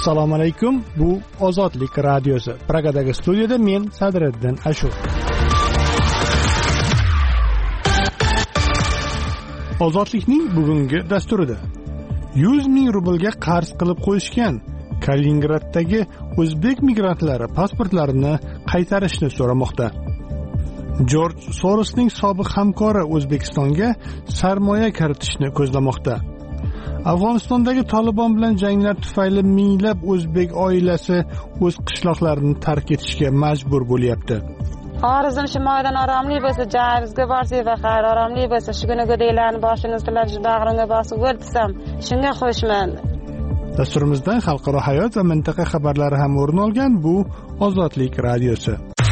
Assalomu alaykum. Bu Ozodlik radiosi. Pragadagi studiyada men Sadriddin Ashur. Ozodlikning bugungi dasturida 100 ming rublga qarz qilib qo'yishgan Kaliningraddagi o'zbek migrantlari pasportlarini qaytarishni so'ramoqda. Jorj Sorosning sobiq hamkori O'zbekistonga sarmoya kiritishni ko'zlamoqda. Afg'onistondagi Taliban bilan janglar tufayli minglab o'zbek oilasi o'z qishloqlarini tark etishga majbur bo'lyapti. Orzum shu maydon oromli bo'lsa, jangizga borsak va xayr oromli bo'lsa, shu kuni go'daylarni boshini silab shu bag'rimga bosib o'lsam, shunga xushman. Dasturimizdan xalqaro hayot va mintaqa xabarlari ham o'rin olgan. Bu Ozodlik radiosi.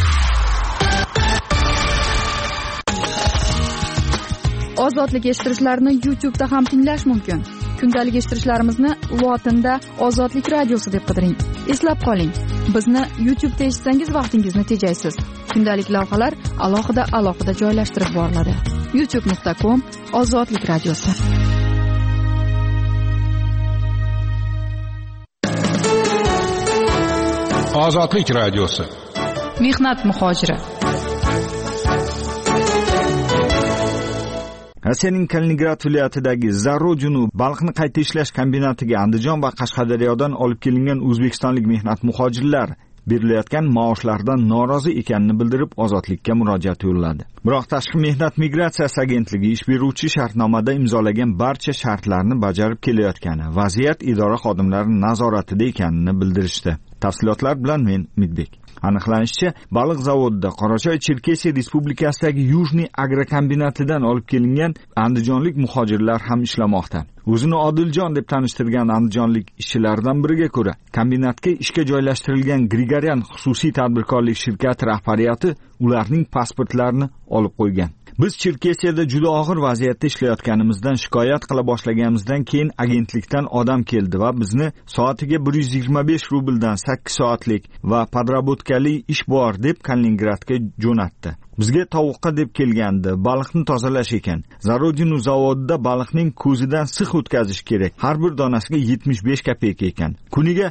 Ozodlik eshittirishlarni YouTube'da ham tinglash mumkin. Kundalik eshittirishlarimizni lotinda Ozodlik radiosi deb qidiring. Eslab qoling, bizni YouTube'da eshitsangiz vaqtingizni tejaysiz. Kundalik lavhalar alohida joylashtirib boriladi. youtube.com Ozodlik radiosi. Ozodlik radiosi. Mehnat muhojiri. Rossiyaning Kaliningrad viloyatidagi Zarodinu balxni qayta ishlash kombinatiga Andijon va Qashqadaryodan olib kelingan o'zbekistonlik mehnat muhojirlar berilayotgan maoshlardan norozi ekanini bildirib ozodlikka murojaat yo'lladi. Biroq tashqi mehnat migratsiyasi agentligi ish beruvchi shartnomada imzolagan barcha shartlarni bajarib kelayotgani, vaziyat idora xodimlari nazoratida ekanini bildirishdi. Tafsilotlar bilan men Midbek. Aniqlanishicha, baliq zavodida Qorachoy-Cherkesiya Respublikasidagi Yujniy agrokombinatidan olib kelingan andijonlik muhojirlar ham ishlamoqda. O'zini Odiljon deb tanishtirgan andijonlik ishchilardan biriga ko'ra, kombinatga ishga joylashtirilgan Grigorian xususiy tadbirkorlik shirkati rahbariyati ularning pasportlarini olib qo'ygan. Biz Cherkesiyada juda og'ir vaziyatda ishlayotganimizdan shikoyat qila boshlaganimizdan keyin agentlikdan odam keldi va bizni soatiga 125 rubldan 8 soatlik va podrobotkali ish bor deb Kaliningradga jo'natdi. Bizga tovuqqa deb kelgandi, baliqni tozalash ekan. Zarodinu zavodida baliqning ko'zidan six o'tkazish kerak. Har bir donasiga 75 kopeyka ekan. Kuniga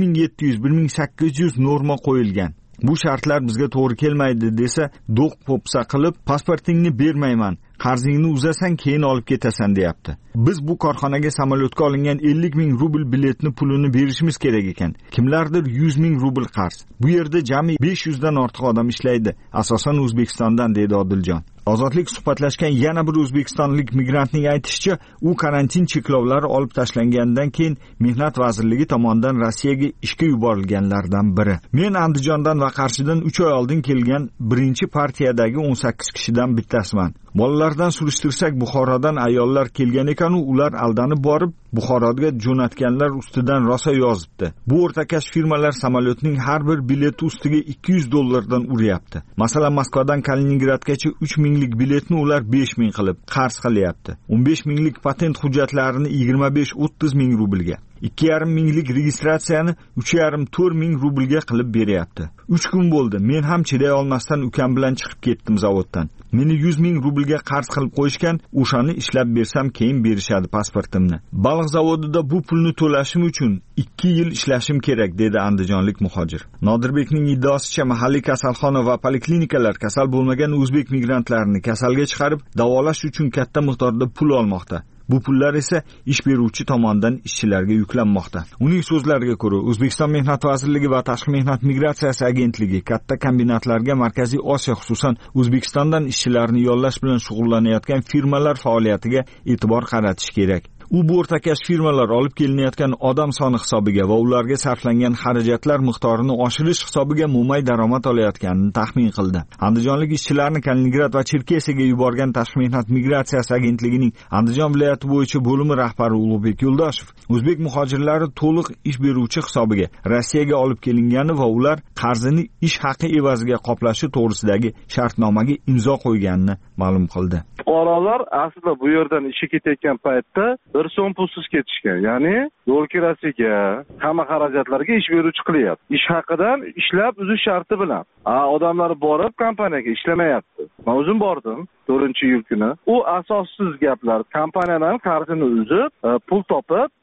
1700-1800 norma qo'yilgan. Bu shartlar bizga to'g'ri kelmaydi desa, do'q popsa qilib, pasportingni bermayman, qarzingni uzasan, keyin olib ketasan deyapti. Biz bu korxonaga samolyotga olingan 50 ming rubl biletni pulini berishimiz kerak ekan. Kimlardir 100 ming rubl qarz. Bu yerda jami 500 dan ortiq odam ishlaydi, asosan O'zbekistondan, dedi Odiljon. Ozodlik suhbatlashgan yana bir o'zbekistonlik migrantning aytishicha, u karantin cheklovlari olib tashlangandan keyin Mehnat vazirligi tomonidan Rossiyaga ishga yuborilganlardan biri. Men Andijondan va Qarshidan 3 oy oldin kelgan birinchi partiyadagi 18 kishidan bittasiman. Bolalardan surishtirsak, Buxorodan ayollar kelgan ekan, ular aldanib borib Buxoroga jo'natganlar ustidan rosa yozibdi. Bu o'rtakash firmalar samolyotning har bir bileti ustiga $200 uryapti. Masalan, Moskvadan Kaliningradgacha 3 minglik biletni ular 5 ming qilib qarz qilyapti. 15 minglik patent hujjatlarini 25-30 ming rublga, 2,5 minglik registratsiyani 3,5-4 ming rublga qilib beryapti. 3 kun bo'ldi. Men ham chiday olmasdan ukam bilan chiqib ketdim zavoddan. Meni 100 ming rublga qarz qilib qo'yishgan, o'shani ishlab bersam keyin berishadi pasportimni. Baliq zavodida bu pulni to'lashim uchun 2 yil ishlashim kerak, dedi andijonlik muhojir. Nodirbekning iddaosicha, mahalliy kasalxona va poliklinikalar kasal bo'lmagan o'zbek migrantlarini kasalga chiqarib, davolash uchun katta miqdorda pul olmoqda. Bu pullar esa ish beruvchi tomonidan ishchilarga yuklanmoqda. Uning so'zlariga ko'ra, O'zbekiston Mehnat vazirligi va Tashqi mehnat migratsiyasi agentligi katta kombinatlarga Markaziy Osiyo, xususan O'zbekistondan ishchilarni yollash bilan shug'ullanayotgan firmalar faoliyatiga e'tibor qaratish kerak. U bu o'rtakash firmalar olib kelinayotgan odam soni hisobiga va ularga sarflangan xarajatlar miqdorini oshirish hisobiga mo'may daromad olayotganini taxmin qildi. Andijonlik ishchilarni Kaliningrad va Cherkesiyaga yuborgan Tashqi mehnat migratsiyasi agentligining Andijon viloyati bo'yicha bo'limi rahbari Ulug'bek Yo'ldoshev o'zbek muhojirlari to'liq ish beruvchi hisobiga Rossiyaga olib kelingani va ular qarzini ish haqi evaziga qoplashi to'g'risidagi shartnomaga imzo qo'yganini ma'lum qildi. Fuqarolar aslida bu yerdan ishga ketayotgan paytda bir so'm pulsiz ketishgan. Ya'ni yo'l kirasiga, hamma xarajatlarga ish beruvchi qilyapti. Ish haqidan ishlab uzish sharti bilan. Odamlar borib kompaniyaga ishlamayapti. Men o'zim bordim 4-iyul kuni. U asossiz gaplar. Kompaniyadan qarzini uzib, pul topib,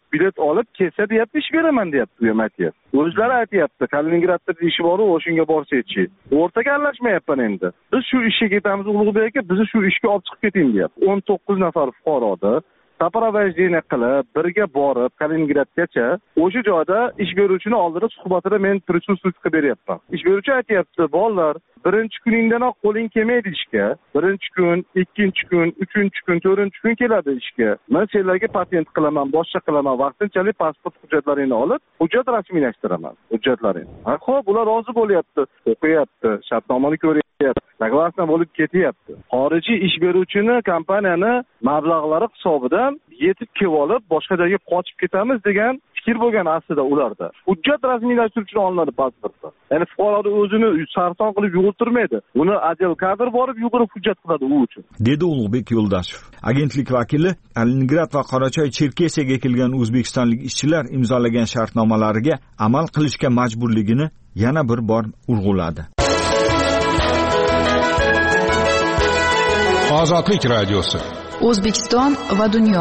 bilet olib kelsa deyapti, ish beraman deyapti, u ham aytyapti. O'zlari aytyapti, Kaliningradda ishi bor, o'shunga borsa-chi. O'rtaga aralashmayapman endi. Biz shu ishga ketamiz, Ulug'bek aka, bizni shu ishga olib chiqib keting deyapti. 19 nafar fuqaroni saparovajniya qilib, birga borib Kaliningradgacha o'sha joyda ish beruvchini oldida suhbatida men prisutstvовать qilib beryapman. Ish beruvchi aytyapti, "Bolalar, birinchi kuningdanoq qo'ling kelmaydi ishga. Birinchi kun, ikkinchi kun, uchinchi kun, to'rtinchi kun keladi ishga. Men senlarga patent qilaman, boshqa qilaman, vaqtinchalik pasport hujjatlaringni olib, hujjat rasmiylashtiraman, hujjatlaring." Xo'p, ular rozi bo'lyapti, o'qiyapti, shartnomani ko'ryapti, soglасна bo'lib ketyapti. Xorijiy ish beruvchini, kompaniyani mablag'lari hisobidan yetib kelib olib, boshqa joyga qochib ketamiz degan fikr bo'lgan aslida ularda. Hujjat rasmiylashtiruvchidan olinadi pasportda. Ya'ni fuqaroni o'zini sarson qilib yugurtirmaydi. Uni ajal kadr borib yugurib hujjat qiladi u uchun. Dedi Ulug'bek Yo'ldashev. Agentlik vakili Kaliningrad va Qorachoy Cherkesiyaga kelgan o'zbekistonlik ishchilar imzolagan shartnomalariga amal qilishga majburligini yana bir bor urg'uladi. Ozodlik radiosi. O'zbekiston va dunyo.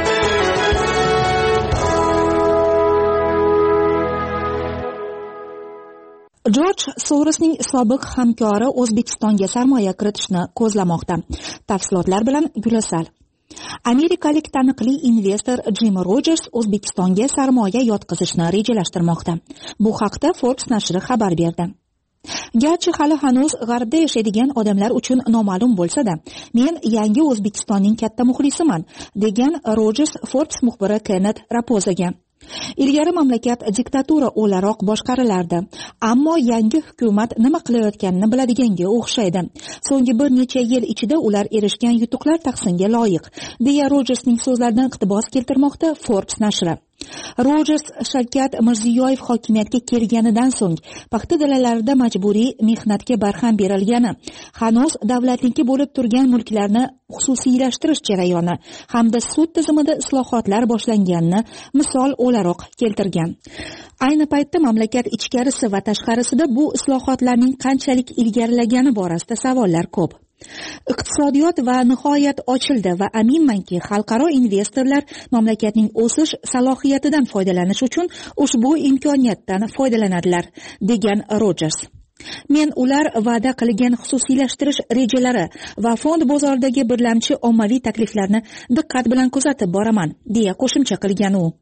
Jorj Sorosning sobiq hamkori O'zbekistonga sarmoya kiritishni ko'zlamoqda. Tafsilotlar bilan Gulasal. Amerikalik taniqli investor Jim Rogers O'zbekistonga sarmoya yotqizishni rejalashtirmoqda. Bu haqda Forbes nashri xabar berdi. Garchi hali hanuz g'arbda yashaydigan odamlar uchun noma'lum bo'lsa-da, men yangi O'zbekistonning katta muxlisiman, degan Rogers Forbes muxbiri Kenneth Rapozaga. Ilgari mamlakat diktatura o'laroq boshqarilardi, ammo yangi hukumat nima qilayotganini biladiganga o'xshaydi. So'nggi bir necha yil ichida ular erishgan yutuqlar tahsinga loyiq, deya Rojersning so'zlaridan iqtibos keltirmoqda Forbes nashri. Rogers Shavkat Mirziyoyev hokimiyatga kelganidan so'ng paxta dalalarida majburiy mehnatga barham berilgani, hanuz davlatniki bo'lib turgan mulklarni xususiylashtirish jarayoni hamda sud tizimida islohotlar boshlanganini misol o'laroq keltirgan. Ayni paytda mamlakat ichkarisi va tashqarisida bu islohotlarning qanchalik ilgarilagani borasida savollar ko'p. Iqtisodiyot va nihoyat ochildi va aminmanki xalqaro investorlar mamlakatning o'sish salohiyatidan foydalanish uchun ushbu imkoniyatdan foydalanadilar, degan Rogers. Men ular va'da qilgan xususiylashtirish rejalari va fond bozoridagi birlamchi ommaviy takliflarni diqqat bilan kuzatib boraman, deya qo'shimcha qilgan u.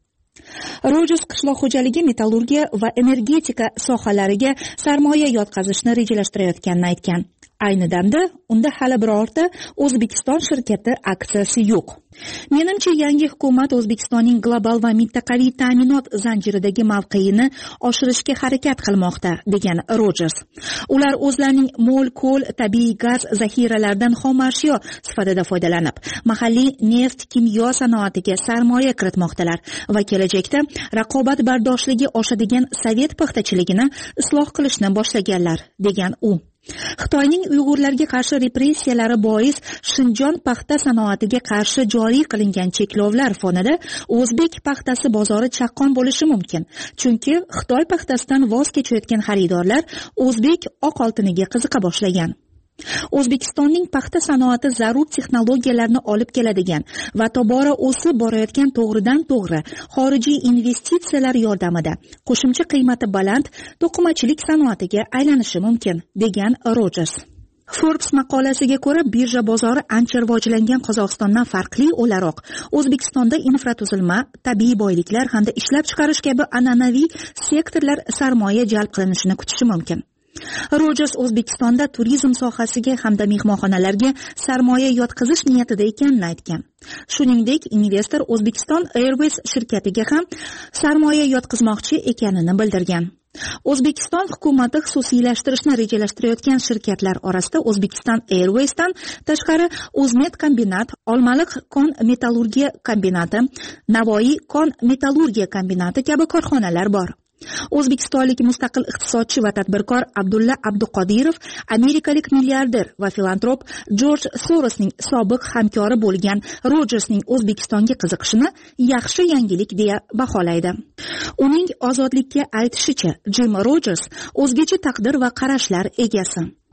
Rogers qishloq xo'jaligi, metallurgiya va energetika sohalariga sarmoya yotqazishni rejalashtirayotganini aytgan. Ayni damda unda hali birorta O'zbekiston shirkati aksiyasi yo'q. Menimcha yangi hukumat O'zbekistonning global va mintaqaviy ta'minot zanjiridagi mavqeini oshirishga harakat qilmoqda, degan Rogers. Ular o'zlarining mo'l ko'l, tabiiy gaz zaxiralaridan xomashyo sifatida foydalanib, mahalliy neft, kimyo sanoatiga sarmoya kiritmoqdalar va kelajakda raqobatbardoshligi oshadigan sovet paxtachiligini isloh qilishni boshlaganlar, degan u. Xitoyning Uyg'urlarga qarshi repressiyalari bois Shinjon paxta sanoatiga qarshi joriy qilingan cheklovlar fonida o'zbek paxtasi bozori chaqqon bo'lishi mumkin. Chunki Xitoy paxtasidan voz kechayotgan xaridorlar o'zbek oq oltiniga qiziqa boshlagan. O'zbekistonning paxta sanoati zarur texnologiyalarni olib keladigan va tobora o'sib borayotgan to'g'ridan-to'g'ri xorijiy investitsiyalar yordamida qo'shimcha qiymati baland to'qimachilik sanoatiga aylanishi mumkin, degan Rogers. Forbes maqolasiga ko'ra, birja bozori ancha rivojlangan Qozog'istondan farqli o'laroq O'zbekistonda infratuzilma, tabiiy boyliklar hamda ishlab chiqarish kabi an'anaviy sektorlar sarmoya jalb qilinishini kutishi mumkin. Rogers O'zbekistonda turizm sohasiga hamda mehmonxonalarga sarmoya yotqizish niyatida ekanini aytgan. Shuningdek, investor O'zbekiston Airways shirkatiga ham sarmoya yotqizmoqchi ekanini bildirgan. O'zbekiston hukumati xususiylashtirishni rejalashtirayotgan shirkatlar orasida O'zbekiston Airwaysdan tashqari O'zmet kombinat, Olmaliq kon metallurgiya kombinati, Navoiy kon metallurgiya kombinati kabi korxonalar bor. O'zbekistonlik mustaqil iqtisodchi va tadbirkor Abdulla Abduqodirov amerikalik milliarder va filantrop Jorj Sorosning sobiq hamkori bo'lgan Rojersning O'zbekistonga qiziqishini yaxshi yangilik deya baholaydi. Uning ozodlikka aytishicha, Jim Rogers o'zgacha taqdir va qarashlar egasi.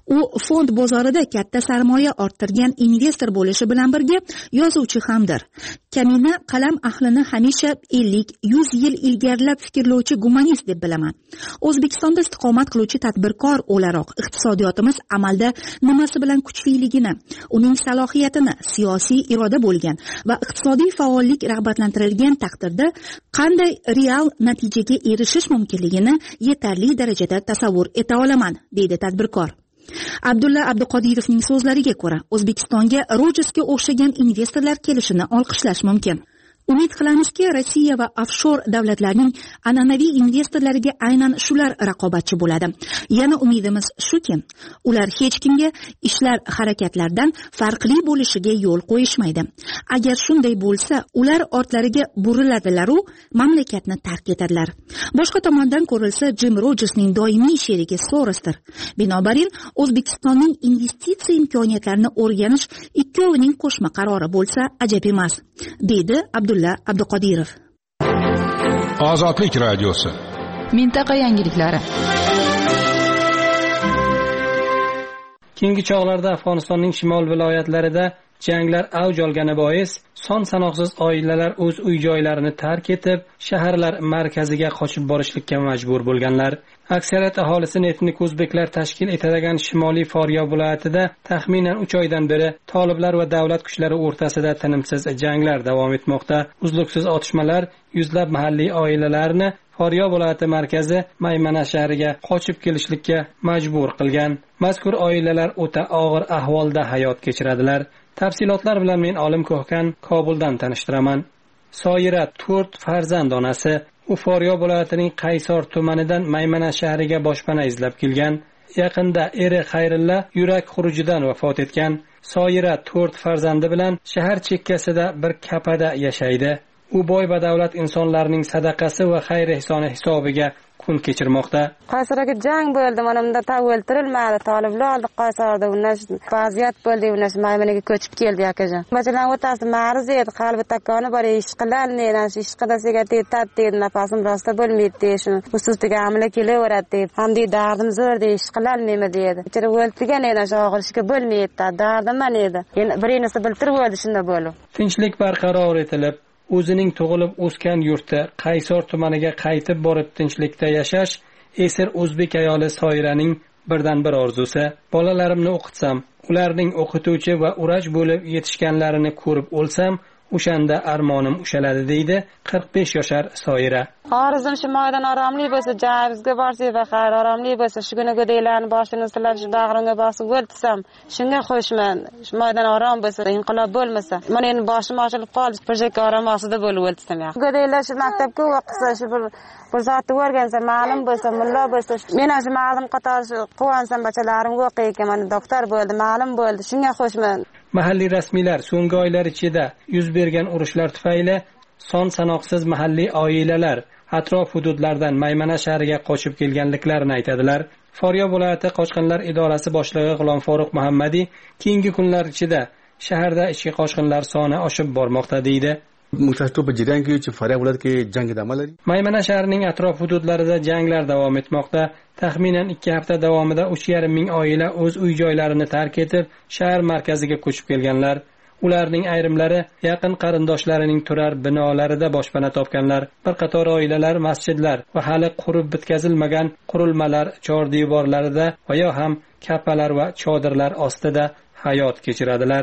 u fond bozorida katta sarmoya orttirgan investor bo'lishi bilan birga yozuvchi hamdir. Kamina qalam ahlini hamisha 50-100 yil ilgarilab fikrlovchi gumanist deb bilaman. O'zbekistonda istiqomat qiluvchi tadbirkor o'laroq iqtisodiyotimiz amalda nimasi bilan kuchliligini, uning salohiyatini, siyosiy iroda bo'lgan va iqtisodiy faollik rag'batlantirilgan taqdirda qanday real natijaga erishish mumkinligini yetarli darajada tasavvur eta olaman, deydi tadbirkor. Abdulla Abduqodirovning so'zlariga ko'ra, O'zbekistonga Rojersga o'xshagan investorlar kelishini olqishlash mumkin. Umid qilamizki, Rossiya va offshor davlatlarning an'anaviy investorlariga aynan shular raqobatchi bo'ladi. Yana umidimiz shuki, ular hech kimga ishlar harakatlardan farqli bo'lishiga yo'l qo'yishmaydi. Agar shunday bo'lsa, ular ortlariga buriladilar u mamlakatni tark etadilar. Boshqa tomondan ko'rilsa, Jim Rojersning doimiy sherigi Sorosdir. Binobarin, O'zbekistonning investitsiya imkoniyatlarini o'rganish ikkovining qo'shma qarori bo'lsa ajab emas, deydi Abdulla Abduqodirov. Ozodlik radiosi. Mintaqa yangiliklari. Keyingi chog'larda Afg'onistonning shimol viloyatlarida janglar avj olgani bois son sanoqsiz oilalar o'z uy-joylarini tark etib, shaharlar markaziga qochib borishlikka majbur bo'lganlar. Aksariyat aholisini etnik o'zbeklar tashkil etadigan Shimoliy Foryob viloyatida taxminan 3 oydan beri toliblar va davlat kuchlari o'rtasida tinimsiz janglar davom etmoqda. Uzluksiz otishmalar yuzlab mahalliy oilalarni Foryob viloyati markazi Maymana shahriga qochib kelishlikka majbur qilgan. Mazkur oilalar o'ta og'ir ahvolda hayot kechiradilar. Tafsilotlar bilan men Olim Ko'hkan Kobuldan tanishtiraman. Soira 4 farzand onasi. U Foryob viloyatining Qaysor tumanidan Maymana shahriga boshpana izlab kelgan. Yaqinda eri Xayrilla yurak xurujidan vafot etgan. Soira 4 farzandi bilan shahar chekkasida bir kapada yashaydi. U boy va davlat insonlarining sadaqasi va xayr ehsoni hisobiga kun kechirmoqda. Qaysaroga jang bo'ldi, mana bunda o'ltirilmadi. Toliblar oldi Qaysorda, undan vaziyat bo'ldi, undan Maymanaga ko'chib keldi akajon. Masalan, o'tasi ma'ruz edi, qalbi takoni bor, ish qilarni, ish qilasiga tetadi, nafasim rosta bo'lmaydi, shuni ustiga amala kelaveradi deb. Hamdi dardim zo'r deb ish qilarnimi dedi. Ichida o'ltirgan edi, og'irishga bo'lmaydi, dardim edi. Endi birinchisi biltirib o'ldi, shunda bo'ldi. Tinchlik barqaror etilib, o'zining tug'ilib o'sgan yurti Qaysor tumaniga qaytib borib tinchlikda yashash esir o'zbek ayoli Soiraning birdan bir orzusi. Bolalarimni o'qitsam, ularning o'qituvchi va uraj bo'lib yetishganlarini ko'rib o'lsam, o'shanda armonim ushaladi, deydi 45 yoshar Soira. Orzum shu moydan oromli bo'lsa, joyimizga borsak va xayr oromli bo'lsa, shu kuni go'daylarni boshini silab shu bag'rimga bosib o'ltirsam, shunga xushman. Shu moydan orom bo'lsa, inqilob bo'lmasa, mana endi boshim ochilib qoldi, projekt orom ostida bo'lib o'ltirsam. Go'daylar shu maktabga o'qisa, shu bir zotni o'rgansa, ma'lum bo'lsa, mulla bo'lsa, men shu ma'lum qator quvansam, bachalarim o'qiyotgan, mana doktor bo'ldi, ma'lum bo'ldi, shunga xushman. Mahalliy rasmiylar so'nggi oylar ichida yuz bergan urushlar tufayli son sanoqsiz mahalliy oilalar atrof hududlardan Maymana shahriga qochib kelganliklarini aytadilar. Foryob viloyati qochqinlar idorasi boshlig'i G'ulom Foruq Muhammadiy keyingi kunlar ichida shaharda ichki qochqinlar soni oshib bormoqda, deydi. Maymana shahrining atrof hududlarida janglar davom etmoqda. Taxminan 2 hafta davomida 3,5 ming oila o'z uy-joylarini tark etib, shahar markaziga ko'chib kelganlar. Ularning ayrimlari yaqin qarindoshlarining turar binolarida boshpana topganlar. Bir qator oilalar masjidlar va hali qurib bitkazilmagan qurilmalar chordivorlarida va yo ham kapalar va chodirlar ostida hayot kechiradilar.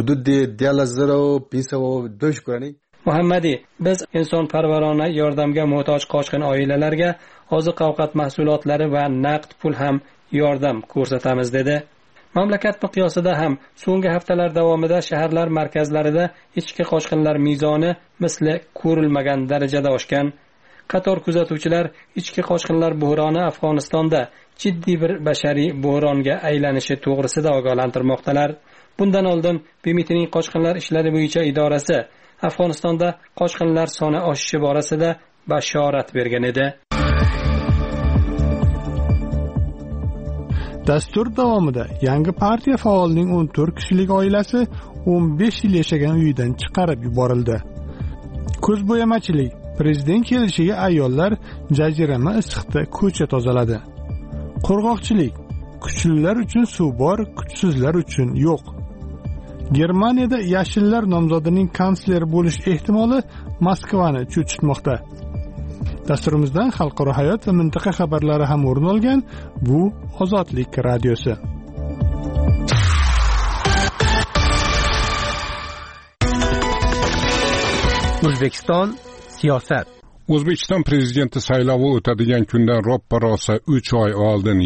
Muhammadiy, biz insonparvarona yordamga muhtoj qochqin oilalarga oziq-ovqat mahsulotlari va naqd pul ham yordam ko'rsatamiz, dedi. Mamlakat miqyosida ham so'nggi haftalar davomida shaharlar markazlarida ichki qochqinlar mezoni misli ko'rilmagan darajada oshgan. Qator kuzatuvchilar ichki qochqinlar buhroni Afg'onistonda jiddiy bir bashariy buhronga aylanishi to'g'risida ogohlantirmoqdalar. Bundan oldin BMTning qochqinlar ishlari bo'yicha idorasi Afg'onistonda qochqinlar soni oshishi borasida bashorat bergan edi. Dastur davomida yangi partiya faolining 14 kishilik oilasi 15 yil yashagan uyidan chiqarib yuborildi. Ko'zbo'yamachilik, prezident kelishiga ayollar jazirama issiqda ko'cha tozaladi. Qurg'oqchilik, kuchlilar uchun suv bor, kuchsizlar uchun yo'q. Germaniyada yashillar nomzodining kansleri bo'lish ehtimoli Moskvani cho'chitmoqda. Dasturimizdan xalqaro hayot va mintaqa xabarlari ham o'rin olgan. Bu Ozodlik radiosi. O'zbekiston siyosat. O'zbekiston prezidenti saylovi o'tadigan kundan roppa-rosa 3 oy oldin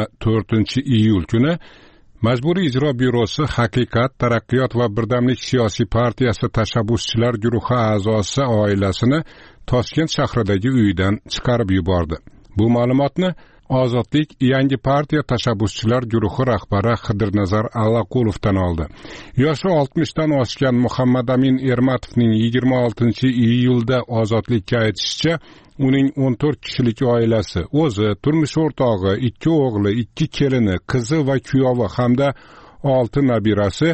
24-iyul kuni Majburiy ijro byurosi Haqiqat, taraqqiyot va birdamlik siyosiy partiyasi tashabbuschilar guruhi a'zosi oilasini Toshkent shahridagi uyidan chiqarib yubordi. Bu ma'lumotni Ozodlik yangi partiya tashabbuschilar guruhi rahbari Xidirnazar Allaqulovdan oldi. Yoshi 60 dan oshgan Muhammad Amin Ermatovning 26-iyulda Ozodlikka aytishicha, uning 14 kishilik oilasi, o'zi, turmush o'rtog'i, 2 o'g'li, 2 kelini, qizi va kuyovi hamda 6 nabirasi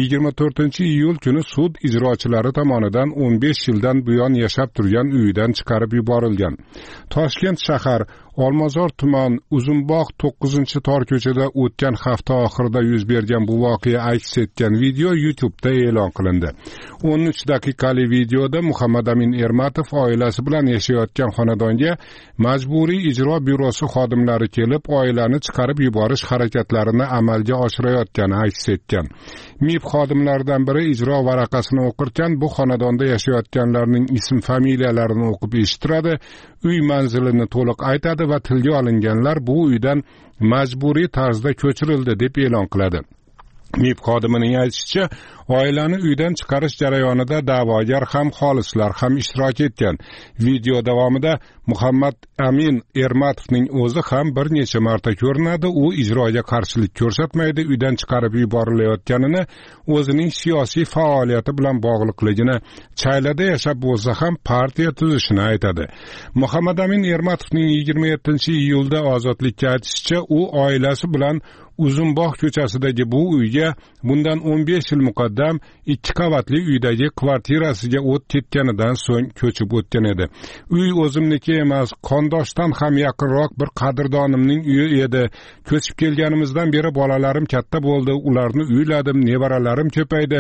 24-iyul kuni sud ijrochilari tomonidan 15 yildan buyon yashab turgan uyidan chiqarib yuborilgan. Toshkent shahar Olmazor tuman Uzunbog' 9-tor ko'chada o'tgan hafta oxirida yuz bergan bu voqea aks etgan video YouTube'da e'lon qilindi. 13 daqiqali videoda Muhammad Amin Ermatov oilasi bilan yashayotgan xonadonga Majburiy ijro byurosi xodimlari kelib, oilani chiqarib yuborish harakatlarini amalga oshirayotgani aks etgan. MIB xodimlaridan biri ijro varaqasini o'qirkan, bu xonadonda yashayotganlarning ism-familiyalarini o'qib eshittiradi, uy manzilini to'liq aytadi va tilga olinganlar bu uydan majburiy tarzda ko'chirildi deb e'lon qiladi. MIB xodimining aytishicha, oilani uydan chiqarish jarayonida da'vogar ham xolislar ham ishtirok etgan. Video davomida Muhammad Amin Ermatovning o'zi ham bir necha marta ko'rinadi, u ijroga qarshilik ko'rsatmaydi, uydan chiqarib yuborilayotganini, o'zining siyosiy faoliyati bilan bog'liqligini, Chaylada yashab bo'lsa ham partiya tuzishini aytadi. Muhammad Amin Ermatovning 27-iyulda Ozodlikka aytishicha, u oilasi bilan Uzunbog' ko'chasidagi bu uyga bundan 15 yil muqaddam 2 qavatli uydagi kvartirasiga o't ketganidan so'ng ko'chib o'tgan edi. Uy o'zimniki emas, qondoshdan ham yaqinroq bir qadrdonimning uyi edi. Ko'chib kelganimizdan beri bolalarim katta bo'ldi, ularni uyladim, nevaralarim ko'paydi.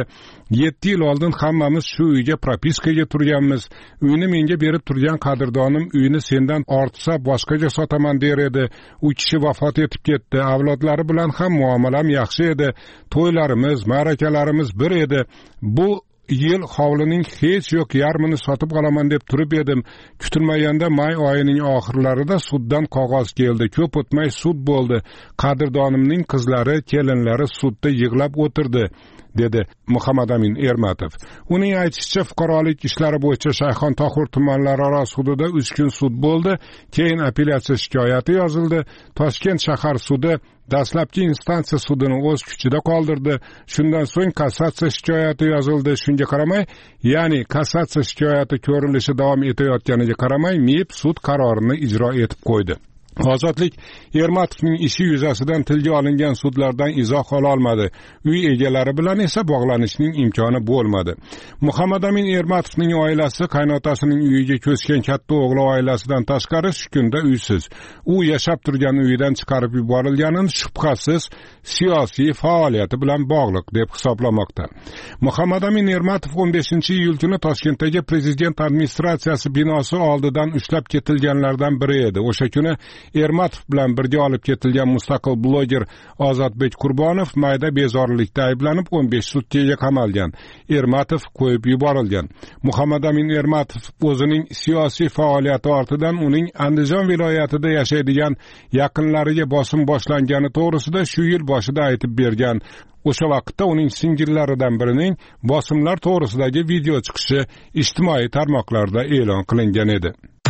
7 yil oldin hammamiz shu uyga propiskaga turganmiz. Uyni menga berib turgan qadrdonim uyni sendan ortsa boshqaga sotaman der edi. U kishi vafot etib ketdi. Avlodlari bilan ham muomalam yaxshi edi. To'ylarimiz, ma'rakalarimiz bir edi. Bu yil hovlining hech yo'q yarmini sotib olaman deb turib edim. Kutilmaganda may oyining oxirlarida suddan qog'oz keldi. Ko'p o'tmay sud bo'ldi. Qadrdonimning qizlari, kelinlari sudda yig'lab o'tirdi, dedi Muhammad Amin Ermatov. Uning aytishicha, fuqarolik ishlari bo'yicha Shayxontohur tumanlararo sudida 3 kun sud bo'ldi. Keyin apellyatsiya shikoyati yozildi. Toshkent shahar sudi dastlabki instansiya sudini o'z kuchida qoldirdi. Shundan so'ng kassatsiya shikoyati yozildi. Shunga qaramay, ya'ni kassatsiya shikoyati ko'rilishi davom etayotganiga qaramay, MIB sud qarorini ijro etib qo'ydi. Ozodlik Ermatovning ishi yuzasidan tilga olingan sudlardan izoh ola olmadi. Uy egalari bilan esa bog'lanishning imkoni bo'lmadi. Muhammad Amin Ermatovning oilasi qaynotasining uyiga ko'chgan katta o'g'li oilasidan tashqari shu kunda uysiz. U yashab turgan uyidan chiqarib yuborilganini shubhasiz siyosiy faoliyati bilan bog'liq deb hisoblamoqda. Muhammad Amin Ermatov 15-iyul kuni Toshkentdagi prezident administratsiyasi binosi oldidan ushlab ketilganlardan biri edi. O'sha kuni Ermatov bilan birga olib ketilgan mustaqil bloger Ozodbek Qurbonov mayda bezorilikda ayblanib 15 sutkaga qamalgan. Ermatov qo'yib yuborilgan. Muhammad Amin Ermatov o'zining siyosiy faoliyati ortidan uning Andijon viloyatida yashaydigan yaqinlariga bosim boshlangani to'g'risida shu yil boshida aytib bergan. O'sha vaqtda uning singillaridan birining bosimlar to'g'risidagi video chiqishi ijtimoiy tarmoqlarda e'lon qilingan edi.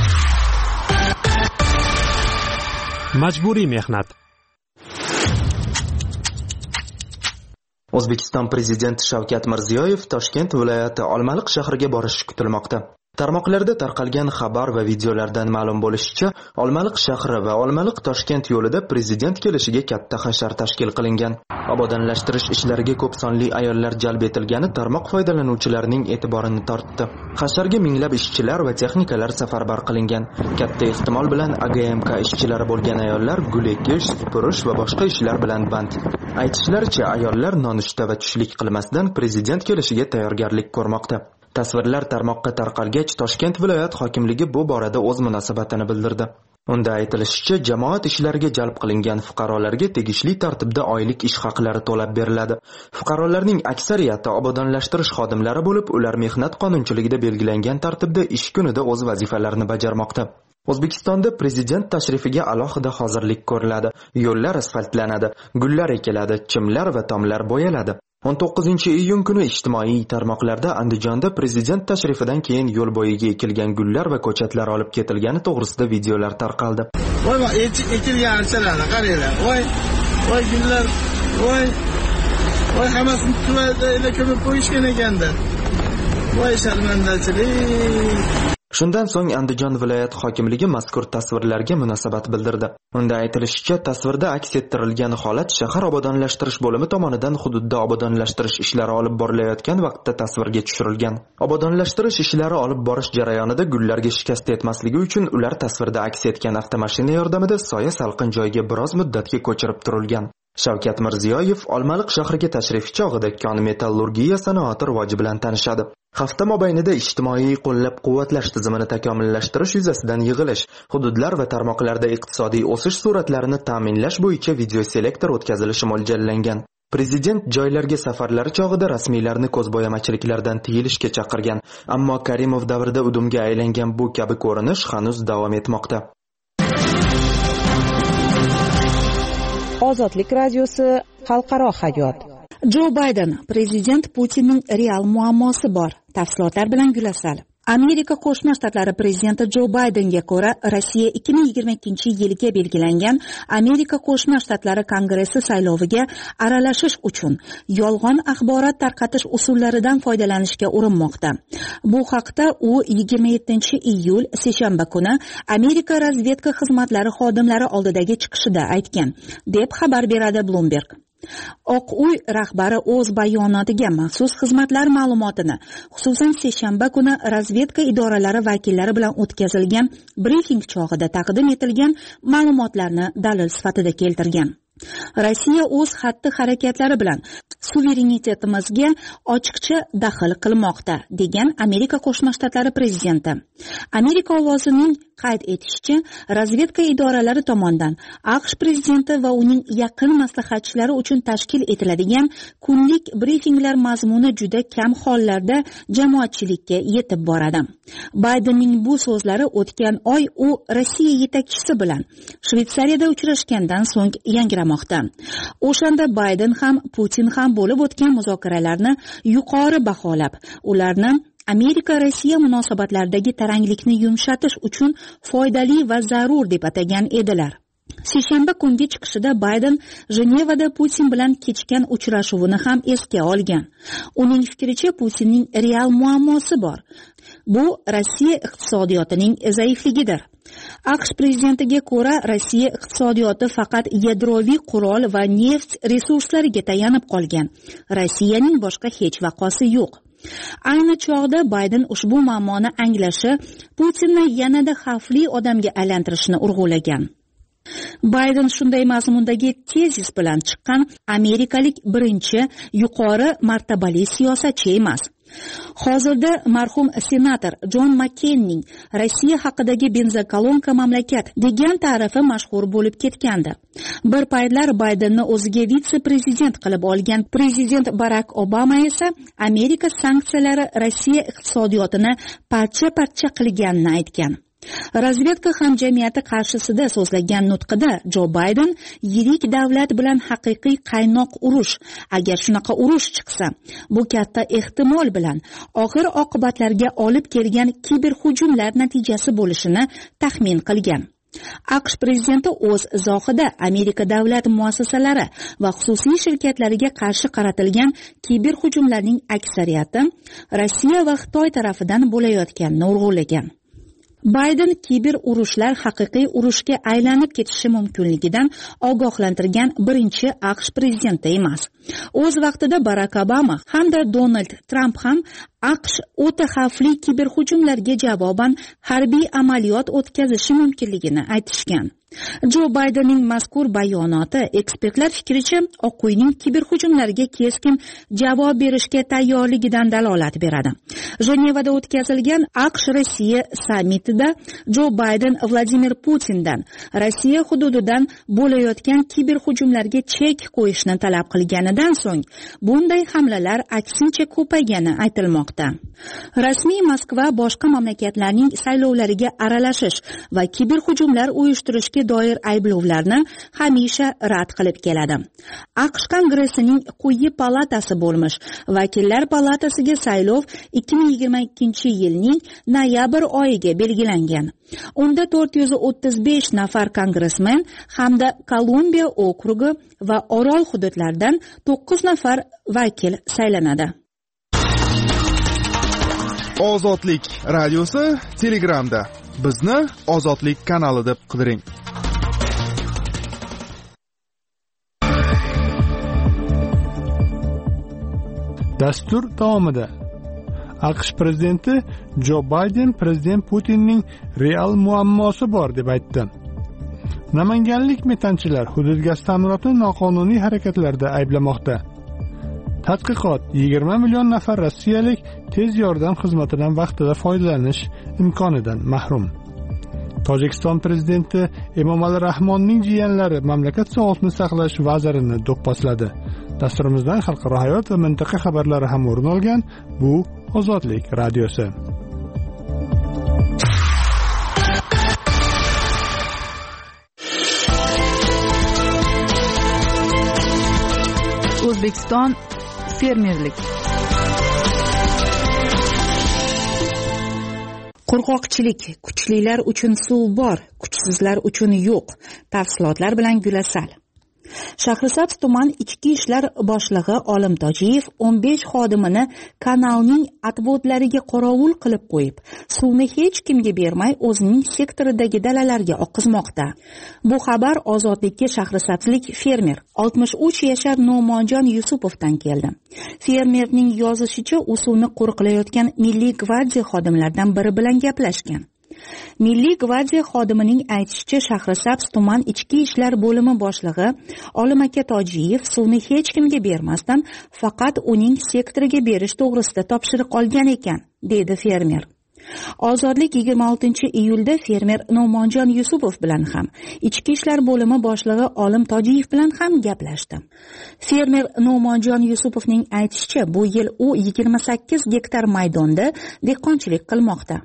Majburiy mehnat. O'zbekiston prezidenti Shavkat Mirziyoyev Toshkent viloyati Olmaliq shahriga borishi kutilmoqda. Tarmoqlarda tarqalgan xabar va videolardan ma'lum bo'lishicha, Olmaliq shahri va Olmaliq Toshkent yo'lida prezident kelishiga katta hashar tashkil qilingan. Obodonlashtirish ishlariga ko'p sonli ayollar jalb etilgani tarmoq foydalanuvchilarining e'tiborini tortdi. Hasharga minglab ishchilar va texnikalar safarbar qilingan. Katta ehtimol bilan AGMK ishchilari bo'lgan ayollar gul ekish, supurish va boshqa ishlar bilan band. Aytishlaricha, ayollar nonushta va tushlik qilmasdan prezident kelishiga tayyorgarlik ko'rmoqda. Tasvirlar tarmoqqa tarqalgach, Toshkent viloyat hokimligi bu borada o'z munosabatini bildirdi. Unda aytilishicha, jamoat ishlariga jalb qilingan fuqarolarga tegishli tartibda oylik ish haqlari to'lab beriladi. Fuqarolarning aksariyati obodonlashtirish xodimlari bo'lib, ular mehnat qonunchiligida belgilangan tartibda ish kunida o'z vazifalarini bajarmoqda. O'zbekistonda prezident tashrifiga alohida hozirlik ko'riladi. Yo'llar asfaltlanadi, gullar ekiladi, chimlar va tomlar bo'yaladi. 19-iyun kuni ijtimoiy tarmoqlarda Andijonda prezident tashrifidan keyin yo'l bo'yiga ekilgan gullar va ko'chatlar olib ketilgani to'g'risida videolar tarqaldi. Voy, ekilgan archalarni qaranglar. Voy gullar, voy hammasini tuvada ko'mib qo'yishgan ekanda. Voy sharmandachilik. Shundan so'ng Andijon viloyat hokimligi mazkur tasvirlarga munosabat bildirdi. Unda aytilishicha, tasvirda aks ettirilgan holat shahar obodonlashtirish bo'limi tomonidan hududda obodonlashtirish ishlari olib borilayotgan vaqtda tasvirga tushirilgan. Obodonlashtirish ishlari olib borish jarayonida gullarga shikast yetmasligi uchun ular tasvirda aks etgan avtomashina yordamida soya salqin joyga biroz muddatga ko'chirib turilgan. Shavkat Mirziyoyev Olmaliq shahriga tashrif chog'ida kon-metallurgiya sanoati rivoji bilan tanishadi. Hafta mobaynida ijtimoiy qo'llab-quvvatlash tizimini takomillashtirish yuzasidan yig'ilish, hududlar va tarmoqlarda iqtisodiy o'sish sur'atlarini ta'minlash bo'yicha videoselektor o'tkazilishi mo'ljallangan. Prezident joylarga safarlari chog'ida rasmiylarni ko'zbo'yamachiliklardan tiyilishga chaqirgan, ammo Karimov davrida udumga aylangan bu kabi ko'rinish hanuz davom etmoqda. Ozodlik radiosi xalqaro hayot. Jo Bayden: prezident Putinning real muammosi bor. Tafsilotlar bilan Gulasal. Amerika Qo'shma Shtatlari prezidenti Jo Baydenga ko'ra, Rossiya 2022-yilga belgilangan Amerika Qo'shma Shtatlari Kongressi sayloviga aralashish uchun yolg'on axborot tarqatish usullaridan foydalanishga urinmoqda. Bu haqda u 27-iyul seshanba kuni Amerika razvedka xizmatlari xodimlari oldidagi chiqishida aytgan, deb xabar beradi Bloomberg. Oq uy rahbari o'z bayonotiga maxsus xizmatlar ma'lumotini, xususan seshanba kuni razvedka idoralari vakillari bilan o'tkazilgan brifing chog'ida taqdim etilgan ma'lumotlarni dalil sifatida keltirgan. Rossiya o'z xatti-harakatlari bilan suverenitetimizga ochiqcha daxl qilmoqda, degan Amerika Qo'shma Shtatlari prezidenti. Amerika ovozining qayd etishicha, razvedka idoralari tomonidan AQSh prezidenti va uning yaqin maslahatchilari uchun tashkil etiladigan kunlik brifinglar mazmuni juda kam hollarda jamoatchilikka yetib boradi. Baydenning bu so'zlari o'tgan oy u Rossiya yetakchisi bilan Shvetsariyada uchrashgandan so'ng yangramoqda. O'shanda Bayden ham Putin ham bo'lib o'tgan muzokaralarni yuqori baholab, ularni Amerika-Rossiya munosabatlaridagi taranglikni yumshatish uchun foydali va zarur deb atagan edilar. Seshanba kungi chiqishida Bayden Jenevada Putin bilan kechgan uchrashuvini ham esga olgan. Uning fikricha, Putinning real muammosi bor. Bu Rossiya iqtisodiyotining zaifligidir. AQSh prezidentiga ko'ra, Rossiya iqtisodiyoti faqat yadroviy qurol va neft resurslariga tayanib qolgan. Rossiyaning boshqa hech vaqosi yo'q. Ayni chog'da Bayden ushbu muammoni anglashi, Putinni yanada xavfli odamga aylantirishni urg'ulagan. Bayden shunday mazmundagi tezis bilan chiqqan amerikalik birinchi yuqori martabali siyosatchi emas. Hozirda marhum senator Jon Makkeynning Rossiya haqidagi benzokolonka mamlakat degan ta'rifi mashhur bo'lib ketgandi. Bir paytlar Baydenni o'ziga vitse-prezident qilib olgan prezident Barack Obama esa Amerika sanksiyalari Rossiya iqtisodiyotini parcha-parcha qilganini aytgan. Razvedka hamjamiyati qarshisida so'zlagan nutqida Jo Bayden yirik davlat bilan haqiqiy qaynoq urush, agar shunaqa urush chiqsa, bu katta ehtimol bilan og'ir oqibatlarga olib kelgan kiberhujumlar natijasi bo'lishini taxmin qilgan. AQSh prezidenti o'z izohida Amerika davlat muassasalari va xususiy shirkatlariga qarshi qaratilgan kiberhujumlarning aksariyati Rossiya va Xitoy tarafidan bo'layotganini urg'ulagan. Bayden kiber urushlar haqiqiy urushga aylanib ketishi mumkinligidan ogohlantirgan birinchi AQSh prezidenti emas. O'z vaqtida Barack Obama hamda Donald Trump ham AQSh o'ta xavfli kiberhujumlarga javoban harbiy amaliyot o'tkazishi mumkinligini aytishgan. Jo Baydenning mazkur bayonoti ekspertlar fikricha Oq uyning kiberhujumlarga keskin javob berishga tayyorligidan dalolat beradi. Jenevada o'tkazilgan AQSh-Rossiya sammitida Jo Bayden Vladimir Putindan Rossiya hududidan bo'layotgan kiberhujumlarga chek qo'yishni talab qilganidan so'ng bunday hamlalar aksincha ko'paygani aytilmoqda. Rasmiy Moskva boshqa mamlakatlarning saylovlariga aralashish va kiberhujumlar uyushtirishga doir ayblovlarni hamisha rad qilib keladi. AQSh Kongressining quyi palatasi bo'lmish Vakillar palatasiga saylov 2022-yilning noyabr oyiga belgilangan. Unda 435 nafar kongressmen hamda Kolumbiya okrugi va Orol hududlaridan 9 nafar vakil saylanadi. Ozodlik radiosi Telegramda. Bizni Ozodlik kanali deb qidiring. Dastur davomida AQSh prezidenti Jo Bayden prezident Putinning real muammosi bor deb aytdi. Namanganlik metanchilar hudud gaz ta'minotini noqonuniy harakatlarda ayblamoqda. Tadqiqot 20 million nafar rossiyalik tez yordam xizmatidan vaqtida foydalanish imkonidan mahrum. Tojikiston prezidenti Emomali Rahmonning jiyanlari mamlakat sog'liqni saqlash vazirini do'pposladi. Dasturimizdan xalqaro hayot va mintaqa xabarlari ham o'rin olgan. Bu Ozodlik radiosi. O'zbekiston fermerlik. Qurg'oqchilik, kuchlilar uchun suv bor, kuchsizlar uchun yo'q. Tafsilotlar bilan Gulasal. Shahrisabz tuman ichki ishlar boshlig'i Olim Tojiyev 15 xodimini kanalning atvodlariga qorovul qilib qo'yib, suvni hech kimga bermay o'zining sektoridagi dalalarga oqizmoqda. Bu xabar Ozodlikka shahrisabzlik fermer 63 yashar No'monjon Yusupovdan keldi. Fermerning yozishicha, u suvni qo'riqlayotgan Milliy gvardiya xodimlaridan biri bilan gaplashgan. Milliy gvardiya xodimining aytishicha, Shahrisabz tuman ichki ishlar bo'limi boshlig'i Olim aka Tojiyev suvni hech kimga bermasdan faqat uning sektoriga berish to'g'risida topshiriq olgan ekan, dedi fermer. Ozodlik 26-iyulda fermer No'monjon Yusupov bilan ham, ichki ishlar bo'limi boshlig'i Olim Tojiyev bilan ham gaplashdi. Fermer No'monjon Yusupovning aytishicha, bu yil u 28 gektar maydonda dehqonchilik qilmoqda.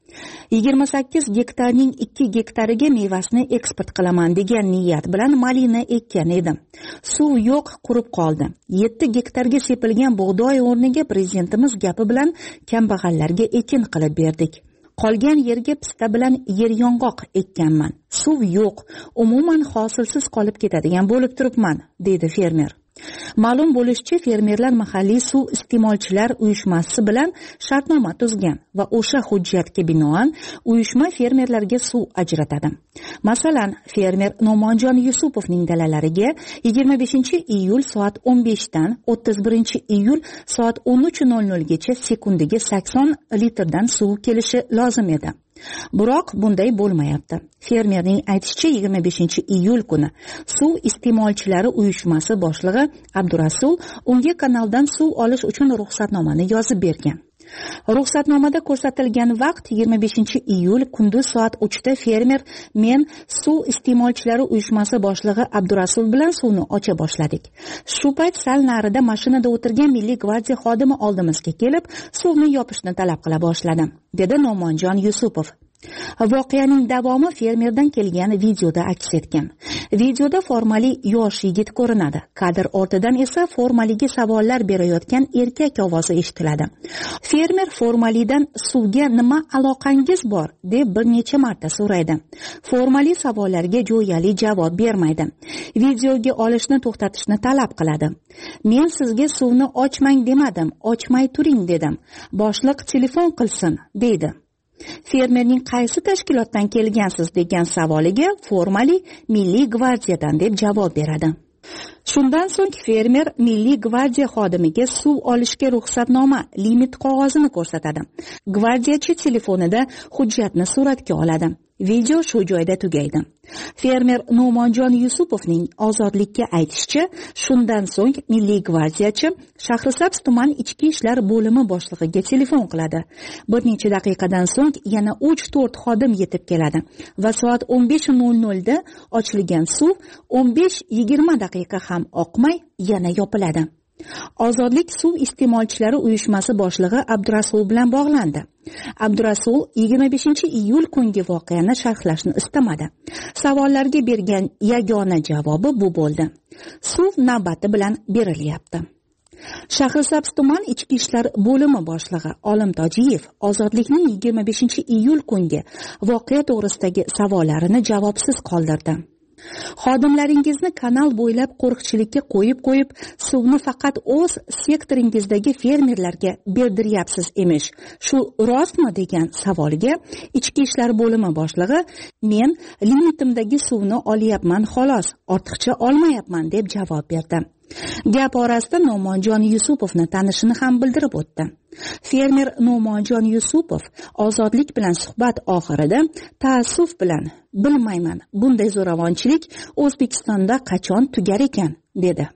28 gektarning 2 gektariga mevasini eksport qilaman degan niyat bilan malina ekkan edim. Suv yo'q, qurib qoldi. 7 gektarga sepilgan bug'doy o'rniga prezidentimiz gapi bilan kambag'allarga ekin qilib berdik. Qolgan yerga pista bilan yer yong'oq ekkanman. Suv yo'q, umuman hosilsiz qolib ketadigan bo'lib turibman, dedi fermer. Ma'lum bo'lishicha, fermerlar mahalliy suv iste'molchilar uyushmasi bilan shartnoma tuzgan va o'sha hujjatga binoan uyushma fermerlarga suv ajratadi. Masalan, fermer No'monjon Yusupovning dalalariga 25-iyul soat 15 dan 31-iyul soat 13:00 gacha sekundiga 80 litrdan suv kelishi lozim edi. Biroq bunday bo'lmayapti. Fermerning aytishicha, 25-iyul kuni suv iste'molchilari uyushmasi boshlig'i Abdurasul unga kanaldan suv olish uchun ruxsatnomani yozib bergan. Ruxsatnomada ko'rsatilgan vaqt 25-iyul kunduz soat 3 da fermer men suv iste'molchilari uyushmasi boshlig'i Abdurasul bilan suvni ocha boshladik. Shu payt sal narida mashinada o'tirgan Milliy gvardiya xodimi oldimizga kelib, suvni yopishni talab qila boshladi, dedi No'monjon Yusupov. Voqeaning davomi fermerdan kelgan videoda aks etgan. Videoda formali yosh yigit ko'rinadi. Kadr ortidan esa formaliga savollar berayotgan erkak ovozi eshitiladi. Fermer formalidan suvga nima aloqangiz bor deb bir necha marta so'raydi. Formali savollarga jo'yali javob bermaydi. Videoga olishni to'xtatishni talab qiladi. Men sizga suvni ochmang demadim, ochmay turing dedim. Boshliq telefon qilsin deydi. Fermerning qaysi tashkilotdan kelgansiz degan savoliga formali Milliy gvardiyadan deb javob beradi. Shundan so'ng fermer Milliy gvardiya xodimiga suv olishga ruxsatnoma limit qog'ozini ko'rsatadi. Gvardiyachi telefonida hujjatni suratga oladi. Video shu joyda tugaydi. Fermer No'monjon Yusupovning Ozodlikka aytishicha, shundan so'ng Milliy gvardiyachi Shahrisabz tuman ichki ishlar bo'limi boshlig'iga telefon qiladi. Bir necha daqiqadan so'ng yana 3-4 xodim yetib keladi va soat 15:00 da ochilgan suv 15-20 daqiqa ham oqmay yana yopiladi. Ozodlik suv iste'molchilari uyushmasi boshlig'i Abdurasul bilan bog'landi. Abdurasul 25-iyul kungi voqeani sharhlashni istamadi. Savollarga bergan yagona javobi bu bo'ldi. Suv navbati bilan berilyapti. Shahrisabz tuman ichki ishlar bo'limi boshlig'i Olim Tojiyev Ozodlikning 25-iyul kungi voqea to'g'risidagi savollarini javobsiz qoldirdi. Xodimlaringizni kanal bo'ylab qo'riqchilikka qo'yib suvni faqat o'z sektoringizdagi fermerlarga berdiryapsiz emish. Shu rostmi degan savolga ichki ishlar bo'limi boshlig'i men limitimdagi suvni olyapman xolos, ortiqcha olmayapman deb javob berdi. Gap orasida No'monjon Yusupovni tanishini ham bildirib o'tdi. Fermer No'monjon Yusupov Ozodlik bilan suhbat oxirida taassuf bilan bilmayman, bunday zo'ravonchilik O'zbekistonda qachon tugar ekan dedi.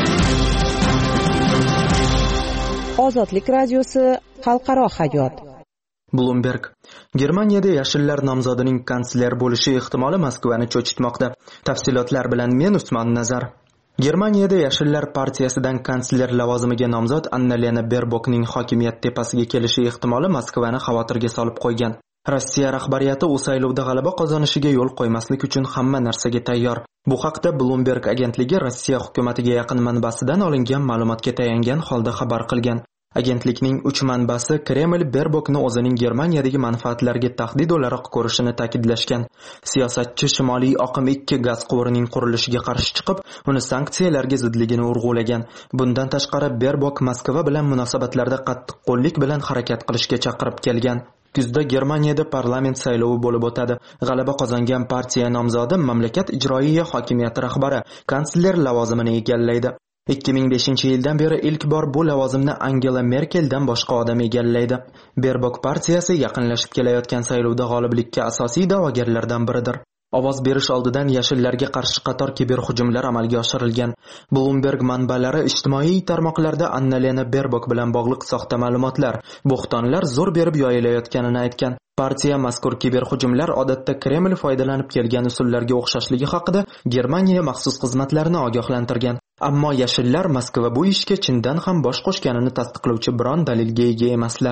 Ozodlik radiosi xalqaro hayot. Bloomberg: Germaniyada yashillar nomzodining kansler bo'lishi ehtimoli Moskvani cho'chitmoqda. Tafsilotlar bilan men Usmon Nazar. Germaniyada Yashillar partiyasidan kansler lavozimiga nomzod Annalena Berbokning hokimiyat tepasiga kelishi ehtimoli Moskvani xavotirga solib qo'ygan. Rossiya rahbariyati u saylovda g'alaba qozonishiga yo'l qo'ymaslik uchun hamma narsaga tayyor. Bu haqda Bloomberg agentligi Rossiya hukumatiga yaqin manbasidan olingan ma'lumotga tayangan holda xabar qilgan. Agentlikning 3 manbasi Kreml Berbokni o'zining Germaniyadagi manfaatlariga tahdid o'laroq ko'rishini ta'kidlashgan. Siyosatchi Shimoliy oqim 2 gaz quvurining qurilishiga qarshi chiqib, uni sanksiyalarga zidligini urg'ulagan. Bundan tashqari Berbok Moskva bilan munosabatlarda qattiqqo'llik bilan harakat qilishga chaqirib kelgan. Kuzda Germaniyada parlament saylovi bo'lib o'tadi. G'alaba qozongan partiya nomzodi mamlakat ijroiya hokimiyati rahbari, kansler lavozimini egallaydi. 2005-yildan beri ilk bor bu lavozimni Angela Merkeldan boshqa odam egallaydi. Berbok partiyasi yaqinlashib kelayotgan saylovda g'oliblikka asosiy da'vogarlardan biridir. Ovoz berish oldidan yashillarga qarshi qator kiberhujumlar amalga oshirilgan. Bloomberg manbalari ijtimoiy tarmoqlarda Annalena Berbok bilan bog'liq soxta ma'lumotlar, bo'xtonlar zo'r berib yoyilayotganini aytgan. Partiya mazkur kiberhujumlar odatda Kreml foydalanib kelgan usullarga o'xshashligi haqida Germaniya maxsus xizmatlarini ogohlantirgan. Ammo yashillar Moskva bu ishga chindan ham bosh qo'shganini tasdiqlovchi biron dalilga ega emaslar.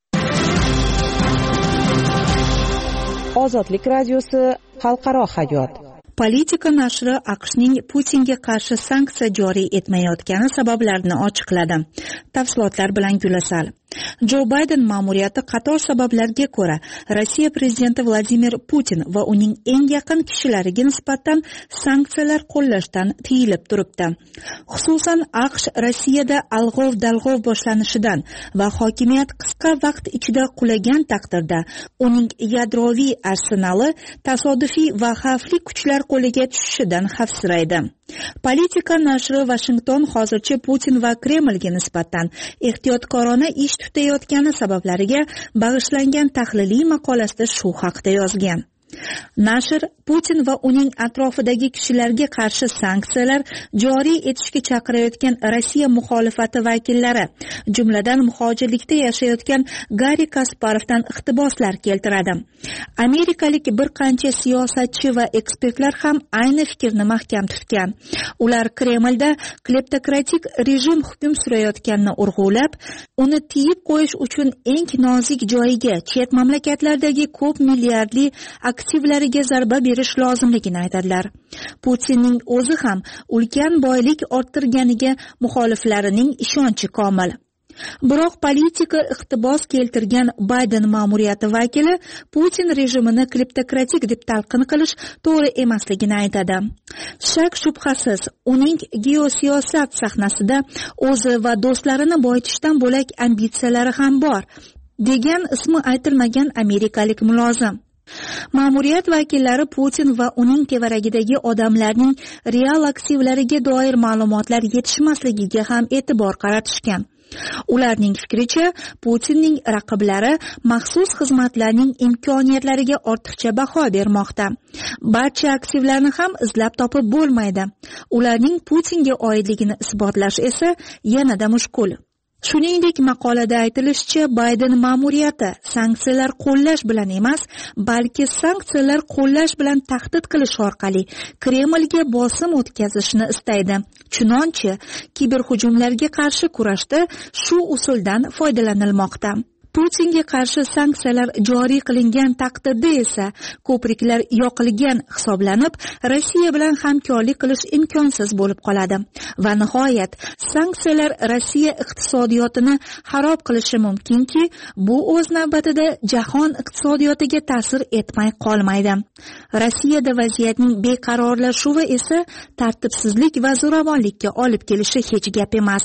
Ozodlik radiosi xalqaro hayot. Politika nashri AQShning Putinga qarshi sanksiya joriy etmayotgani sabablarini ochiqladi. Tafsilotlar bilan Gulasal. Jo Bayden ma'muriyati qator sabablarga ko'ra Rossiya prezidenti Vladimir Putin va uning eng yaqin kishilariga nisbatan sanksiyalar qo'llashdan tiyilib turibdi. Xususan AQSh Rossiyada alg'ov-dalg'ov boshlanishidan va hokimiyat qisqa vaqt ichida qulagan taqdirda uning yadroviy arsenali tasodifiy va xavfli kuchlar qo'liga tushishidan xavfsiraydi. Politika nashri Washington hozircha Putin va Kremlga nisbatan ehtiyotkorona ish tutayotgani sabablariga bag'ishlangan tahliliy maqolasida shu haqda yozgan. Nashr Putin va uning atrofidagi kishilarga qarshi sanksiyalar joriy etishga chaqirayotgan Rossiya muxolifati vakillari, jumladan muhojirlikda yashayotgan Gari Kasparovdan iqtiboslar keltiradi. Amerikalik bir qancha siyosatchi va ekspertlar ham ayni fikrni mahkam tutgan. Ular Kremlda kleptokratik rejim hukm surayotganini urg'ulab, uni tiyib qo'yish uchun eng nozik joyiga, chet mamlakatlardagi ko'p milliardli aktivlariga zarba berish lozimligini aytadilar. Putinning o'zi ham ulkan boylik orttirganiga muxoliflarining ishonchi komil. Biroq politika iqtibos keltirgan Bayden ma'muriyati vakili Putin rejimini kleptokratik deb talqin qilish to'g'ri emasligini aytadi. Shak shubhasiz, uning geosiyosat sahnasida o'zi va do'stlarini boyitishdan bo'lak ambitsiyalari ham bor, degan ismi aytilmagan amerikalik mulozim. Ma'muriyat vakillari Putin va uning tevaragidagi odamlarning real aktivlariga doir ma'lumotlar yetishmasligiga ham e'tibor qaratishgan. Ularning fikricha, Putinning raqiblari maxsus xizmatlarning imkoniyatlariga ortiqcha baho bermoqda. Barcha aktivlarni ham izlab topib bo'lmaydi. Ularning Putinga oidligini isbotlash esa yanada mushkul. Shuningdek, maqolada aytilishicha, Bayden ma'muriyati sanksiyalar qo'llash bilan emas, balki sanksiyalar qo'llash bilan tahdid qilish orqali Kremlga bosim o'tkazishni istaydi. Chunonchi, kiberhujumlarga qarshi kurashda shu usuldan foydalanilmoqda. Putinga qarshi sanksiyalar joriy qilingan taqdirda esa ko'priklar yoqilgan hisoblanib, Rossiya bilan hamkorlik qilish imkonsiz bo'lib qoladi. Va nihoyat, sanksiyalar Rossiya iqtisodiyotini xarob qilishi mumkinki, bu o'z navbatida jahon iqtisodiyotiga ta'sir etmay qolmaydi. Rossiyada vaziyatning beqarorlashuvi esa tartibsizlik va zo'ravonlikka olib kelishi hech gap emas.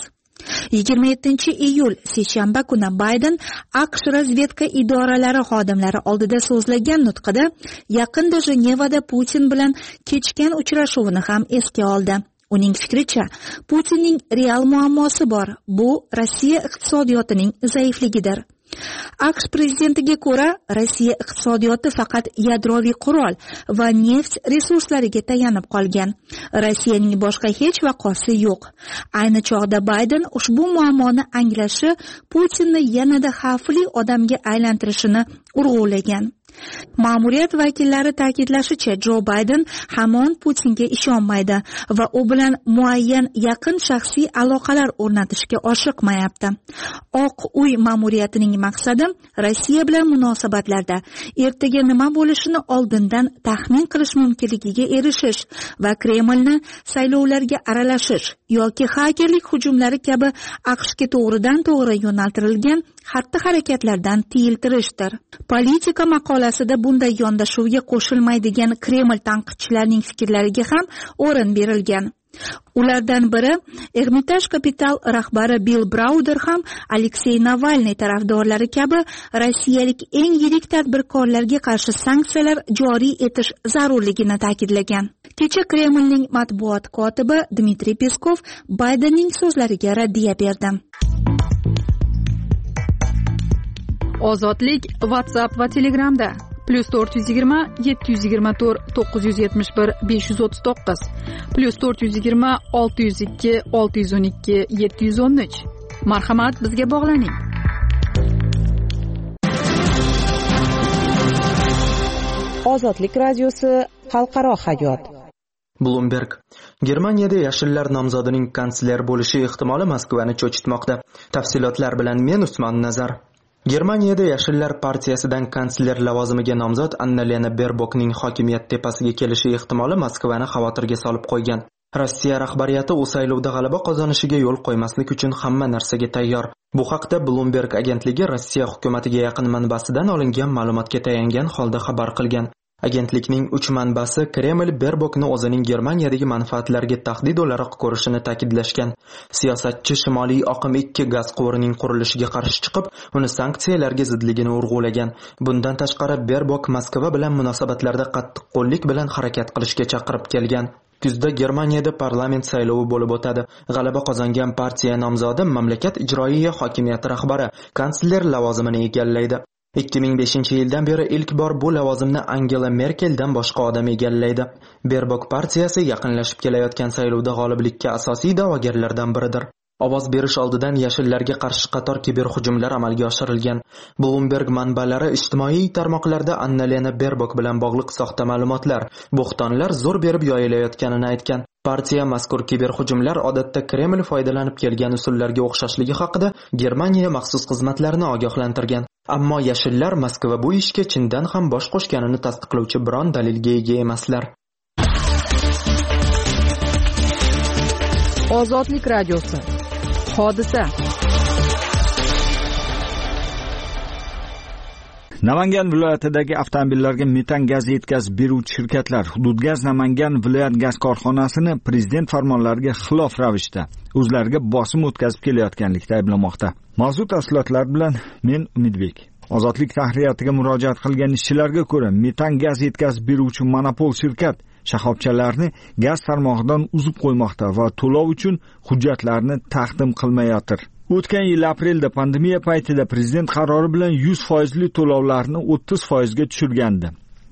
27-iyul seshanba kuni Bayden AQSh razvedka idoralari xodimlari oldida so'zlagan nutqida yaqinda Jenevada Putin bilan kechgan uchrashuvini ham esga oldi. Uning fikricha, Putinning real muammosi bor. Bu Rossiya iqtisodiyotining zaifligidir. AQSh prezidentiga ko'ra, Rossiya iqtisodiyoti faqat yadroviy qurol va neft resurslariga tayanib qolgan. Rossiyaning boshqa hech vaqosi yo'q. Ayni chog'da Bayden ushbu muammoni anglashi Putinni yanada xavfli odamga aylantirishini urg'ulagan. Ma'muriyat vakillari ta'kidlashicha, Jo Bayden hamon Putinga ishonmaydi va u bilan muayyan yaqin shaxsiy aloqalar o'rnatishga oshiqmayapti. Oq uy ma'muriyatining maqsadi Rossiya bilan munosabatlarda ertaga nima bo'lishini oldindan taxmin qilish mumkinligiga erishish va Kremlni saylovlarga aralashish yoki xakerlik hujumlari kabi AQShga to'g'ridan-to'g'ri yo'naltirilgan xatti-harakatlardan tiyiltirishdir. Politika maqolasida bunday yondashuvga qo'shilmaydigan Kreml tanqidchilarining fikrlariga ham o'rin berilgan. Ulardan biri Ermitaj Capital rahbari Bill Browder ham Aleksey Navalniy tarafdorlari kabi rossiyalik eng yirik tadbirkorlarga qarshi sanksiyalar joriy etish zarurligini ta'kidlagan. Kecha Kremlning matbuot kotibi Dmitriy Peskov Baydenning so'zlariga raddiya berdi. Ozodlik WhatsApp va Telegramda +420 724 971 539 +420 602 612 713. Marhamat, bizga bog'laning. Ozodlik radiosi xalqaro hayot. Bloomberg: Germaniyada yashillar nomzodining kansler bo'lishi ehtimoli Moskvani cho'chitmoqda. Tafsilotlar bilan men Usmon Nazar. Germaniyada Yashillar partiyasidan kansler lavozimiga nomzod Annalena Berbokning hokimiyat tepasiga kelishi ehtimoli Moskvani xavotirga solib qo'ygan. Rossiya rahbariyati u saylovda g'alaba qozonishiga yo'l qo'ymaslik uchun hamma narsaga tayyor. Bu haqda Bloomberg agentligi Rossiya hukumatiga yaqin manbasidan olingan ma'lumotga tayangan holda xabar qilgan. Agentlikning 3 manbasi Kreml Berbokni o'zining Germaniyadagi manfaatlariga tahdid o'laroq ko'rishini ta'kidlashgan. Siyosatchi Shimoliy oqim 2 gaz quvurining qurilishiga qarshi chiqib, uni sanksiyalarga zidligini urg'ulagan. Bundan tashqari Berbok Moskva bilan munosabatlarda qattiqqo'llik bilan harakat qilishga chaqirib kelgan. Kuzda Germaniyada parlament saylovi bo'lib o'tadi. G'alaba qozongan partiya nomzodi mamlakat ijroiya hokimiyati rahbari, kansler lavozimini egallaydi. 2005-yildan beri ilk bor bu lavozimni Angela Merkeldan boshqa odam egallaydi. Berbok partiyasi yaqinlashib kelayotgan saylovda g'oliblikka asosiy da'vogarlardan biridir. Ovoz berish oldidan yashillarga qarshi qator kiberhujumlar amalga oshirilgan. Bloomberg manbalari ijtimoiy tarmoqlarda Annalena Berbok bilan bog'liq soxta ma'lumotlar, bo'xtonlar zo'r berib yoyilayotganini aytgan. Partiya mazkur kiberhujumlar odatda Kreml foydalanib kelgan usullarga o'xshashligi haqida Germaniya maxsus xizmatlarini ogohlantirgan. Ammo yashillar Moskva bu ishga chindan ham bosh qo'shganini tasdiqlovchi biron dalilga ega emaslar. Ozodlik radiosi. Hodisa. Namangan viloyatidagi avtomobillarga metan gaz yetkazib beruvchi shirkatlar Hududgaz Namangan viloyat gaz korxonasini prezident farmonlariga xilof ravishda o'zlariga bosim o'tkazib kelayotganlikda ayblamoqda. Mavzu tafsilotlar bilan men Umidbek. Ozodlik tahriyatiga murojaat qilgan ishchilarga ko'ra, metan gaz yetkazib beruvchi monopol shirkat shoxobchalarni gaz tarmog'idan uzib qo'ymoqda va to'lov uchun hujjatlarni taqdim qilmayotir. O'tgan yil aprelda pandemiya paytida prezident qarori bilan 100% to'lovlarni 30% ga tushirgandi.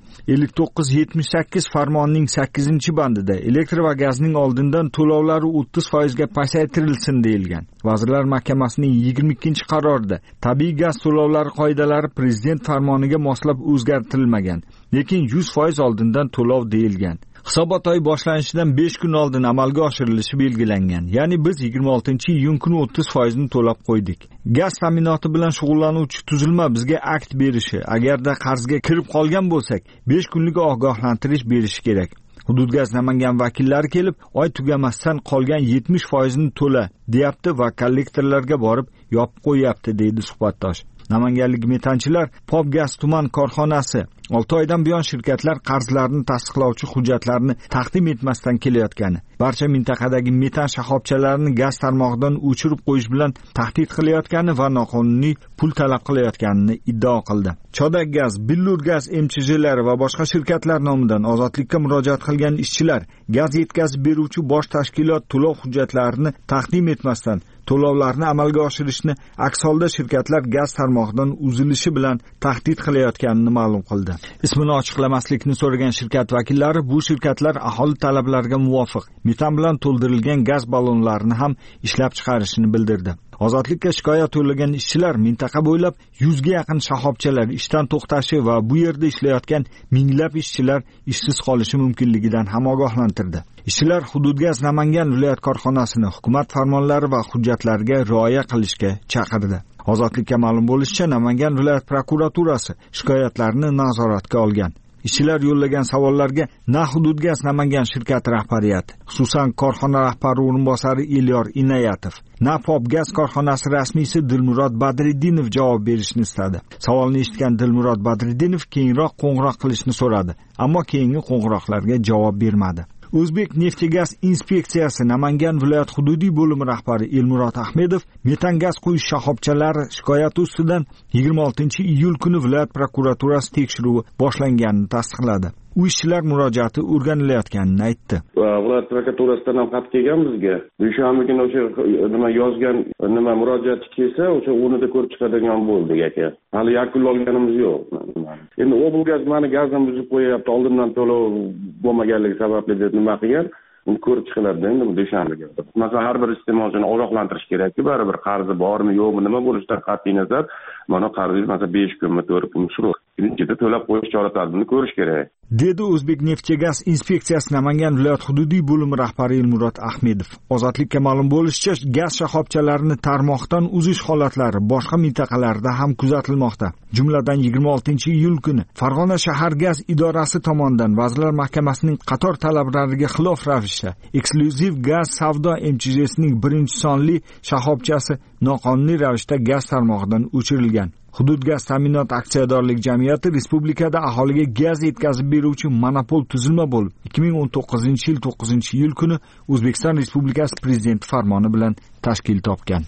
5978 farmonning 8-bandida elektr va gazning oldindan to'lovlari 30% ga pasaytirilsin deyilgan. Vazirlar Mahkamasining 22-qarorida tabiiy gaz to'lovlari qoidalari prezident farmoniga moslab o'zgartirilmagan, lekin 100% oldindan to'lov deyilgan. Hisobot oyi boshlanishidan 5 kun oldin amalga oshirilishi belgilangan. Ya'ni biz 26-iyun kuni 30% ni to'lab qo'ydik. Gaz ta'minoti bilan shug'ullanuvchi tuzilma bizga akt berishi, agarda qarzga kirib qolgan bo'lsak, 5 kunlik ogohlantirish berishi kerak. Hududgaz Namangan vakillari kelib, oy tugamasdan qolgan 70% ni to'la deyapti va kollektorlarga borib yopib qo'yapti, deydi suhbatdosh. Namanganlik metanchilar Popgaz tuman korxonasi 6 oydan buyon shirkatlar qarzlarini tasdiqlovchi hujjatlarni taqdim etmasdan kelayotgani, barcha mintaqadagi metan shoxobchalarini gaz tarmog'idan o'chirib qo'yish bilan tahdid qilayotgani va noqonuniy pul talab qilayotganini iddao qildi. Chodak gaz, Billur gaz MCJlari va boshqa shirkatlar nomidan ozodlikka murojaat qilgan ishchilar gaz yetkazib beruvchi bosh tashkilot to'lov hujjatlarini taqdim etmasdan to'lovlarni amalga oshirishni, aks holda shirkatlar gaz tarmog'idan uzilishi bilan tahdid qilayotganini ma'lum qildi. Ismini ochiqlamaslikni so'ragan shirkat vakillari bu shirkatlar aholi talablariga muvofiq metan bilan to'ldirilgan gaz ballonlarini ham ishlab chiqarishini bildirdi. Ozodlikka shikoyat yo'llagan ishchilar mintaqa bo'ylab 100 ga yaqin shoxobchalar ishdan to'xtashi va bu yerda ishlayotgan minglab ishchilar ishsiz qolishi mumkinligidan ham ogohlantirdi. Ishchilar Hududgaz Namangan viloyat korxonasini hukumat farmonlari va hujjatlariga rioya qilishga chaqirdi. Ozodlikka ma'lum bo'lishicha, Namangan viloyat prokuraturasi shikoyatlarni nazoratga olgan. Ishchilar yo'llagan savollarga na Hududgaz Namangan shirkati rahbariyati, xususan korxona rahbari o'rinbosari Elyor Inayatov, na Popgaz korxonasi rasmiysi Dilmurod Badriddinov javob berishni istadi. Savolni eshitgan Dilmurod Badriddinov keyinroq qo'ng'iroq qilishni so'radi, ammo keyingi qo'ng'iroqlarga javob bermadi. O'zbek neftigaz inspeksiyasi Namangan viloyat hududiy bo'limi rahbari Elmurod Ahmedov metan gaz quyish shoxobchalari shikoyati ustidan 26-iyul kuni viloyat prokuraturasi tekshiruvi boshlanganini tasdiqladi. U ishchilar murojaati o'rganilayotganini aytdi. Viloyat prokuraturasidan ham xat kelgan bizga. Dushanba kuni o'sha yozgan murojaati kelsa, o'sha o'rnida ko'rib chiqadigan bo'ldik aka. Hali yakunlanganimiz yo'q. Endi Oblgaz mani gazdan buzib qo'yapti, oldindan to'lov bo'lmaganligi sababli deb nima qilgan? Uni ko'rib chiqiladi endi dushanbaga. Masalan, har bir iste'molchini ogohlantirish kerak-ku, baribir qarzi bormi, yo'qmi, nima bo'lishidan qat'iy nazar, mana qarzingiz masalan 5 kunmi, 4 kunmi shuruq. Birinchida to'lab qo'yish chora-tadbirini ko'rish kerak. Dedi O'zbek neftigaz inspeksiyasi Namangan viloyat hududiy bo'limi rahbari Elmurod Ahmedov. Ozodlikka ma'lum bo'lishicha, gaz shoxobchalarini tarmoqdan uzish holatlari boshqa mintaqalarda ham kuzatilmoqda. Jumladan 26-iyul kuni Farg'ona shahar gaz idorasi tomonidan Vazirlar Mahkamasining qator talablariga xilof ravishda eksklyuziv gaz savdo MCJsining 1-sonli shoxobchasi noqonuniy ravishda gaz tarmog'idan o'chirilgan. Hududgaz ta'minot aksiyadorlik jamiyati respublikada aholiga gaz yetkazib beruvchi monopol tuzilma bo'lib, 2019-yil 9-iyul kuni O'zbekiston Respublikasi prezidenti farmoni bilan tashkil topgan.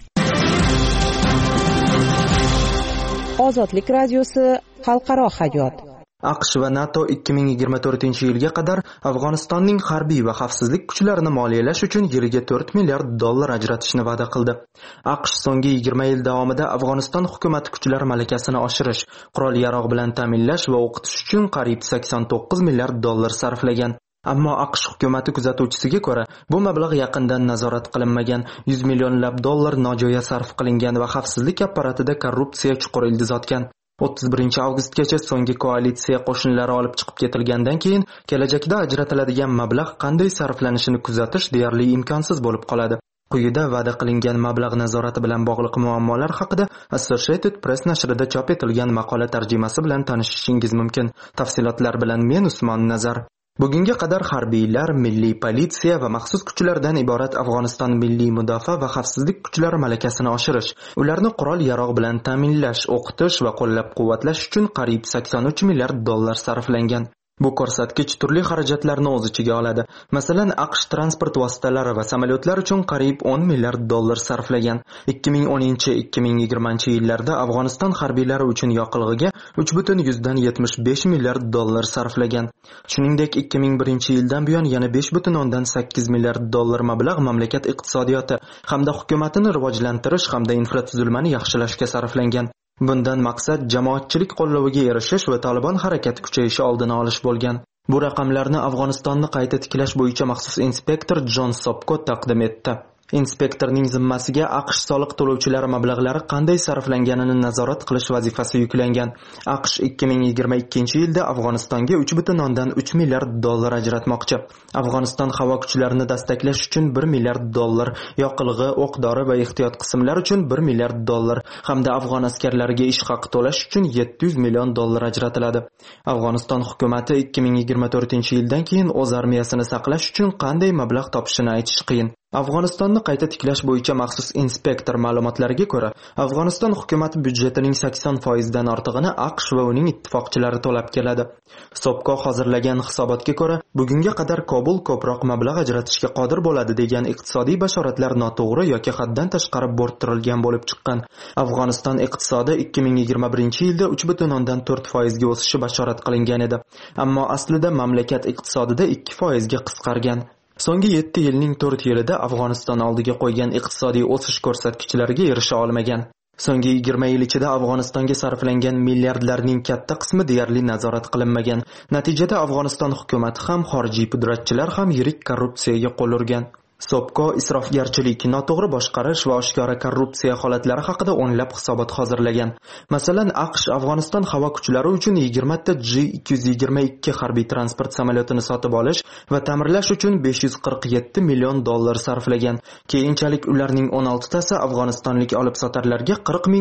Ozodlik radiosi xalqaro hayot. AQSh va NATO 2024-yilga qadar Afg'onistonning harbiy va xavfsizlik kuchlarini moliyalash uchun yiliga $4 milliard ajratishni va'da qildi. AQSh so'nggi 20 yil davomida Afg'oniston hukumat kuchlari malakasini oshirish, qurol-yarog' bilan ta'minlash va o'qitish uchun qariyb $89 milliard sarflagan. Ammo AQSh hukumati kuzatuvchisiga ko'ra, bu mablag' yaqindan nazorat qilinmagan, $100 millionlab nojo'ya sarf qilingan va xavfsizlik apparatida korrupsiya chuqur ildiz otgan. 31 avgustgacha so'nggi koalitsiya qo'shinlari olib chiqib ketilgandan keyin kelajakda ajratiladigan mablag' qanday sarflanishini kuzatish deyarli imkonsiz bo'lib qoladi. Quyida va'da qilingan mablag' nazorati bilan bog'liq muammolar haqida Associated Press nashrida chop etilgan maqola tarjimasi bilan tanishishingiz mumkin. Tafsilotlar bilan men Usmon Nazar. Bugunga qadar harbiylar, milliy politsiya va maxsus kuchlardan iborat Afg'oniston milliy mudofaa va xavfsizlik kuchlari malakasini oshirish, ularni qurol-yarog' bilan ta'minlash, o'qitish va qo'llab-quvvatlash uchun qariyb $83 milliard sarflangan. Bu ko'rsatkich turli xarajatlarni o'z ichiga oladi. Masalan, AQSh transport vositalari va samolyotlar uchun qariyb $10 milliard sarflagan. 2010-2020 yillarda Afg'oniston harbiylari uchun yoqilg'iga $3.75 milliard sarflagan. Shuningdek, 2001-yildan buyon yana $5.8 milliard mablag' mamlakat iqtisodiyoti hamda hukumatini rivojlantirish hamda infratuzilmani yaxshilashga sarflangan. Bundan maqsad jamoatchilik qo'llaviga erishish va Taliban harakati kuchayishi oldini olish bo'lgan. Bu raqamlarni Afg'onistonni qayta tiklash bo'yicha maxsus inspektor Jon Sopko taqdim etdi. Inspektorning zimmasiga AQSh soliq to'lovchilari mablag'lari qanday sarflanganini nazorat qilish vazifasi yuklangan. AQSh 2022-yilda Afg'onistonga $3.3 milliard ajratmoqchi. Afg'oniston havo kuchlarini dastaklash uchun $1 milliard, yoqilg'i, o'q-dori va ehtiyot qismlar uchun $1 milliard hamda afg'on askarlariga ish haqi to'lash uchun $700 million ajratiladi. Afg'oniston hukumati 2024-yildan keyin o'z armiyasini saqlash uchun qanday mablag' topishini aytish qiyin. Afg'onistonni qayta tiklash bo'yicha maxsus inspektor ma'lumotlariga ko'ra, Afg'oniston hukumati byudjetining 80% dan ortig'ini AQSh va uning ittifoqchilari to'lab keladi. Sopko hozirlagan hisobotga ko'ra, bugunga qadar Kobul ko'proq mablag' ajratishga qodir bo'ladi degan iqtisodiy bashoratlar noto'g'ri yoki haddan tashqari bo'rttirilgan bo'lib chiqqan. Afg'oniston iqtisodi 2021-yilda 3.4% ga o'sishi bashorat qilingan edi. Ammo aslida mamlakat iqtisodida 2% ga qisqargan. So'nggi 7 yilning 4 yilida Afg'oniston oldiga qo'ygan iqtisodiy o'sish ko'rsatkichlariga erisha olmagan. So'nggi 20 yil ichida Afg'onistonga sarflangan milliardlarning katta qismi deyarli nazorat qilinmagan. Natijada Afg'oniston hukumati ham, xorijiy pudratchilar ham yirik korrupsiyaga qo'l urgan. Sopko isrofgarchilik, noto'g'ri boshqarish va oshkora korrupsiya holatlari haqida o'nlab hisobot hozirlagan. Masalan, AQSh Afg'oniston havo kuchlari uchun 20 ta J-222 harbiy transport samolyotini sotib olish va ta'mirlash uchun $547 million sarflagan. Keyinchalik ularning 16 tasi afg'onistonlik olib sotarlarga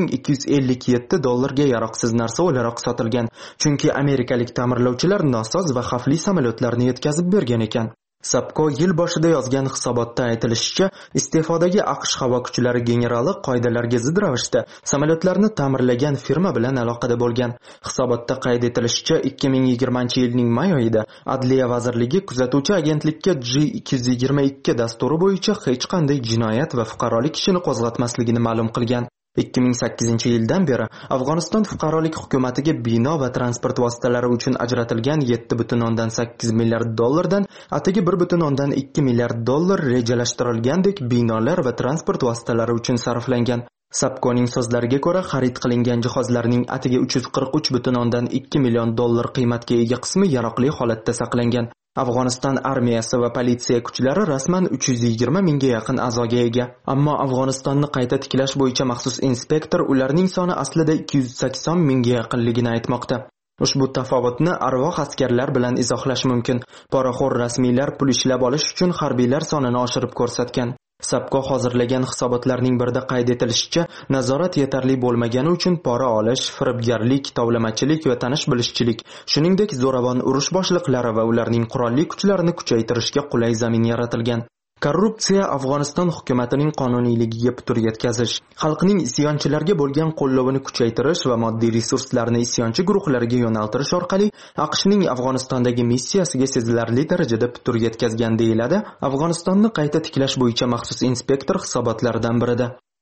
$40,257 ga yaroqsiz narsa o'laroq sotilgan. Chunki amerikalik ta'mirlovchilar nosoz va xavfli samolyotlarni yetkazib bergan ekan. Sopko yil boshida yozgan hisobotda aytilishicha, iste'fodagi AQSh havo kuchlari generali qoidalarga zid ravishda samolyotlarni ta'mirlagan firma bilan aloqada bo'lgan. Hisobotda qayd etilishicha, 2020-yilning may oyida Adliya vazirligi kuzatuvchi agentlikka J-222 dasturi bo'yicha hech qanday jinoyat va fuqarolik ishini qo'zg'atmasligini ma'lum qilgan. 2008-yildan beri Afg'oniston fuqarolik hukumatiga bino va transport vositalari uchun ajratilgan $7.8 milliard dan atigi $1.2 milliard rejalashtirilgandek binolar va transport vositalari uchun sarflangan. Sopkoning so'zlariga ko'ra, xarid qilingan jihozlarning atigi $343.2 million qiymatga ega qismi yaroqli holatda saqlangan. Afg'oniston armiyasi va politsiya kuchlari rasman 320 mingga yaqin a'zoga ega. Ammo Afg'onistonni qayta tiklash bo'yicha maxsus inspektor ularning soni aslida 280 mingga yaqinligini aytmoqda. Ushbu tafovutni arvoh askarlar bilan izohlash mumkin. Poraxo'r rasmiylar pul ishlab olish uchun harbiylar sonini oshirib ko'rsatgan. Sopko hozirlagan hisobotlarning birida qayd etilishicha, nazorat yetarli bo'lmagani uchun pora olish, firibgarlik, tovlamachilik va tanish-bilishchilik, shuningdek zo'ravon urush boshliqlari va ularning qurolli kuchlarini kuchaytirishga qulay zamin yaratilgan. Korrupsiya Afg'oniston hukumatining qonuniyligiga putur yetkazish, xalqning isyonchilarga bo'lgan qo'llovini kuchaytirish va moddiy resurslarni isyonchi guruhlarga yo'naltirish orqali AQShning Afg'onistondagi missiyasiga sezilarli darajada putur yetkazgan deyiladi Afg'onistonni qayta tiklash bo'yicha maxsus inspektor hisobotlaridan birida.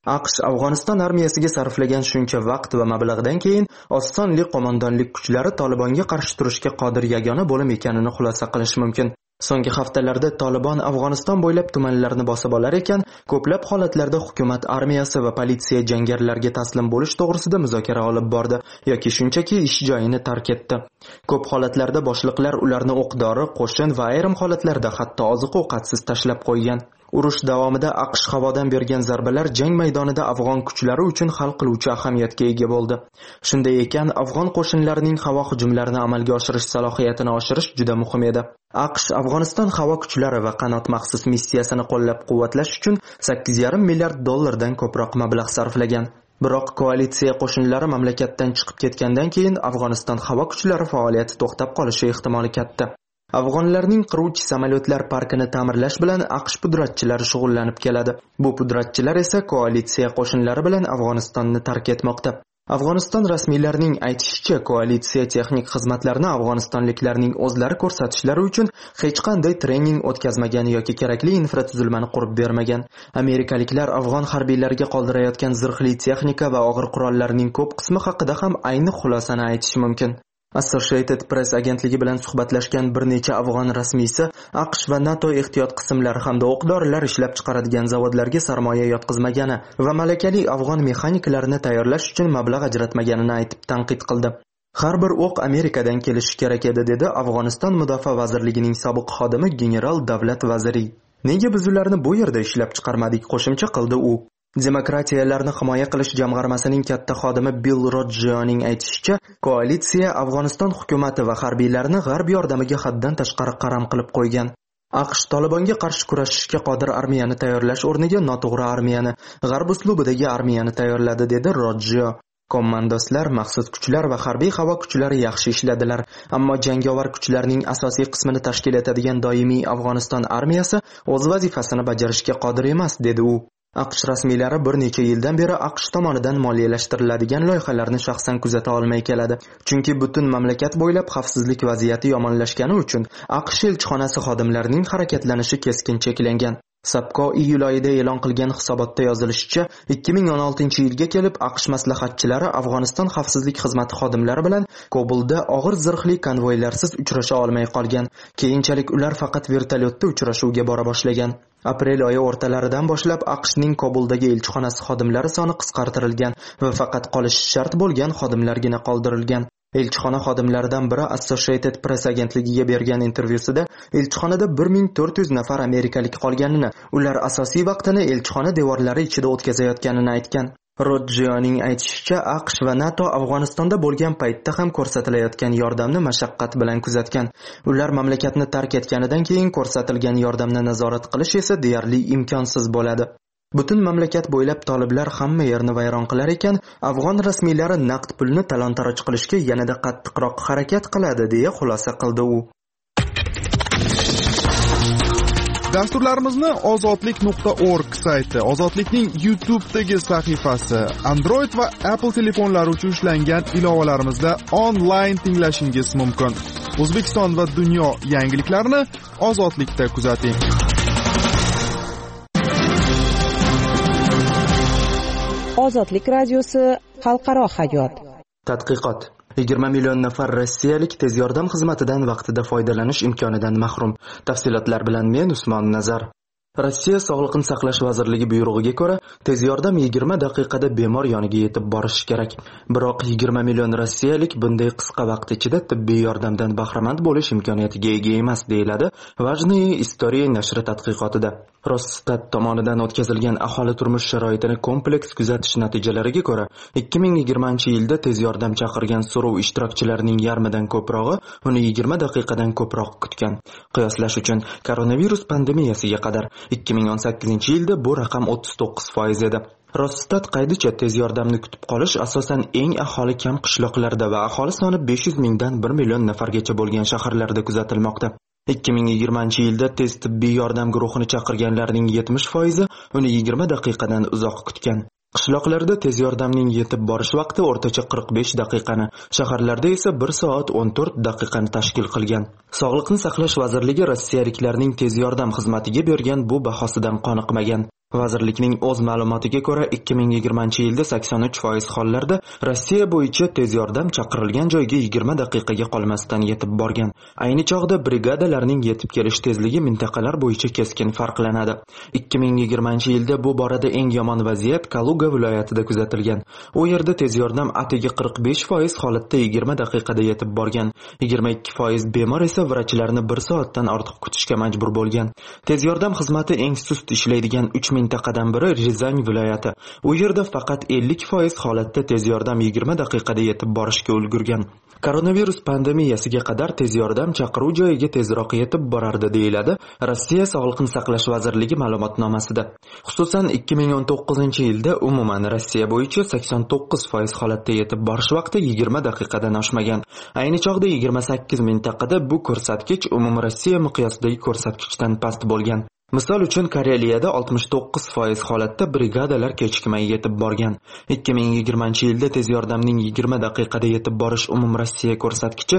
AQSh Afg'oniston armiyasiga sarflagan shuncha vaqt va mablag'dan keyin Ostonli qo'mondonlik kuchlari Tolibonga qarshi turishga qodir yagona bo'lim ekanini xulosa qilish mumkin. So'nggi haftalarda Tolibon Afg'oniston bo'ylab tumanlarni bosib olar ekan, ko'plab holatlarda hukumat armiyasi va politsiya jangarilarga taslim bo'lish to'g'risida muzokara olib bordi yoki shunchaki ish joyini tark etdi. Ko'p holatlarda boshliqlar ularni o'q-dori, qo'shin va ayrim holatlarda hatto oziq-ovqatsiz tashlab qo'ygan. Urush davomida AQSh havodan bergan zarbalar jang maydonida afg'on kuchlari uchun hal qiluvchi ahamiyatga ega bo'ldi. Shunday ekan, afg'on qo'shinlarining havo hujumlarini amalga oshirish salohiyatini oshirish juda muhim edi. AQSh Afg'oniston havo kuchlari va qanot maxsus missiyasini qo'llab-quvvatlash uchun 8,5 milliard dollardan ko'proq mablag' sarflagan. Biroq koalitsiya qo'shinlari mamlakatdan chiqib ketgandan keyin Afg'oniston havo kuchlari faoliyati to'xtab qolishi ehtimoli katta. Afg'onlarning qiruvchi samolyotlar parkini ta'mirlash bilan AQSh pudratchilari shug'ullanib keladi. Bu pudratchilar esa koalitsiya qo'shinlari bilan Afg'onistonni tark etmoqda. Afg'oniston rasmiylarining aytishicha, koalitsiya texnik xizmatlarini afg'onistonliklarning o'zlari ko'rsatishlari uchun hech qanday trening o'tkazmagan yoki kerakli infratuzilmani qurib bermagan. Amerikaliklar afg'on harbiylariga qoldirayotgan zirhli texnika va og'ir qurollarning ko'p qismi haqida ham ayni xulosani aytish mumkin. Associated Press agentligi bilan suhbatlashgan bir necha afg'on rasmiysi AQSh va NATO ehtiyot qismlari hamda o'q-dorilar ishlab chiqaradigan zavodlarga sarmoya yotqizmagani va malakali afg'on mexaniklarini tayyorlash uchun mablag' ajratmaganini aytib tanqid qildi. Har bir o'q Amerikadan kelishi kerak edi, dedi Afg'oniston Mudofaa vazirligining sobiq xodimi general Davlat Vaziri. Nega biz ularni bu yerda ishlab chiqarmadik, qo'shimcha qildi u. Demokratiyalarni himoya qilish jamg'armasining katta xodimi Bill Rodgioning aytishicha, koalitsiya Afg'oniston hukumati va harbiylarini g'arb yordamiga haddan tashqari qaram qilib qo'ygan. AQSh Tolibonga qarshi kurashishga qodir armiyani tayyorlash o'rniga noto'g'ri armiyani, g'arb uslubidagi armiyani tayyorladi, dedi Rodgio. Kommandoslar, maxsus kuchlar va harbiy havo kuchlari yaxshi ishladilar, ammo jangovar kuchlarning asosiy qismini tashkil etadigan doimiy Afg'oniston armiyasi o'z vazifasini bajarishga qodir emas, dedi u. AQSh rasmiylari bir necha yildan beri AQSh tomonidan moliyalashtiriladigan loyihalarni shaxsan kuzata olmay keladi. Chunki butun mamlakat bo'ylab xavfsizlik vaziyati yomonlashgani uchun AQSh elchixonasi xodimlarining harakatlanishi keskin cheklangan. Sapko iyul oyida e'lon qilgan hisobotda yozilishicha, 2016-yilga kelib AQSh maslahatchilari Afg'oniston xavfsizlik xizmati xodimlari bilan Kobulda og'ir zirhli konvoylarsiz uchrasha olmay qolgan. Keyinchalik ular faqat vertolyotda uchrashuvga bora boshlagan. Aprel oyi o'rtalaridan boshlab AQShning Kobuldagi elchixonasi xodimlari soni qisqartirilgan va faqat qolishi shart bo'lgan xodimlargina qoldirilgan. Elchixona xodimlaridan biri Associated Press agentligiga bergan intervyusida elchixonada 1400 nafar amerikalik qolganini, ular asosiy vaqtini elchixona devorlari ichida o'tkazayotganini aytgan. Rodgioning aytishicha, AQSh va NATO Afg'onistonda bo'lgan paytda ham ko'rsatilayotgan yordamni mashaqqat bilan kuzatgan. Ular mamlakatni tark etganidan keyin ko'rsatilgan yordamni nazorat qilish esa deyarli imkonsiz bo'ladi. Butun mamlakat bo'ylab toliblar hamma yerni vayron qilar ekan, afg'on rasmiylari naqd pulni talon-taroj qilishga yanada qattiqroq harakat qiladi, deya xulosa qildi u. Dasturlarimizni ozodlik.org sayti, Ozodlikning YouTube'dagi sahifasi, Android va Apple telefonlari uchun ishlangan ilovalarimizda onlayn tinglashingiz mumkin. O'zbekiston va dunyo yangiliklarini Ozodlikda kuzating. Ozodlik radiosi xalqaro hayot. Tadqiqot. 20 million nafar rossiyalik tez yordam xizmatidan vaqtida foydalanish imkonidan mahrum. Tafsilotlar bilan men Usmon Nazar. Rossiya Sog'liqni saqlash vazirligi buyrug'iga ko'ra, tez yordam 20 daqiqada bemor yoniga yetib borishi kerak. Biroq 20 million rossiyalik bunday qisqa vaqt ichida tibbiy yordamdan bahramand bo'lish imkoniyatiga ega emas, deyiladi Vajniye Istoriya nashri tadqiqotida. Rosstat tomonidan o'tkazilgan aholi turmush sharoitini kompleks kuzatish natijalariga ko'ra, 2020-yilda tez yordam chaqirgan so'rov ishtirokchilarining yarmidan ko'prog'i uni 20 daqiqadan ko'proq kutgan. Qiyoslash uchun, koronavirus pandemiyasiga qadar 2018-yilda bu raqam 39% edi. Rosstat qaydicha tez yordamni kutib qolish asosan eng aholi kam qishloqlarda va aholi soni 500 mingdan 1 million nafargacha bo'lgan shaharlarda kuzatilmoqda. 2020-yilda tez tibbiy yordam guruhini chaqirganlarning 70% uni 20 daqiqadan uzoq kutgan. Qishloqlarda tez yordamning yetib borish vaqti o'rtacha 45 daqiqani, shaharlarda esa 1 soat 14 daqiqani tashkil qilgan. Sog'liqni saqlash vazirligi rossiyaliklarning tez yordam xizmatiga bergan bu bahosidan qoniqmagan. Vazirlikning o'z ma'lumotiga ko'ra 2020-yilda 83% hollarda Rossiya bo'yicha tez yordam chaqirilgan joyga 20 daqiqaga qolmasdan yetib borgan. Ayni chog'da brigadalarning yetib kelish tezligi mintaqalar bo'yicha keskin farqlanadi. 2020-yilda bu borada eng yomon vaziyat Kaluga viloyatida kuzatilgan. U yerda tez yordam atigi 45% holatda 20 daqiqada yetib borgan. 22% bemor esa vrachlarni 1 soatdan ortiq kutishga majbur bo'lgan. Tez yordam xizmati eng sust ishlaydigan 3 mintaqadan biri Rizan viloyati. U yerda faqat 50% holatda tez yordam 20 daqiqada yetib borishga ulgurgan. Koronavirus pandemiyasiga qadar tez yordam chaqiruv joyiga tezroq yetib borardi deyiladi Rossiya Sog'liqni saqlash vazirligi ma'lumotnomasida. Xususan 2019-yilda umuman Rossiya bo'yicha 89% holatda yetib borish vaqti 20 daqiqadan oshmagan. Ayni chog'da 28 mintaqada bu ko'rsatkich umum Rossiya miqyosidagi ko'rsatkichdan past bo'lgan. Misol uchun Kareliyada 69% holatda brigadalar kechikmay yetib borgan. 2020-yilda tez yordamning 20 daqiqada yetib borish umum Rossiya ko'rsatkichi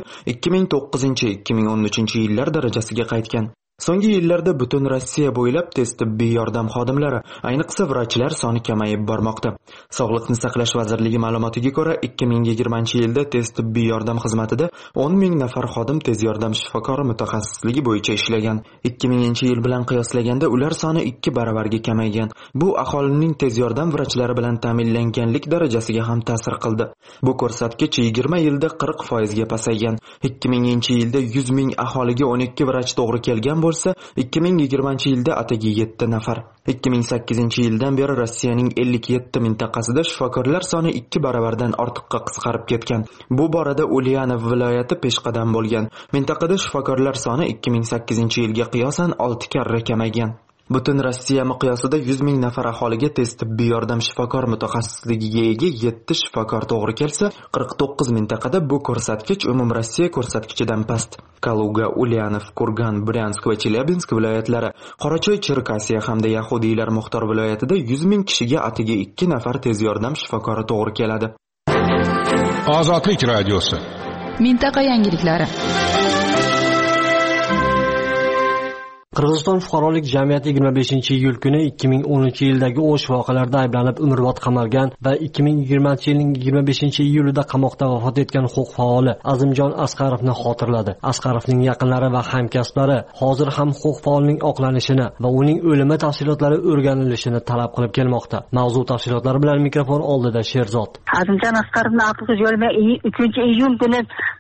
2009-2013-yillar darajasiga qaytgan. So'nggi yillarda butun Rossiya bo'ylab tez tibbiy yordam xodimlari, ayniqsa vrachlar soni kamayib bormoqda. Sog'liqni saqlash vazirligi ma'lumotiga ko'ra 2020-yilda tez tibbiy yordam xizmatida 10 ming nafar xodim tez yordam shifokori mutaxassisligi bo'yicha ishlagan. 2000-yil bilan qiyoslaganda ular soni 2 baravarga kamaygan. Bu aholining tez yordam vrachlari bilan ta'minlanganlik darajasiga ham ta'sir qildi. Bu ko'rsatkich 20 yilda 40% ga pasaygan. 2000-yilda 100 ming aholiga 12 vrach to'g'ri kelgan bo'lsa, 2020-yilda atigi 7 nafar. 2008-yildan beri Rossiyaning 57 mintaqasida shifokorlar soni 2 baravardan ortiqqa qisqarib ketgan. Bu borada Ulyanov viloyati peshqadam bo'lgan. Mintaqada shifokorlar soni 2008-yilga qiyosan 6 karra kamaygan. Butun Rossiya miqyosida 100 ming nafar aholiga tez tibbiy yordam shifokor mutaxassisligiga ega 7 shifokor to'g'ri kelsa, 49 mintaqada bu ko'rsatkich umum Rossiya ko'rsatkichidan past. Kaluga, Ulyanov, Kurgan, Bryansk va Chelyabinsk viloyatlari, Qorachoy, Cherkasiya hamda Yahudiylar muxtor viloyatida 100 ming kishiga atigi 2 nafar tez yordam shifokori to'g'ri keladi. Ozodlik radiosi. Mintaqa yangiliklari. Qirg'iziston fuqarolik jamiyati 25-iyul kuni 2010-yildagi o'sh voqealarida ayblanib umrbod qamalgan va 2020-yilning 25-iyulida qamoqda vafot etgan huquq faoli Azimjon Asqarovni xotirladi. Asqarovning yaqinlari va hamkasblari hozir ham huquq faolining oqlanishini va uning o'limi tafsilotlari o'rganilishini talab qilib kelmoqda. Mavzu tafsilotlari bilan mikrofon oldida Sherzod. Azimjon Asqarovning aqlsiz o'limi 3-iyul kuni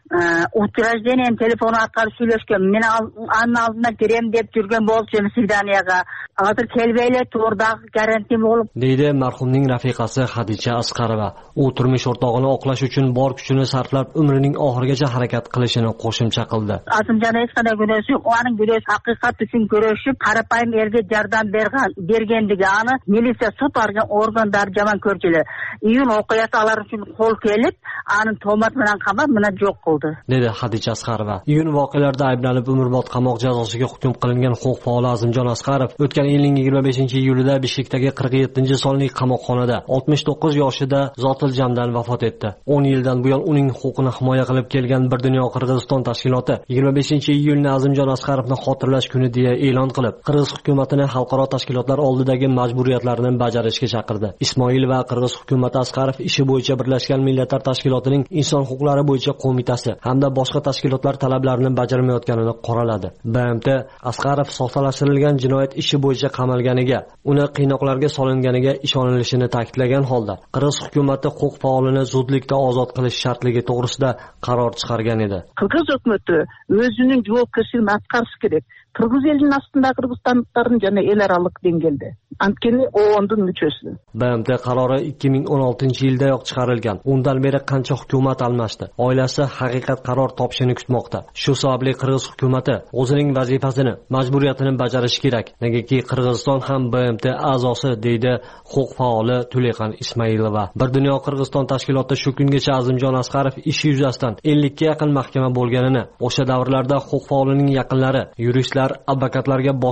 utраждением telefonu orqali сөйлешкен. Men aldına kirem deb yurgan bo'ldim Sidaniyaga. Hozir kelbaylar to'g'ridagi garantiya bo'lib. Deydi marhumning rafiqasi Xadicha Asqarova. U turmush o'rtog'ini oqlash uchun bor kuchini sarflab umrining oxirigacha harakat qilishini qo'shimcha qildi. Azimjon hech qanday gunohi yo'q. Uning gunohi haqiqat uchun kurashib, qarapayim erga yordam berganligi ani militsiya sud organlar jamon ko'rchilar. Iyun o'qiyasi alar uchun qo'l kelib, ani to'mat bilan qamab, mana yo'q qildi. Dedi Xadicha Asqarova. Iyun voqealarida ayblanib umrbod qamoq jazosiga hukm qilingan huquq faoli Azimjon Asqarov o'tgan yilning 25-iyulida Bishkekdagi 47-sonli qamoqxonada 69 yoshida zotil jamdan vafot etdi. 10 yildan buyon uning huquqini himoya qilib kelgan Bir dunyo Qirg'iziston tashkiloti 25-iyulni Azimjon Asqarovni xotirlash kuni deya e'lon qilib, Qirg'iz hukumatini xalqaro tashkilotlar oldidagi majburiyatlarini bajarishga chaqirdi. Ismoil va Qirg'iz hukumati Asqarov ishi bo'yicha Birlashgan Millatlar Tashkilotining Inson huquqlari bo'yicha qo'mitasi hamda boshqa tashkilotlar talablarini bajarmayotganini qoraladi. BMT Asqarov soxtalashtirilgan jinoyat ishi bo'yicha qamalganiga, uni qiynoqlarga solinganiga ishonilishini ta'kidlagan holda, Qirg'iz hukumatı huquq faolini zudlikda ozod qilish shartligi to'g'risida qaror chiqargan edi. Qirg'iz hukumatı o'zining javobgarchiligini atqarishi kerak. Qirg'iz elining ostida Qirg'izistonliklarning yana el arалық dengelde. Antkeni OON'ning müchesi. BMT qarori 2016-yildayoq chiqarilgan. Undan beri qancha hukumat almashdi. Oilasi haqiqat qaror topishini kutmoqda. Shu sababli Qirg'iz hukumatı o'zining vazifasini, majburiyatini bajarishi kerak. Negaki Qirg'iziston ham BMT a'zosi, deydi huquq faoli Tuleqan Ismailova. Bir dunyo Qirg'iziston tashkiloti shu kungacha Azimjon Asqarov ishi yuzasidan 50 ga yaqin mahkama bo'lganini, o'sha davrlarda huquq faolining yaqinlari, yuristlar, advokatlarga bosim,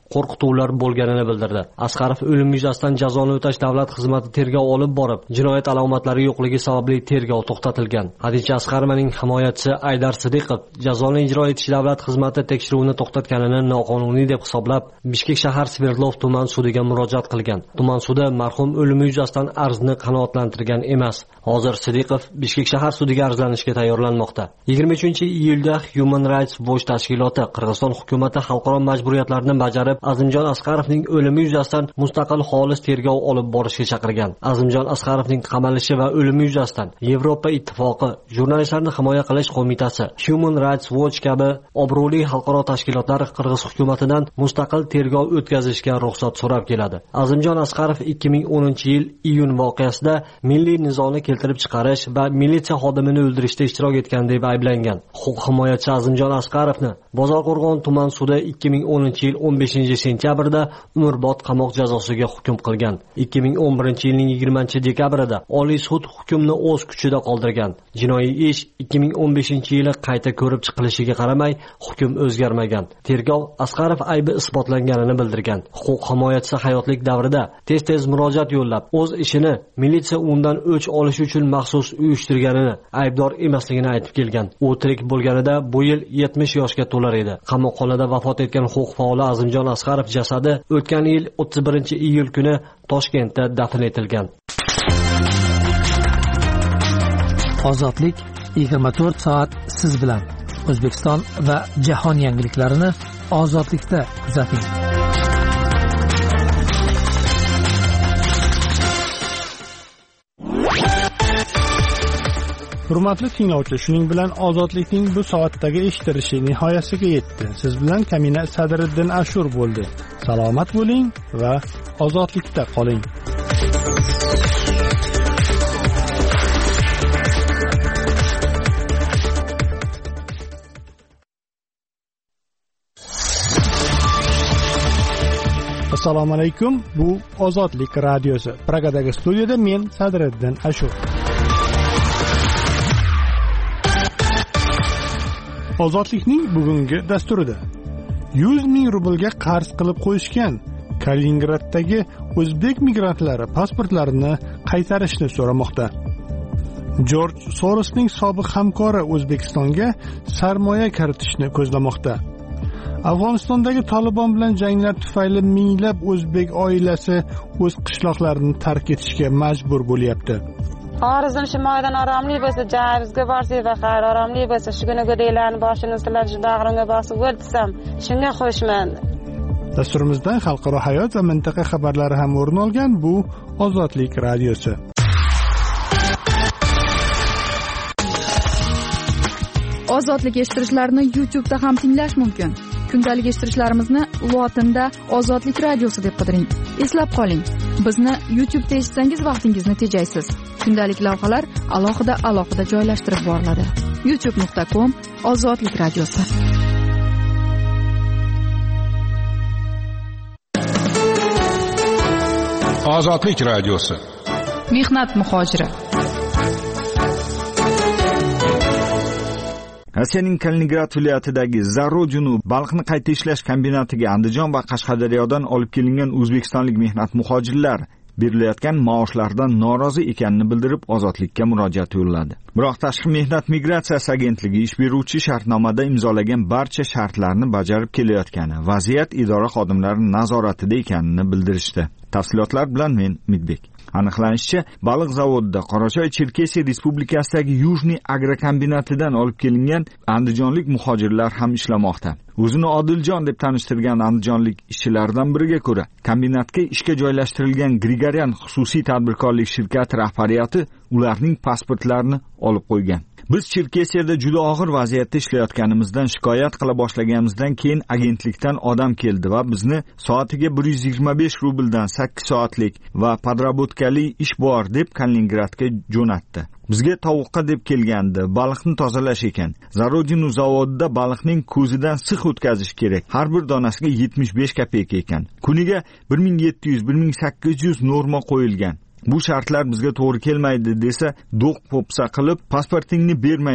qo'rqituvlar bo'lganini bildirdi. Asqarov o'lim yuzasidan jazoni o'tash davlat xizmati tergov olib borib, jinoyat alomatlari yo'qligi sababli tergov to'xtatilgan. Hadicha Asqarovaning himoyachisi Aydar Sidiqov jazoni ijro etish davlat xizmati tekshiruvini to'xtatganini noqonuniy deb hisoblab, Bishkek shahar Sverdlov tuman sudiga murojaat qilgan. Tuman sudi marhum o'limi yuzasidan arzni qanoatlantirgan emas. Hozir Sidiqov Bishkek shahar sudiga arzlanishga tayyorlanmoqda. 23-iyulda Human Rights Watch tashkiloti Qirg'iziston hukumati xalqaro majburiyatlarni bajarib, Azimjon Asqarovning o'limi yuzasidan mustaqil xolis tergov olib borishga chaqirgan. Azimjon Asqarovning qamalishi va o'limi yuzasidan Yevropa Ittifoqi, Jurnalistlarni himoya qilish qo'mitasi, Human Rights Watch kabi obro'li xalqaro tashkilotlar Qirg'iz hukumatidan mustaqil tergov o'tkazishga ruxsat so'rab keladi. Azimjon Asqarov 2010-yil iyun voqeasida milliy nizoni keltirib chiqarish va militsiya xodimini o'ldirishda ishtirok etgan deb ayblangan. Huquq himoyachi Azimjon Asqarovni Bozorqo'rg'on tuman sudi 2010-yil 15-sentyabrda umrbod qamoq jazosiga hukm qilgan. 2011-yilning 20-dekabrida Oliy sud hukmni o'z kuchida qoldirgan. Jinoiy ish 2015-yili qayta ko'rib chiqilishiga qaramay hukm o'zgarmagan. Tergov Asqarov aybi isbotlanganini bildirgan. Huquq himoyachisi hayotlik davrida tez-tez murojaat yo'llab, o'z ishini militsiya undan o'ch olish uchun maxsus uyushtirganini, aybdor emasligini aytib kelgan. U tirik bo'lganida bu yil 70 yoshga to'lar edi. Qamoqxonada vafot etgan huquq faoli Azimjon Asqarov jasadi o'tgan yil 31-iyul kuni Toshkentda dafn etilgan. Ozodlik 24 soat siz bilan. O'zbekiston va jahon yangiliklarini ozodlikda kuzating. Hurmatli tinglovchi, shuning bilan ozodlikning bu soatdagi eshittirishi nihoyasiga yetdi. Siz bilan Kamina Sadriddin Ashur bo'ldi. Salomat bo'ling va ozodlikda qoling. Assalomu alaykum. Bu Ozodlik radiosi. Pragadagi studiyada men Sadriddin Ashur. Ozodlikning bugungi dasturida 100 ming rublga qarz qilib qo'yishgan Kaliningraddagi o'zbek migrantlari pasportlarini qaytarishni so'ramoqda. Jorj Sorosning sobiq hamkori O'zbekistonga sarmoya kiritishni ko'zlamoqda. Afg'onistondagi Taliban bilan janglar tufayli minglab o'zbek oilasi o'z qishloqlarini tark etishga majbur bo'lyapti. Orzum shu maydon oromli bo'lsa, joyimizga borsak va xayr oromli bo'lsa, shu kuni go'daylarni boshini silab shu bag'rimga bosib o'lsam, shunga xushman. Dasturimizdan xalqaro hayot va mintaqa xabarlari ham o'rin olgan bu Ozodlik radiosi. Ozodlik eshittirishlarni YouTube'da ham tinglash mumkin. Kundalik eshittirishlarimizni lotinda Ozodlik radiosi deb qidiring. Eslab qoling, bizni YouTube'da eshitsangiz vaqtingizni tejaysiz. Kundalik lavhalar alohida joylashtirib boriladi. youtube.com/Ozodlik radiosi. Ozodlik radiosi. Mehnat muhojiri. Rossiyaning Kaliningrad viloyatidagi Zarojinu Baliqni qayta ishlash kombinatiga Andijon va Qashqadaryodan olib kelingan o'zbekistonlik mehnat muhojirlar berilayotgan maoshlardan norozi ekanini bildirib ozodlikka murojaat yo'lladi. Biroq Tashqi mehnat migratsiyasi agentligi ish beruvchi shartnomada imzolagan barcha shartlarni bajarib kelayotgani, vaziyat idora xodimlari nazoratida ekanini bildirishdi. Tafsilotlar bilan men Midbek. Aniqlanishicha, baliq zavodida Qorachoy-Cherkesiya Respublikasidagi Yujniy agrokombinatidan olib kelingan andijonlik muhojirlar ham ishlamoqda. O'zini Odiljon deb tanishtirgan andijonlik ishchilardan biriga ko'ra, kombinatga ishga joylashtirilgan Grigoryan xususiy tadbirkorlik shirkati rahbariyati ularning pasportlarini olib qo'ygan. Biz Cherkesiyada juda og'ir vaziyatda ishlayotganimizdan shikoyat qila boshlaganimizdan keyin agentlikdan odam keldi va bizni soatiga 125 rubldan 8 soatlik va podrobotkali ish bor deb Kaliningradga jo'natdi. Bizga tovuqqa deb kelgandi, baliqni tozalash ekan. Zarodinu zavodida baliqning ko'zidan six o'tkazish kerak. Har bir donasiga 75 kopeyka ekan. Kuniga 1700-1800 norma qo'yilgan. Bu shartlar bizga to'g'ri kelmaydi desa, do'q popsa qilib, pasportingni bermayman,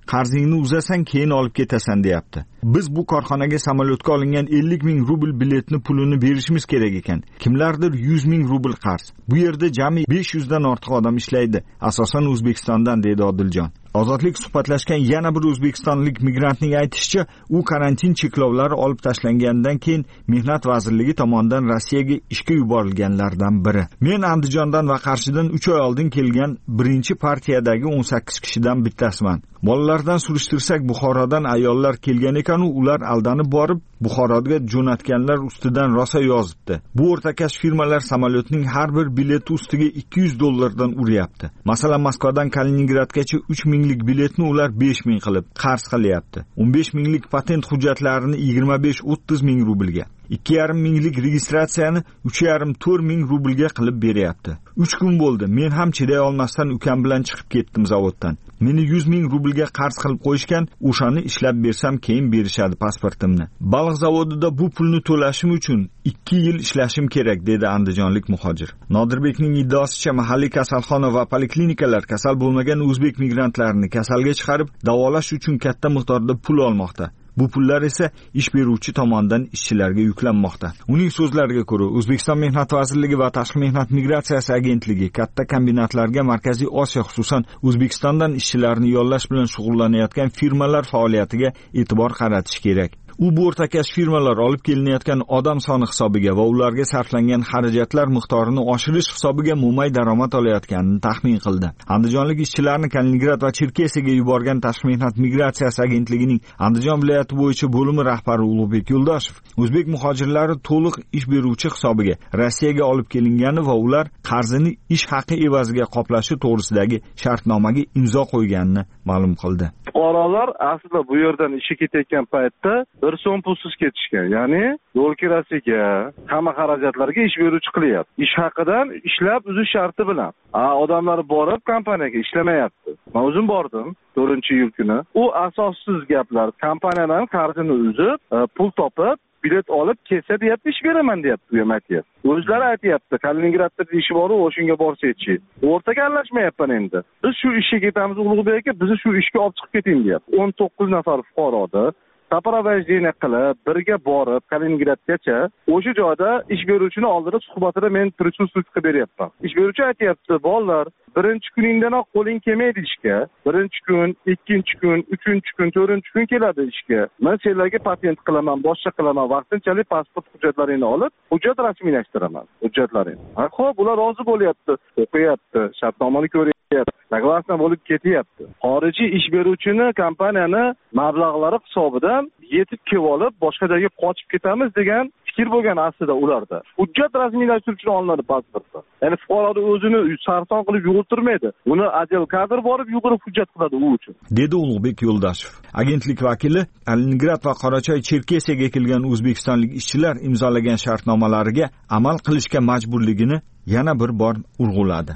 qarzingni uzasang keyin olib ketasan deyapti. Biz bu korxonaga samolyotga olingan 50 ming rubl biletni pulini berishimiz kerak ekan. Kimlardir 100 ming rubl qarz. Bu yerda jami 500 dan ortiq odam ishlaydi, asosan O'zbekistondan, dedi Odiljon. Ozodlik suhbatlashgan yana bir o'zbekistonlik migrantning aytishicha, u karantin cheklovlari olib tashlangandan keyin Mehnat vazirligi tomonidan Rossiyaga ishga yuborilganlardan biri. Men Andijondan va Qarshidan 3 oy oldin kelgan birinchi partiyadagi 18 kishidan bittasiman. Bolalardan surishtirsak, Buxorodan ayollar kelgan ekan, ular aldanib borib Buxoroga jo'natganlar ustidan rosa yozibdi. Bu o'rtakash firmalar samolyotning har bir bileti ustiga $200 uryapti. Masalan, Moskvadan Kaliningradgacha 3 minglik biletni ular 5 ming qilib qarz qilyapti. 15 minglik patent hujjatlarini 25-30 ming rublga, 2,5 minglik registratsiyani 3,5-4 ming rublga qilib beryapti. 3 kun bo'ldi. Men ham chiday olmasdan ukam bilan chiqib ketdim zavoddan. Meni 100 ming rublga qarz qilib qo'yishgan, o'shani ishlab bersam keyin berishadi pasportimni. Baliq zavodida bu pulni to'lashim uchun 2 yil ishlashim kerak, dedi andijonlik muhojir. Nodirbekning iddaosicha, mahalliy kasalxona va poliklinikalar kasal bo'lmagan o'zbek migrantlarini kasalga chiqarib davolash uchun katta miqdorda pul olmoqda. Bu pullar esa ish beruvchi tomonidan ishchilarga yuklanmoqda. Uning so'zlariga ko'ra, O'zbekiston Mehnat vazirligi va Tashqi mehnat migratsiyasi agentligi katta kombinatlarga Markaziy Osiyo, xususan O'zbekistondan ishchilarni yollash bilan shug'ullanayotgan firmalar faoliyatiga e'tibor qaratish kerak. U bu o'rtakash firmalar olib kelinayotgan odam soni hisobiga va ularga sarflangan xarajatlar miqdorini oshirish hisobiga mo'may daromad olayotganini taxmin qildi. Andijonlik ishchilarni Kaliningrad va Cherkesiyaga yuborgan Tashqi mehnat migratsiyasi agentligining Andijon viloyati bo'yicha bo'limi rahbari Ulug'bek Yo'ldoshev o'zbek muhojirlari to'liq ish beruvchi hisobiga Rossiyaga olib kelingani va ular qarzini ish haqi evaziga qoplashi to'g'risidagi shartnomaga imzo qo'yganini ma'lum qildi. Fuqarolar aslida bu yerdan ishga ketayotgan paytda bir so'm pulsiz ketishgan. Ya'ni yo'l kirasiga, hamma xarajatlarga ish beruvchi qilyapti. Ish haqidan ishlab uzish sharti bilan. Odamlar borib kompaniyaga ishlamayapti. Men o'zim bordim 4-iyul kuni. U asossiz gaplar. Kompaniyadan qarzini uzib, pul topib, bilet olib kelsa deyapti, ish beraman deyapti, bu ham aytyapti. O'zlari aytyapti, Kaliningradda ishi bor, o'shunga borsa-chi. O'rtaga aralashmayapman endi. Biz shu ishga ketamiz, Ulug'bek aka, bizni shu ishga olib chiqib keting deyapti. 19 nafar fuqaroda saparovajniya qilib, birga borib Kaliningradgacha o'sha joyda ish beruvchini oldida suhbatida men prisustuy qilib beryapman. Ish beruvchi aytyapti, "Bolalar, birinchi kuningdanoq qo'ling kelmaydi ishga. Birinchi kun, ikkinchi kun, uchinchi kun, to'rtinchi kun keladi ishga. Men senlarga patent qilaman, boshqa qilaman, vaqtinchalik pasport hujjatlaringni olib, hujjat rasmiylashtiraman, hujjatlaringni." Xo'p, ular rozi bo'lyapti, o'qiyapti, shartnomani ko'ryapti, soglасна bo'lib ketyapti. Xorijiy ish beruvchini, kompaniyani mablag'lari hisobidan yetib kelib olib, boshqa joyga qochib ketamiz degan fikr bo'lgan aslida ularda. Hujjat rasmiylashtirish uchun olinadi pasportda. Ya'ni fuqaroni o'zini sarson qilib yugurtirmaydi. Uni ajal kadr borib yugurib hujjat qiladi u uchun, dedi Ulug'bek Yo'ldoshev. Agentlik vakili Kaliningrad va Qorachoy Cherkesiyaga kelgan o'zbekistonlik ishchilar imzolagan shartnomalariga amal qilishga majburligini yana bir bor urg'uladi.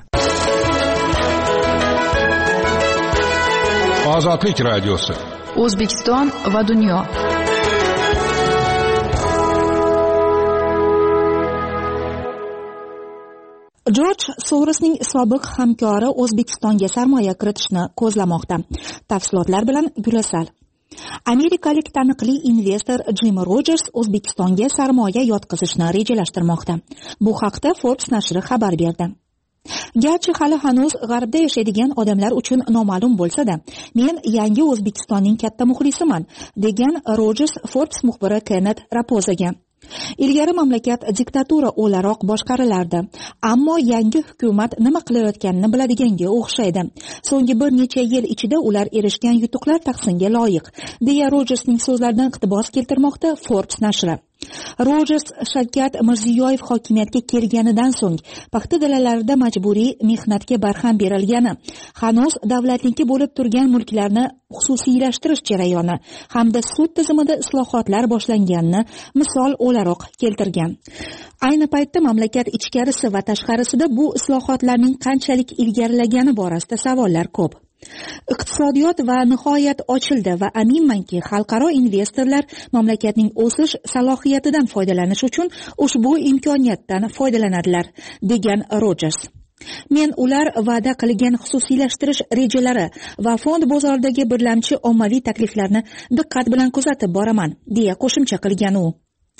Ozodlik radiosi. O'zbekiston va dunyo. Jorj Sorosning sobiq hamkori O'zbekistonga sarmoya kiritishni ko'zlamoqda. Tafsilotlar bilan Gulasal. Amerikalik taniqli investor Jim Rogers O'zbekistonga sarmoya yotqizishni rejalashtirmoqda. Bu haqda Forbes nashri xabar berdi. Garchi hali hanuz g'arbda yashaydigan odamlar uchun noma'lum bo'lsa-da, men yangi O'zbekistonning katta muxlisiman, degan Rogers Forbes muxbiri Kenneth Rapozaga. Ilgari mamlakat diktatura o'laroq boshqarilardi, ammo yangi hukumat nima qilayotganini biladiganga o'xshaydi. So'nggi bir necha yil ichida ular erishgan yutuqlar tahsinga loyiq, deya Rogersning so'zlaridan iqtibos keltirmoqda Forbes nashri. Rogers Shavkat Mirziyoyev hokimiyatga kelganidan so'ng paxta dalalarida majburiy mehnatga barham berilgani, hanuz davlatniki bo'lib turgan mulklarni xususiylashtirish jarayoni hamda sud tizimida islohotlar boshlanganini misol o'laroq keltirgan. Ayni paytda mamlakat ichkarisi va tashqarisida bu islohotlarning qanchalik ilgarilagani borasida savollar ko'p. Iqtisodiyot va nihoyat ochildi va aminmanki xalqaro investorlar mamlakatning o'sish salohiyatidan foydalanish uchun ushbu imkoniyatdan foydalanadilar, degan Rogers. Men ular va'da qilgan xususiylashtirish rejalari va fond bozoridagi birlamchi ommaviy takliflarni diqqat bilan kuzatib boraman, deya qo'shimcha qilgan u.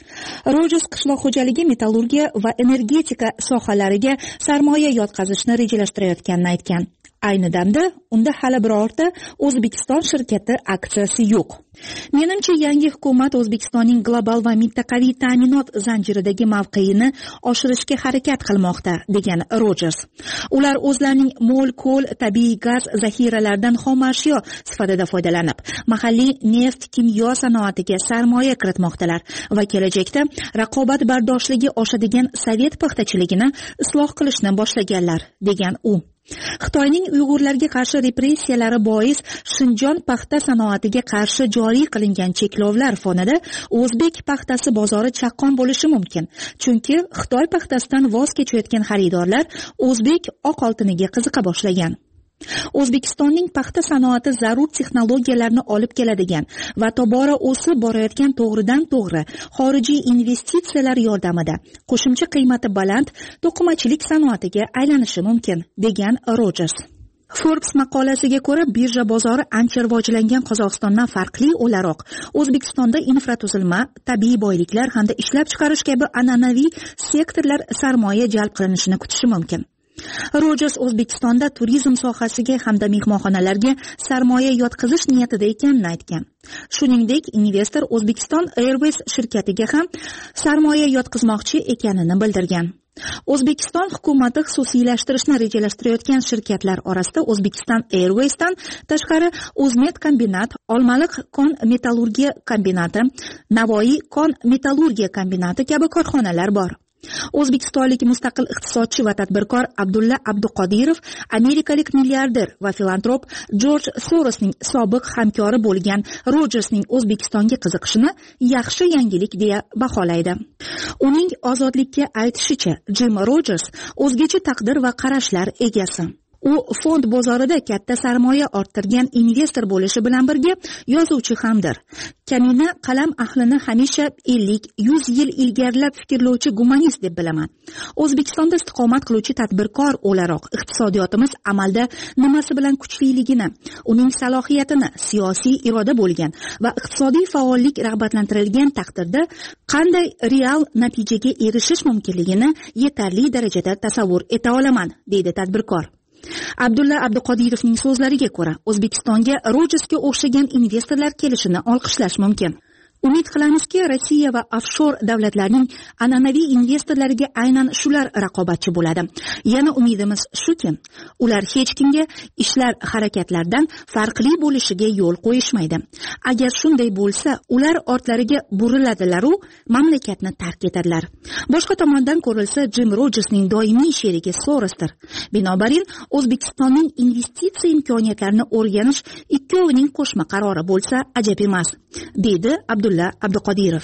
Rojers qishloq xo'jaligi, metallurgiya va energetika sohalariga sarmoya yotqazishni rejalashtirayotganini aytgan. Ayni damda unda hali birorta O'zbekiston shirkati aksiyasi yo'q. Menimcha, yangi hukumat O'zbekistonning global va mintaqaviy ta'minot zanjiridagi mavqeini oshirishga harakat qilmoqda, degan Rojers. Ular o'zlarining mo'l ko'l, tabiiy gaz zaxiralaridan xomashyo sifatida foydalanib, mahalliy neft, kimyo sanoatiga sarmoya kiritmoqdalar va kelajakda raqobatbardoshligi oshadigan sovet paxtachiligini isloh qilishni boshlaganlar, degan u. Xitoyning Uyg'urlarga qarshi repressiyalari bois Shinjon paxta sanoatiga qarshi joriy qilingan cheklovlar fonida o'zbek paxtasi bozori chaqqon bo'lishi mumkin. Chunki Xitoy paxtasidan voz kechayotgan xaridorlar o'zbek oq oltiniga qiziqa boshlagan. O'zbekistonning paxta sanoati zarur texnologiyalarni olib keladigan va tobora o'sib borayotgan to'g'ridan-to'g'ri xorijiy investitsiyalar yordamida qo'shimcha qiymati baland to'qimachilik sanoatiga aylanishi mumkin, degan Rojers. Forbes maqolasiga ko'ra, birja bozori ancha rivojlangan Qozog'istondan farqli o'laroq O'zbekistonda infratuzilma, tabiiy boyliklar hamda ishlab chiqarish kabi an'anaviy sektorlar sarmoya jalb qilinishini kutishi mumkin. Rojers O'zbekistonda turizm sohasiga hamda mehmonxonalarga sarmoya yotqizish niyatida ekanini aytgan. Shuningdek, investor O'zbekiston Airways shirkatiga ham sarmoya yotqizmoqchi ekanini bildirgan. O'zbekiston hukumati xususiylashtirishni rejalashtirayotgan shirkatlar orasida O'zbekiston Airwaysdan tashqari O'zmet kombinat, Olmaliq kon metallurgiya kombinati, Navoiy kon metallurgiya kombinati kabi korxonalar bor. O'zbekistonlik mustaqil iqtisodchi va tadbirkor Abdulla Abduqodirov amerikalik milliarder va filantrop Jorj Sorosning sobiq hamkori bo'lgan Rojersning O'zbekistonga qiziqishini yaxshi yangilik deya baholaydi. Uning ozodlikka aytishicha, Jim Rojers o'zgacha taqdir va qarashlar egasi. U fond bozorida katta sarmoya orttirgan investor bo'lishi bilan birga yozuvchi hamdir. Kamina qalam ahlini hamisha 50-100 yil ilgarilab fikrlovchi gumanist deb bilaman. O'zbekistonda istiqomat qiluvchi tadbirkor o'laroq iqtisodiyotimiz amalda nimasi bilan kuchliligini, uning salohiyatini, siyosiy iroda bo'lgan va iqtisodiy faollik rag'batlantirilgan taqdirda qanday real natijaga erishish mumkinligini yetarli darajada tasavvur eta olaman, deydi tadbirkor. Abdulla Abduqodirovning so'zlariga ko'ra, O'zbekistonga Rojersga o'xshagan investorlar kelishini olqishlash mumkin. Umid qilamizki, Rossiya va offshor davlatlarning an'anaviy investorlariga aynan shular raqobatchi bo'ladi. Yana umidimiz shuki, ular hech kimga ishlar harakatlardan farqli bo'lishiga yo'l qo'yishmaydi. Agar shunday bo'lsa, ular ortlariga buriladilar-u mamlakatni tark etadilar. Boshqa tomondan ko'rilsa, Jim Rojersning doimiy sherigi Sorosdir. Binobarin, O'zbekistonning investitsiya imkoniyatlarini o'rganish ikkovining qo'shma qarori bo'lsa ajab emas, deydi Abdulla Abduqodirov.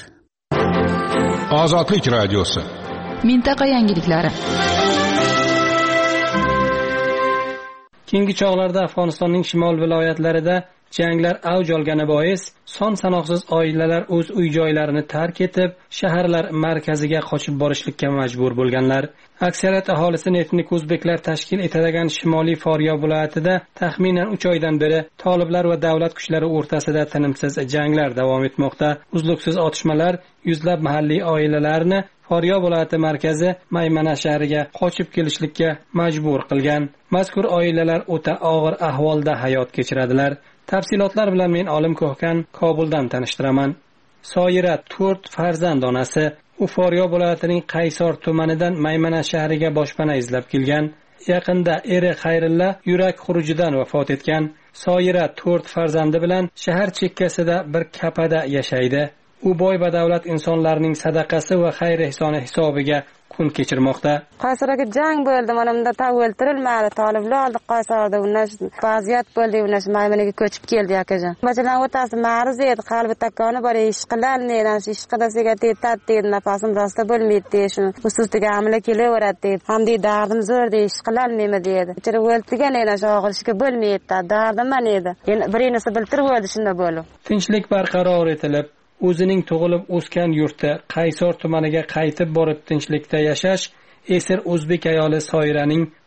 Ozodlik radiosi. Mintaqa yangiliklari. Keyingi chog'larda Afg'onistonning shimol viloyatlarida janglar avj olgani bois son sanoqsiz oilalar o'z uy-joylarini tark etib, shaharlar markaziga qochib borishlikka majbur bo'lganlar. Aksariyat aholisi etnik o'zbeklar tashkil etadigan Shimoliy Foryo viloyatida taxminan 3 oydan beri toliblar va davlat kuchlari o'rtasida tinimsiz janglar davom etmoqda. Uzluksiz otishmalar yuzlab mahalliy oilalarni Foryo viloyati markazi Maymana shahriga qochib kelishlikka majbur qilgan. Mazkur oilalar o'ta og'ir ahvolda hayot kechiradilar. Tafsilotlar bilan men Olim Ko'hkan Kobuldan tanishtiraman. Soira 4 farzand onasi. U Foryo viloyatining Qaysor tumanidan Maymana shahriga boshpana izlab kelgan. Yaqinda eri Xayrilla yurak xurujidan vafot etgan. Soira 4 farzandi bilan shahar chekkasida bir kapada yashaydi. U boy va davlat insonlarning sadaqasi va xayr ehsoni hisobiga kun kechirmoqda. Qaysorga jang bo'ldi, mana bunda o'ltirilmadi. Toliblar oldi Qaysorda, unash vaziyat bo'ldi, unash Maymanaga ko'chib keldi akajon. Bajalan o'tasi ma'ruz edi, qalbi takoni bor, ish qilalmaydi, ish qilasiga tetat dedi, nafasim rosta bo'lmaydi dedi, shuni ustiga amala kelaveradi dedi. Hamda dardim zo'r dedi, ish qilalmayman dedi. Ichira o'ltirgan edi, shu og'irishga bo'lmaydi, dardim mana edi. Endi birinisi biltirib o'ldi, shunda bo'ldi. Tinchlik barqaror etilib, o'zining tug'ilib o'sgan yurti Qaysor tumaniga qaytib borib tinchlikda yashash esir o'zbek ayoli Soiraning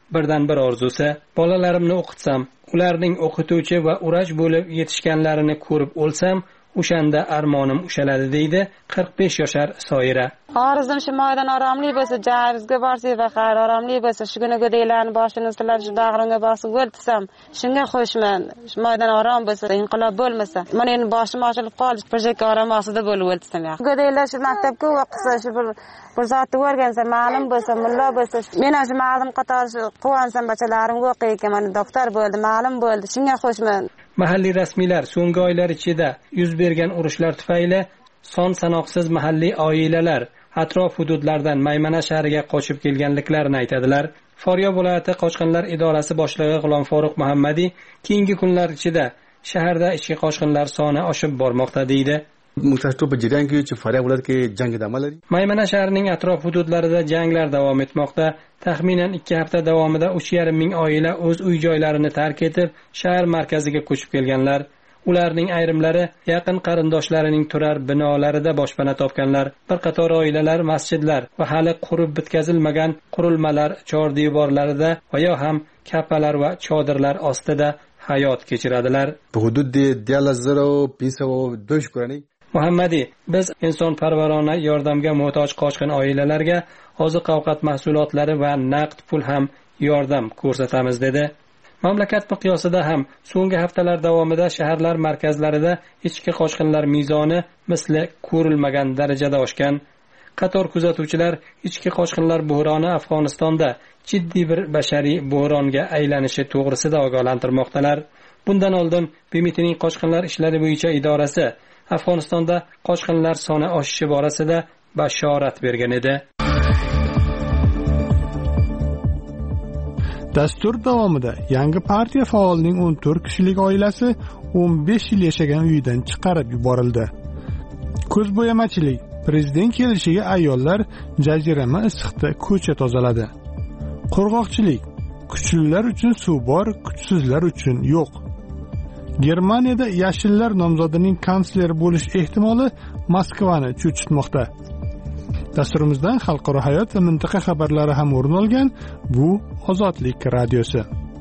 birdan bir orzusi. Bolalarimni o'qitsam, ularning o'qituvchi va urach bo'lib yetishganlarini ko'rib o'lsam, o'shanda armonim ushaladi deydi 45 yoshar Soira. Orzum shu maydon oromli bo'lsa, javizga borsa va xayr oromli bo'lsa, shugina go'daylarni boshini silab shu dag'ringa bosib o'ltsam, shunga xushman. Shu maydon orom bo'lsa, inqilob bo'lmasa, mana endi boshim ochilib qoldi, projekt orom ostida bo'lib o'ltsam. Go'daylar shu maktabga o'qisa, shu bir zotni o'rgansa, ma'lum bo'lsa, mulla bo'lsa, men ham shu ma'lum qator quvansam, bachalarimga o'qiyotgan, mana doktor bo'ldi, ma'lum bo'ldi, shunga xushman. Mahalliy rasmiylar so'nggi oylar ichida yuz bergan urushlar tufayli son sanoqsiz mahalliy oilalar atrof hududlardan Maymana shahriga qochib kelganliklarini aytadilar. Farg'ona viloyati qochqinlar idorasi boshlig'i G'ulom Foruq Muhammadiy keyingi kunlar ichida shaharda ichki qochqinlar soni oshib bormoqda deydi. Maymana shahrining atrof hududlarida janglar davom etmoqda. Taxminan 2 hafta davomida 3,5 ming oila o'z uy-joylarini tark etib, shahar markaziga ko'chib kelganlar. Ularning ayrimlari yaqin qarindoshlarining turar binolarida boshpana topganlar. Bir qator oilalar masjidlar va hali qurib bitkazilmagan qurilmalar chordivorlarida va yo ham kapalar va chodirlar ostida hayot kechiradilar. Muhammadiy, biz insonparvarona yordamga muhtoj qochqin oilalarga oziq-ovqat mahsulotlari va naqd pul ham yordam ko'rsatamiz dedi. Mamlakat miqyosida ham so'nggi haftalar davomida shaharlar markazlarida ichki qochqinlar mezoni misli ko'rilmagan darajada oshgan. Qator kuzatuvchilar ichki qochqinlar buhroni Afg'onistonda jiddiy bir bashariy buhronga aylanishi to'g'risida ogohlantirmoqdalar. Bundan oldin BMTning qochqinlar ishlari bo'yicha idorasi Afg'onistonda qochqinlar soni oshishi borasida bashorat bergan edi. Dastur davomida yangi partiya faolining 14 kishilik oilasi 15 yil yashagan uyidan chiqarib yuborildi. Ko'zbo'yamachilik, prezident kelishiga ayollar jazirama issiqda ko'cha tozaladi. Qurg'oqchilik, kuchlilar uchun suv bor, kuchsizlar uchun yo'q. Germaniyada yashillar nomzodining kansler bo'lish ehtimoli Moskvani cho'chitmoqda. Dasturimizdan xalqaro hayot va mintaqa xabarlari ham o'rin olgan. Bu Ozodlik radiosi.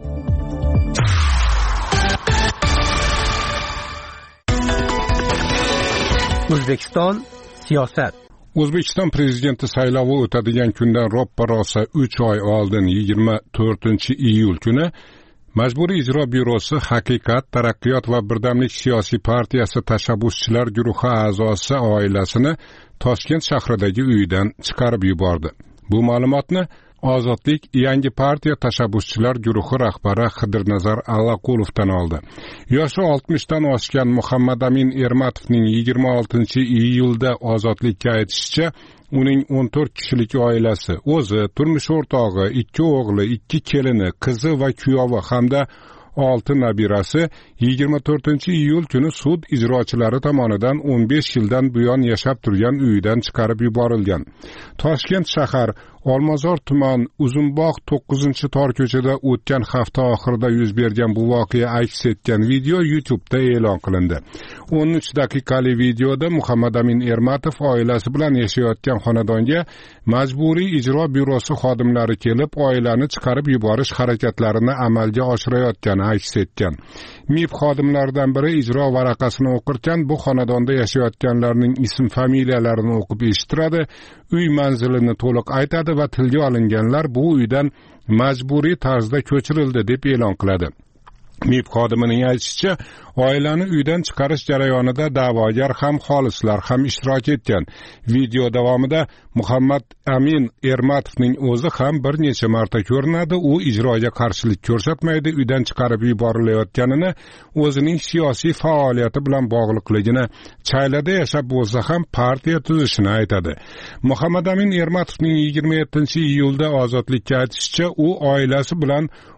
O'zbekiston siyosat. O'zbekiston prezidenti saylovi o'tadigan kundan ro'ppa-rosa 3 oy oldin 24-iyul kuni Majburiy ijro byurosi Haqiqat, taraqqiyot va birdamlik siyosiy partiyasi tashabbuschilar guruhi a'zosi oilasini Toshkent shahridagi uyidan chiqarib yubordi. Bu ma'lumotni Ozodlik yangi partiya tashabbuschilar guruhi rahbari Xidirnazar Allaqulovdan oldi. Yoshi 60 dan oshgan Muhammad Amin Ermatovning 26-iyulda Ozodlikka aytishicha, uning 14 kishilik oilasi, o'zi, turmush o'rtog'i, 2 o'g'li, 2 kelini, qizi va kuyovi hamda 6 nabirasi 24-iyul kuni sud ijrochilari tomonidan 15 yildan buyon yashab turgan uyidan chiqarib yuborilgan. Toshkent shahar Olmazor tuman Uzunbog' 9-tor ko'chada o'tgan hafta oxirida yuz bergan bu voqea aks etgan video YouTube'da e'lon qilindi. 13 daqiqali videoda Muhammad Amin Ermatov oilasi bilan yashayotgan xonadonga Majburiy ijro byurosi xodimlari kelib, oilani chiqarib yuborish harakatlarini amalga oshirayotgani aks etgan. MIB xodimlaridan biri ijro varaqasini o'qirkan, bu xonadonda yashayotganlarning ism familiyalarini o'qib eshittiradi, uy manzilini to'liq aytadi va tilga olinganlar bu uydan majburiy tarzda ko'chirildi deb e'lon qiladi. MIB xodimining aytishicha, oilani uydan chiqarish jarayonida da'vogar ham xolislar ham ishtirok etgan. Video davomida Muhammad Amin Ermatovning o'zi ham bir necha marta ko'rinadi. U ijroga qarshilik ko'rsatmaydi, uydan chiqarib yuborilayotganini, o'zining siyosiy faoliyati bilan bog'liqligini, Chaylada yashab bo'lsa ham partiya tuzishini aytadi. Muhammad Amin Ermatovning 27-iyulda Ozodlikka aytishicha, u oilasi bilan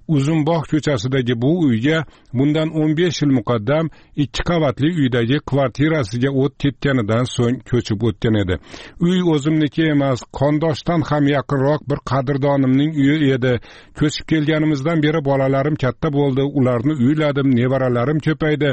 Uzunbog' ko'chasidagi bu uyga bundan 15 yil muqaddam 2 qavatli uydagi kvartirasiga o't ketganidan so'ng ko'chib o'tgan edi. Uy o'zimniki emas, qondoshdan ham yaqinroq bir qadrdonimning uyi edi. Ko'chib kelganimizdan beri bolalarim katta bo'ldi, ularni uyladim, nevaralarim ko'paydi.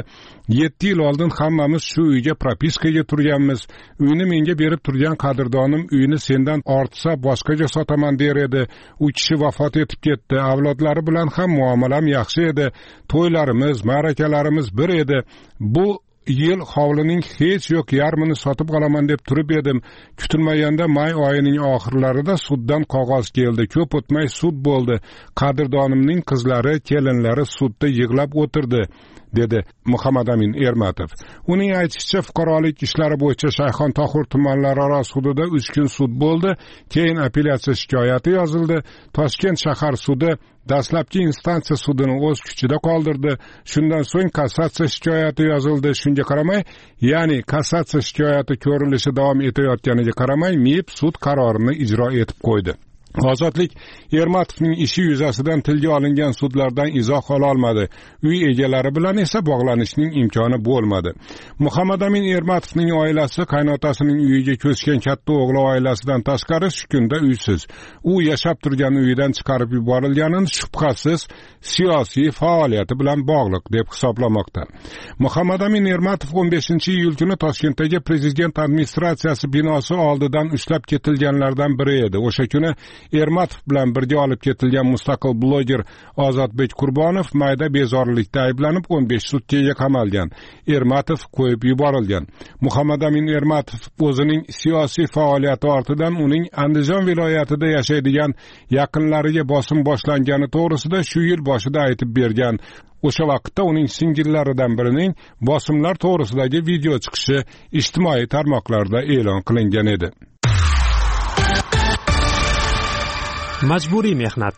7 yil oldin hammamiz shu uyga propiskaga turganmiz. Uyni menga berib turgan qadrdonim uyni sendan ortsa boshqaga sotaman der edi. U kishi vafot etib ketdi. Avlodlari bilan ham muomalam yaxshi edi. To'ylarimiz, ma'rakalarimiz bir edi. Bu yil hovlining hech yo'q yarmini sotib olaman deb turib edim. Kutilmaganda may oyining oxirlarida suddan qog'oz keldi. Ko'p o'tmay sud bo'ldi. Qadrdonimning qizlari, kelinlari sudda yig'lab o'tirdi, dedi Muhammadamin Ermatov. Uning aytishicha, fuqarolik ishlari bo'yicha Shayxontohur tumanlararo sudida 3 kun sud bo'ldi. Keyin apellyatsiya shikoyati yozildi. Toshkent shahar sudi dastlabki instansiya sudini o'z kuchida qoldirdi. Shundan so'ng kassatsiya shikoyati yozildi. Shunga qaramay, ya'ni kassatsiya shikoyati ko'rilishi davom etayotganiga qaramay, MIB sud qarorini ijro etib qo'ydi. Ozodlik Ermatovning ishi yuzasidan tilga olingan sudlardan izoh ola olmadi. Uy egalari bilan esa bog'lanishning imkoni bo'lmadi. Muhammadamin Ermatovning oilasi qaynotasining uyiga ko'chgan katta o'g'li oilasidan tashqari shu kunda uysiz. U yashab turgan uyidan chiqarib yuborilganini shubhasiz siyosiy faoliyati bilan bog'liq deb hisoblamoqda. Muhammadamin Ermatov 15-iyul kuni Toshkentdagi prezident administratsiyasi binosi oldidan ushlab ketilganlardan biri edi. O'sha kuni Ermatov bilan birga olib ketilgan mustaqil bloger Ozodbek Qurbonov mayda bezorilikda ayblanib 15 sutkaga qamalgan. Ermatov qo'yib yuborilgan. Muhammadamin Ermatov o'zining siyosiy faoliyati ortidan uning Andijon viloyatida yashaydigan yaqinlariga bosim boshlangani to'g'risida shu yil boshida aytib bergan. O'sha vaqtda uning singillaridan birining bosimlar to'g'risidagi video chiqishi ijtimoiy tarmoqlarda e'lon qilingan edi. Majburiy mehnat.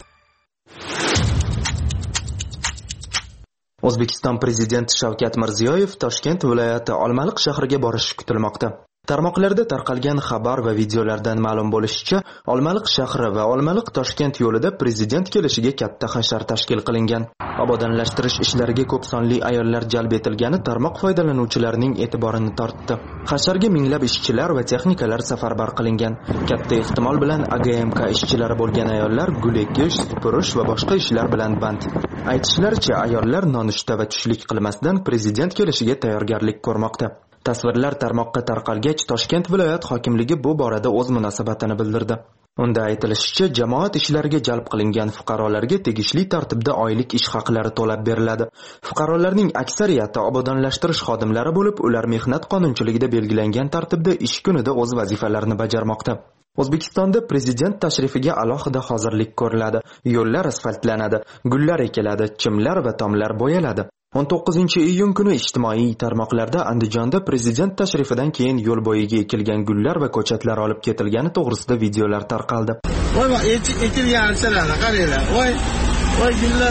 O'zbekiston prezidenti Shavkat Mirziyoyev Toshkent viloyati Olmaliq shahriga borishi kutilmoqda. Tarmoqlarda tarqalgan xabar va videolardan ma'lum bo'lishicha, Olmaliq shahri va Olmaliq Toshkent yo'lida prezident kelishiga katta hashar tashkil qilingan. Obodonlashtirish ishlariga ko'p sonli ayollar jalb etilgani tarmoq foydalanuvchilarining e'tiborini tortdi. Hasharga minglab ishchilar va texnikalar safarbar qilingan. Katta ehtimol bilan AGMK ishchilari bo'lgan ayollar gul ekish, supurish va boshqa ishlar bilan band. Aytishlaricha, ayollar nonushta va tushlik qilmasdan prezident kelishiga tayyorgarlik ko'rmoqda. Tasvirlar tarmoqqa tarqalgach, Toshkent viloyat hokimligi bu borada o'z munosabatini bildirdi. Unda aytilishicha, jamoat ishlariga jalb qilingan fuqarolarga tegishli tartibda oylik ish haqlari to'lab beriladi. Fuqarolarning aksariyati obodonlashtirish xodimlari bo'lib, ular mehnat qonunchiligida belgilangan tartibda ish kunida o'z vazifalarini bajarmoqda. O'zbekistonda prezident tashrifiga alohida hozirlik ko'riladi. Yo'llar asfaltlanadi, gullar ekiladi, chimlar va tomlar bo'yaladi. 19-iyun kuni ijtimoiy tarmoqlarda Andijonda prezident tashrifidan keyin yo'l bo'yiga ekilgan gullar va ko'chatlar olib ketilgani to'g'risida videolar tarqaldi. Voy, ekilgan archalarni qaranglar. Voy gullar,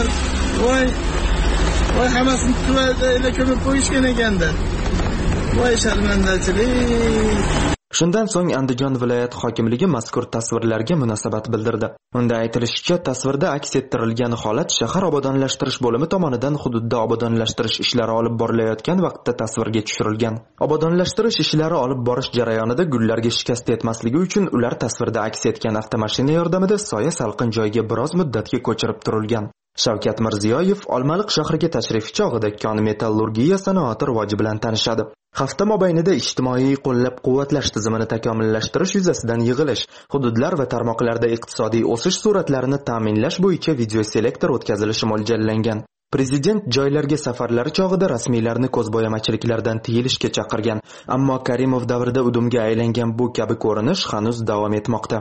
voy hammasini tuvada ko'mib qo'yishgan ekanda. Voy sharmandachilik. Shundan so'ng Andijon viloyat hokimligi mazkur tasvirlarga munosabat bildirdi. Unda aytilishicha, tasvirda aks ettirilgan holat shahar obodonlashtirish bo'limi tomonidan hududda obodonlashtirish ishlari olib borilayotgan vaqtda tasvirga tushirilgan. Obodonlashtirish ishlari olib borish jarayonida gullarga shikast yetmasligi uchun ular tasvirda aks etgan avtomashina yordamida soya salqin joyga biroz muddatga ko'chirib turilgan. Shavkat Mirziyoyev Olmaliq shahriga tashrifi chog'ida kon-metallurgiya sanoati rivoji bilan tanishadi. Hafta mobaynida ijtimoiy qo'llab-quvvatlash tizimini takomillashtirish yuzasidan yig'ilish, hududlar va tarmoqlarda iqtisodiy o'sish sur'atlarini ta'minlash bo'yicha videoselektor o'tkazilishi mo'ljallangan. Prezident joylarga safarlari chog'ida rasmiylarni ko'zbo'yamachiliklardan tiyilishga chaqirgan, ammo Karimov davrida udumga aylangan bu kabi ko'rinish hanuz davom etmoqda.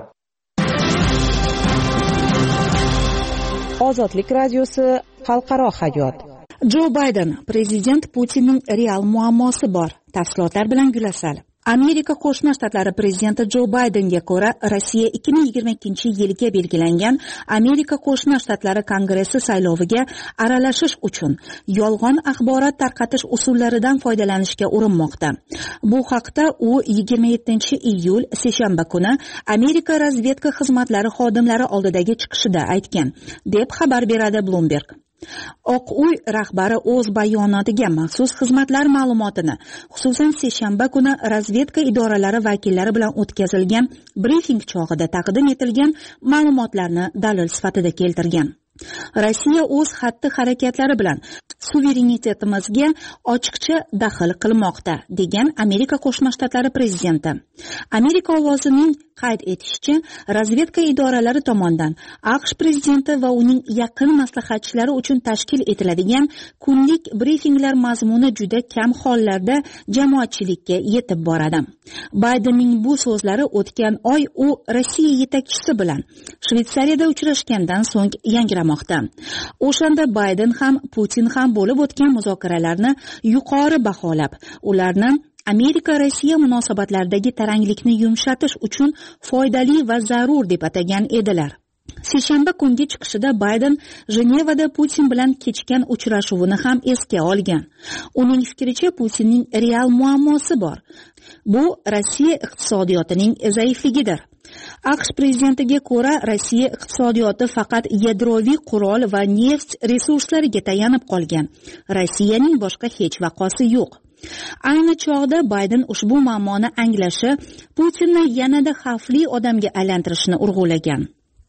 Ozodlik radiosi xalqaro hayot. Jo Bayden: prezident Putinning real muammosi bor. Tafsilotlar bilan Gulasal. Amerika Qo'shma Shtatlari prezidenti Jo Baydenga ko'ra, Rossiya 2022-yilga belgilangan Amerika Qo'shma Shtatlari Kongressi sayloviga aralashish uchun yolg'on axborot tarqatish usullaridan foydalanishga urinmoqda. Bu haqda u 27-iyul seshanba kuni Amerika razvedka xizmatlari xodimlari oldidagi chiqishida aytgan, deb xabar beradi Bloomberg. Oq uy rahbari o'z bayonotiga maxsus xizmatlar ma'lumotini, xususan seshanba kuni razvedka idoralari vakillari bilan o'tkazilgan brifing chog'ida taqdim etilgan ma'lumotlarni dalil sifatida keltirgan. Rossiya o'z xatti-harakatlari bilan suverenitetimizga ochiqcha daxl qilmoqda, degan Amerika Qo'shma Shtatlari prezidenti. Amerika ovozining qayd etishicha, razvedka idoralari tomonidan AQSh prezidenti va uning yaqin maslahatchilari uchun tashkil etiladigan kunlik brifinglar mazmuni juda kam hollarda jamoatchilikka yetib boradi. Baydenning bu so'zlari o'tgan oy u Rossiya yetakchisi bilan Shveysariyada uchrashgandan so'ng yangramoqda. O'shanda Bayden ham Putin ham bo'lib o'tgan muzokaralarni yuqori baholab, ularni Amerika-Rossiya munosabatlaridagi taranglikni yumshatish uchun foydali va zarur deb atagan edilar. Seshanba kungi chiqishida Bayden Jenevada Putin bilan kechgan uchrashuvini ham esga olgan. Uning fikricha, Putinning real muammosi bor. Bu Rossiya iqtisodiyotining zaifligidir. AQSh prezidentiga ko'ra, Rossiya iqtisodiyoti faqat yadroviy qurol va neft resurslariga tayanib qolgan. Rossiyaning boshqa hech vaqosi yo'q. Ayni chog'da Bayden ushbu muammoni anglashi, Putinni yanada xavfli odamga aylantirishni urg'ulagan.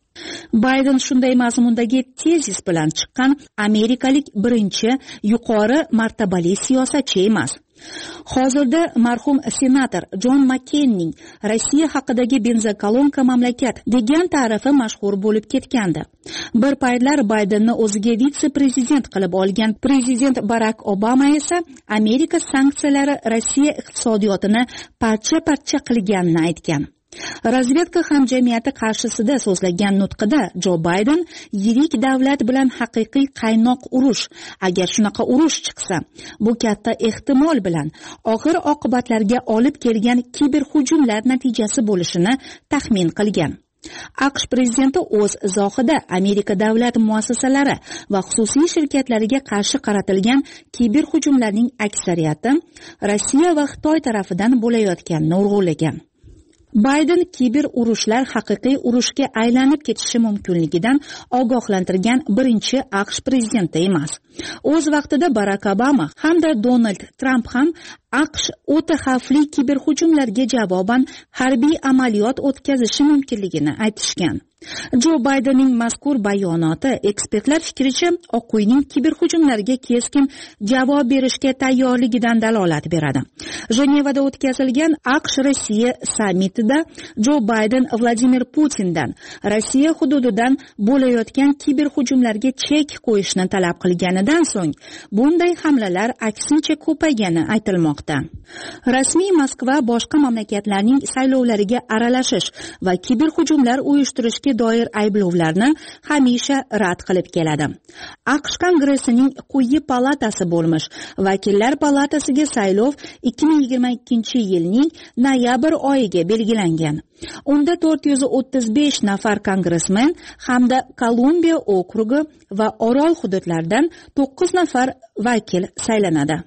Bayden shunday mazmundagi tezis bilan chiqqan amerikalik birinchi yuqori martabali siyosatchi emas. Hozirda marhum senator Jon Makkeynning Rossiya haqidagi benzokolonka mamlakat degan ta'rifi mashhur bo'lib ketgandi. Bir paytlar Baydenni o'ziga vitse-prezident qilib olgan prezident Barak Obama esa Amerika sanksiyalari Rossiya iqtisodiyotini parcha-parcha qilganini aytgan. Razvedka hamjamiyati qarshisida so'zlagan nutqida Jo Bayden yirik davlat bilan haqiqiy qaynoq urush, agar shunaqa urush chiqsa, bu katta ehtimol bilan og'ir oqibatlarga olib kelgan kiberhujumlar natijasi bo'lishini taxmin qilgan. AQSh prezidenti o'z izohida Amerika davlat muassasalari va xususiy shirkatlariga qarshi qaratilgan kiberhujumlarning aksariyati Rossiya va Xitoy tarafidan bo'layotganini urg'ulagan. Bayden kiber urushlar haqiqiy urushga aylanib ketishi mumkinligidan ogohlantirgan birinchi AQSh prezidenti emas. O'z vaqtida Barak Obama hamda Donald Trump ham AQSh o'ta xavfli kiberhujumlarga javoban harbiy amaliyot o'tkazishi mumkinligini aytishgan. Jo Baydenning mazkur bayonoti ekspertlar fikricha Oq uyning kiberhujumlarga keskin javob berishga tayyorligidan dalolat beradi. Jenevada o'tkazilgan AQSh-Rossiya sammitida Jo Bayden Vladimir Putindan Rossiya hududidan bo'layotgan kiberhujumlarga chek qo'yishni talab qilganidan so'ng bunday hamlalar aksincha ko'paygani aytilmoqda. Rasmiy Moskva boshqa mamlakatlarning saylovlariga aralashish va kiberhujumlar uyushtirishga doir ayblovlarni hamisha rad qilib keladi. AQSh Kongressining quyi palatasi bo'lmish Vakillar palatasiga saylov 2022-yilning noyabr oyiga belgilangan. Unda 435 nafar kongressmen hamda Kolumbiya okrugi va Orol hududlaridan 9 nafar vakil saylanadi.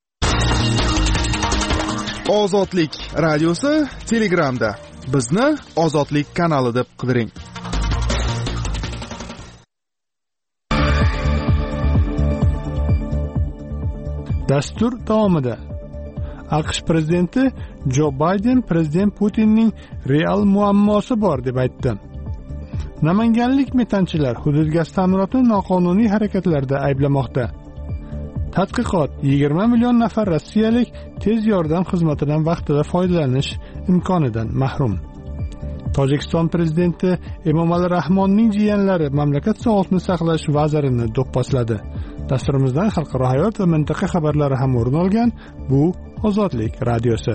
Ozodlik radiosi Telegramda. Bizni Ozodlik kanali deb qidiring. Dastur davomida AQSh prezidenti Jo Bayden prezident Putinning real muammosi bor deb aytdi. Namanganlik metanchilar hudud gaz ta'minotini noqonuniy harakatlarda ayblamoqda. Tadqiqot 20 million nafar rossiyalik tez yordam xizmatidan vaqtida foydalanish imkonidan mahrum. Tojikiston prezidenti Emomali Rahmonning jiyanlari mamlakat sog'liqni saqlash vazirini do'pposladi. Dasturimizdan xalqaro hayot va mintaqa xabarlari ham o'rin olgan. Bu Ozodlik radiosi.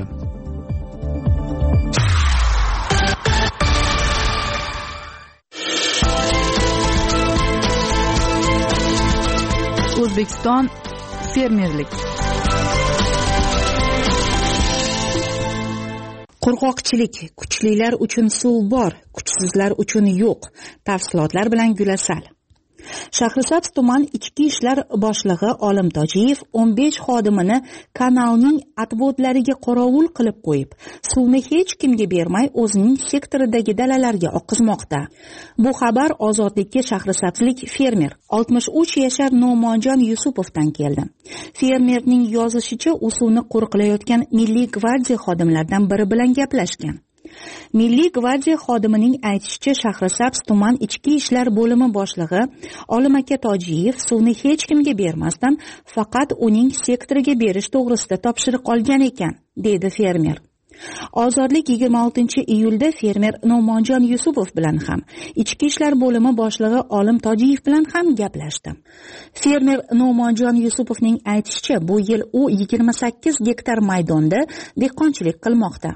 Qurg'oqchilik: kuchlilar uchun suv bor, kuchsizlar uchun yo'q. Tafsilotlar bilan Gulasal. Shahrisabz tuman ichki ishlar boshlig'i Olim Tojiyev 15 xodimini kanalning atvodlariga qorovul qilib qo'yib, suvni hech kimga bermay o'zining sektoridagi dalalarga oqizmoqda. Bu xabar Ozodlikka shahrisabzlik fermer 63 yashar No'monjon Yusupovdan keldi. Fermerning yozishicha, u suvni qo'riqlayotgan Milliy gvardiya xodimlaridan biri bilan gaplashgan. Milliy gvardiya xodimining aytishicha, Shahrisabz tuman ichki ishlar bo'limi boshlig'i Olim aka Tojiyev suvni hech kimga bermasdan faqat uning sektoriga berish to'g'risida topshiriq olgan ekan, deydi fermer. Ozodlik 26-iyulda fermer No'monjon Yusupov bilan ham, ichki ishlar bo'limi boshlig'i Olim Tojiyev bilan ham gaplashdi. Fermer No'monjon Yusupovning aytishicha, bu yil u 28 gektar maydonda dehqonchilik qilmoqda.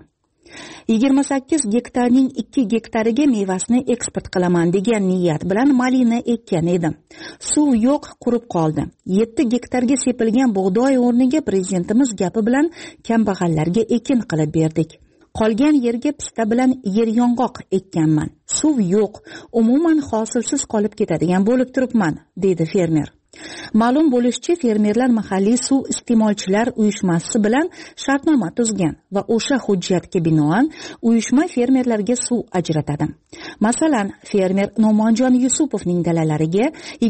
28 gektarning 2 gektariga mevasini eksport qilaman degan niyat bilan malina ekkan edim. Suv yo'q, qurib qoldi. 7 gektarga sepilgan bug'doy o'rniga prezidentimiz gapi bilan kambag'allarga ekin qilib berdik. Qolgan yerga pista bilan yer yong'oq ekkanman. Suv yo'q, umuman hosilsiz qolib ketadigan bo'lib turibman, dedi fermer. Ma'lum bo'lishicha, fermerlar mahalliy suv iste'molchilar uyushmasi bilan shartnoma tuzgan va o'sha hujjatga binoan uyushma fermerlarga suv ajratadi. Masalan, fermer No'monjon Yusupovning dalalariga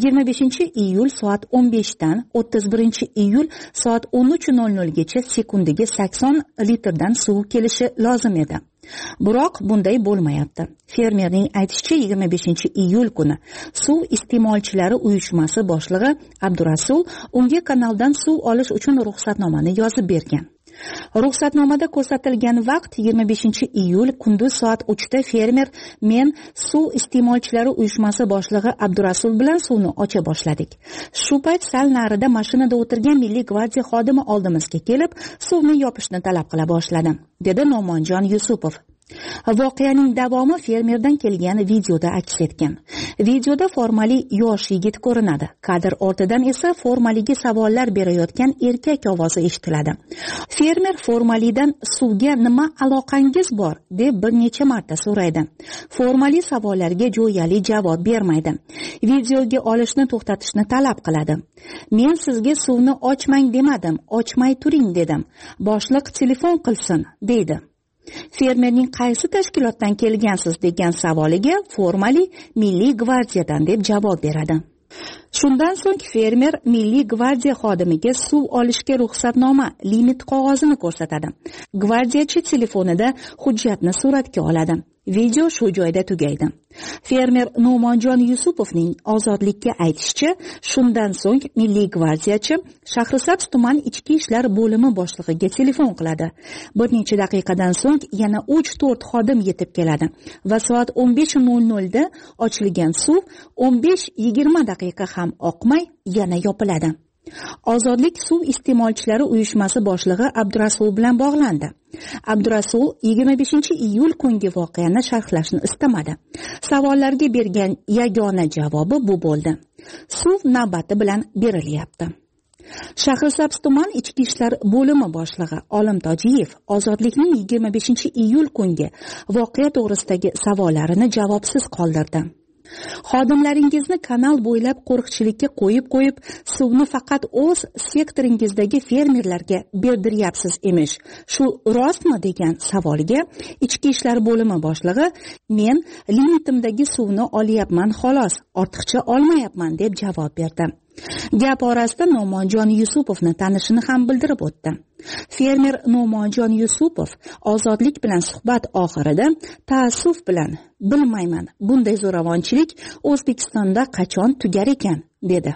25-iyul soat 15 dan 31-iyul soat 13:00 gacha sekundiga 80 litrdan suv kelishi lozim edi. Biroq bunday bo'lmayapti. Fermerning aytishicha, 25-iyul kuni suv iste'molchilari uyushmasi boshlig'i Abdurasul unga kanaldan suv olish uchun ruxsatnomani yozib bergan. Ruxsatnomada ko'rsatilgan vaqt 25-iyul kunduz soat 3 da fermer men suv iste'molchilari uyushmasi boshlig'i Abdurasul bilan suvni ocha boshladik. Shu payt sal narida mashinada o'tirgan Milliy gvardiya xodimi oldimizga kelib, suvni yopishni talab qila boshladi, dedi No'monjon Yusupov. Voqeaning davomi fermerdan kelgan videoda aks etgan. Videoda formali yosh yigit ko'rinadi. Kadr ortidan esa formaliga savollar berayotgan erkak ovozi eshitiladi. Fermer formalidan suvga nima aloqangiz bor deb bir necha marta so'raydi. Formali savollarga jo'yali javob bermaydi. Videoga olishni to'xtatishni talab qiladi. Men sizga suvni ochmang demadim, ochmay turing dedim. Boshliq telefon qilsin, deydi. Fermerning qaysi tashkilotdan kelgansiz degan savoliga formali Milliy gvardiyadan deb javob beradi. Shundan so'ng fermer Milliy gvardiya xodimiga suv olishga ruxsatnoma limit qog'ozini ko'rsatadi. Gvardiyachi telefonida hujjatni suratga oladi. Video shu joyda tugaydi. Fermer No'monjon Yusupovning Ozodlikka aytishicha, shundan so'ng Milliy gvardiyachi Shahrisabz tuman ichki ishlar bo'limi boshlig'iga telefon qiladi. Bir necha daqiqadan so'ng yana 3-4 xodim yetib keladi va soat 15:00 da ochilgan suv 15-20 daqiqa ham oqmay yana yopiladi. Ozodlik suv iste'molchilari uyushmasi boshlig'i Abdurasul bilan bog'landi. Abdurasul 25-iyul kungi voqeani sharhlashni istamadi. Savollarga bergan yagona javobi bu bo'ldi. Suv navbati bilan berilyapti. Shahrisabz tuman ichki ishlar bo'limi boshlig'i Olim Tojiyev Ozodlikning 25-iyul kungi voqea to'g'risidagi savollarini javobsiz qoldirdi. Xodimlaringizni kanal bo'ylab qo'riqchilikka qo'yib, suvni faqat o'z sektoringizdagi fermerlarga berdiryapsiz emish. Shu rostmi degan savoliga ichki ishlar bo'limi boshlig'i men limitimdagi suvni olyapman xolos, ortiqcha olmayapman deb javob berdi. Gap orasida No'monjon Yusupovni tanishini ham bildirib o'tdi. Fermer No'monjon Yusupov Ozodlik bilan suhbat oxirida taassuf bilan bilmayman, bunday zo'ravonchilik O'zbekistonda qachon tugar ekan, dedi.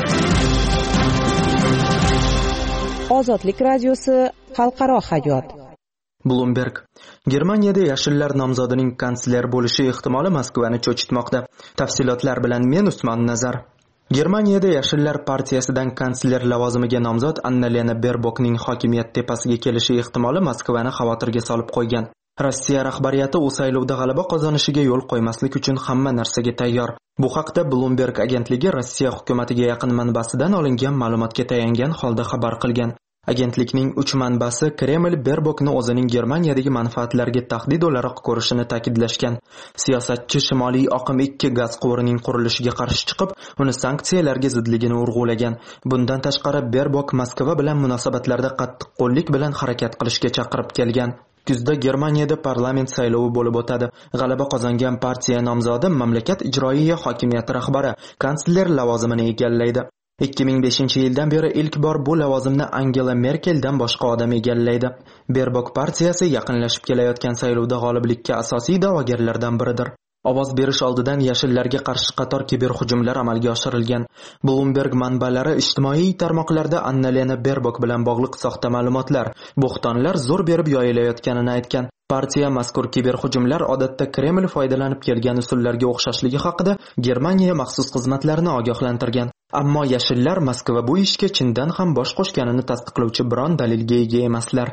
Ozodlik radiosi xalqaro hayot. Bloomberg: Germaniyada yashillar nomzodining kansler bo'lishi ehtimoli Moskvani cho'chitmoqda. Tafsilotlar bilan men Usmon Nazar. Germaniyada Yashillar partiyasidan kansler lavozimiga nomzod Annalena Berbokning hokimiyat tepasiga kelishi ehtimoli Moskvani xavotirga solib qo'ygan. Rossiya rahbariyati u saylovda g'alaba qozonishiga yo'l qo'ymaslik uchun hamma narsaga tayyor. Bu haqda Bloomberg agentligi Rossiya hukumatiga yaqin manbasidan olingan ma'lumotga tayangan holda xabar qilgan. Agentlikning 3 manbasi Kreml Berbokni o'zining Germaniyadagi manfaatlariga tahdid o'laroq ko'rishini ta'kidlashgan. Siyosatchi Shimoliy oqim 2 gaz quvurining qurilishiga qarshi chiqib, uni sanksiyalarga zidligini urg'ulagan. Bundan tashqari Berbok Moskva bilan munosabatlarda qattiqqo'llik bilan harakat qilishga chaqirib kelgan. Kuzda Germaniyada parlament saylovi bo'lib o'tadi. G'alaba qozongan partiya nomzodi mamlakat ijroiya hokimiyati rahbari, kansler lavozimini egallaydi. 2005-yildan beri ilk bor bu lavozimni Angela Merkeldan boshqa odam egallaydi. Berbok partiyasi yaqinlashib kelayotgan saylovda g'oliblikka asosiy da'vogarlardan biridir. Ovoz berish oldidan yashillarga qarshi qator kiberhujumlar amalga oshirilgan. Bloomberg manbalari ijtimoiy tarmoqlarda Annalena Berbok bilan bog'liq soxta ma'lumotlar, bo'xtonlar zo'r berib yoyilayotganini aytgan. Partiya mazkur kiberhujumlar odatda Kreml foydalanib kelgan usullarga o'xshashligi haqida Germaniya maxsus xizmatlarini ogohlantirgan. Ammo yashillar Moskva bu ishga chindan ham bosh qo'shganini tasdiqlovchi biron dalilga ega emaslar.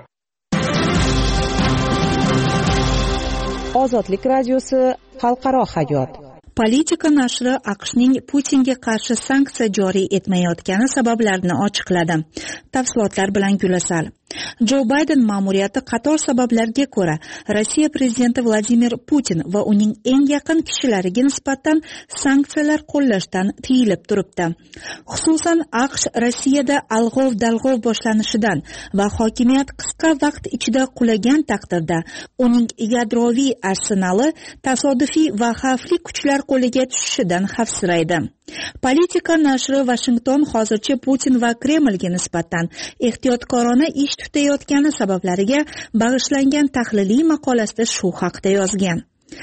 Ozodlik radiosi xalqaro hayot. Politika nashri AQShning Putinga qarshi sanksiya joriy etmayotgani sabablarini ochiqladi. Tafsilotlar bilan Gulasal. Jo Bayden ma'muriyati qator sabablarga ko'ra Rossiya prezidenti Vladimir Putin va uning eng yaqin kishilariga nisbatan sanksiyalar qo'llashdan tiyilib turibdi. Xususan, AQSh Rossiyada alg'ov-dalg'ov boshlanishidan va hokimiyat qisqa vaqt ichida qulagan taqdirda uning yadroviy arsenali tasodifiy va xavfli kuchlar qo'liga tushishidan xavfsiraydi. Politika nashri Washington hozircha Putin va Kremlga nisbatan ehtiyotkorona ish tutayotgani sabablariga bag'ishlangan tahliliy maqolasida shu haqda yozgan.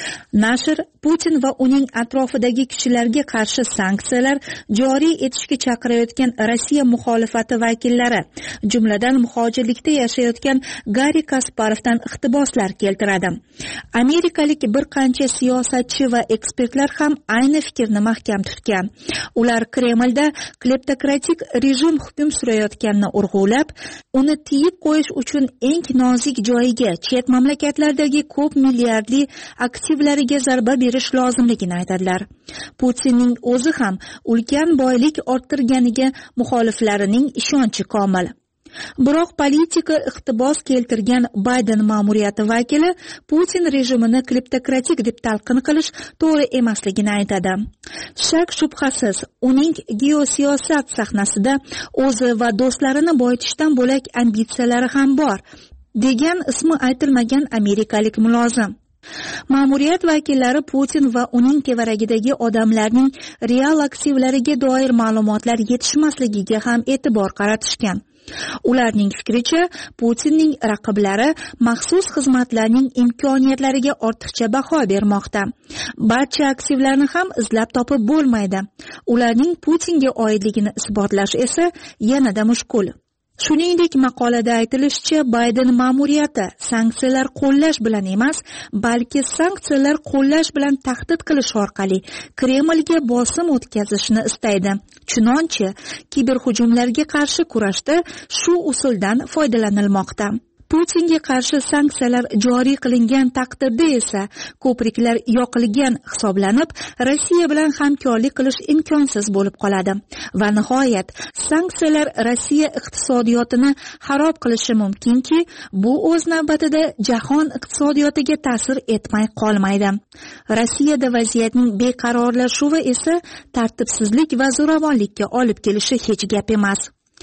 Nashr Putin va uning atrofidagi kishilarga qarshi sanksiyalar joriy etishga chaqirayotgan Rossiya muxolifati vakillari, jumladan muhojirlikda yashayotgan Gari Kasparovdan iqtiboslar keltiradi. Amerikalik bir qancha siyosatchi va ekspertlar ham ayni fikrni mahkam tutgan. Ular Kremlda kleptokratik rejim hukm surayotganini urg'ulab, uni tiyib qo'yish uchun eng nozik joyiga, chet mamlakatlardagi ko'p milliardli aktivlariga zarba berish lozimligini aytadilar. Putinning o'zi ham ulkan boylik orttirganiga muxoliflarining ishonchi komil. Biroq politika iqtibos keltirgan Bayden ma'muriyati vakili Putin rejimini kleptokratik deb talqin qilish to'g'ri emasligini aytadi. Shak shubhasiz, uning geosiyosat sahnasida o'zi va do'stlarini boyitishdan bo'lak ambitsiyalari ham bor, degan ismi aytilmagan amerikalik mulozim. Ma'muriyat vakillari Putin va uning tevaragidagi odamlarning real aktivlariga doir ma'lumotlar yetishmasligiga ham e'tibor qaratishgan. Ularning fikricha, Putinning raqiblari maxsus xizmatlarning imkoniyatlariga ortiqcha baho bermoqda. Barcha aktivlarni ham izlab topib bo'lmaydi. Ularning Putinga oidligini isbotlash esa yanada mushkul. Shuningdek, maqolada aytilishicha, Bayden ma'muriyati sanksiyalar qo'llash bilan emas, balki sanksiyalar qo'llash bilan tahdid qilish orqali Kremlga bosim o'tkazishni istaydi. Chunonchi, kiberhujumlarga qarshi kurashda shu usuldan foydalanilmoqda. Putinga qarshi sanksiyalar joriy qilingan taqdirda esa ko'priklar yoqilgan hisoblanib, Rossiya bilan hamkorlik qilish imkonsiz bo'lib qoladi. Va nihoyat, sanksiyalar Rossiya iqtisodiyotini xarob qilishi mumkinki, bu o'z navbatida jahon iqtisodiyotiga ta'sir etmay qolmaydi. Rossiyada vaziyatning beqarorlashuvi esa tartibsizlik va zo'ravonlikka olib kelishi hech gap emas.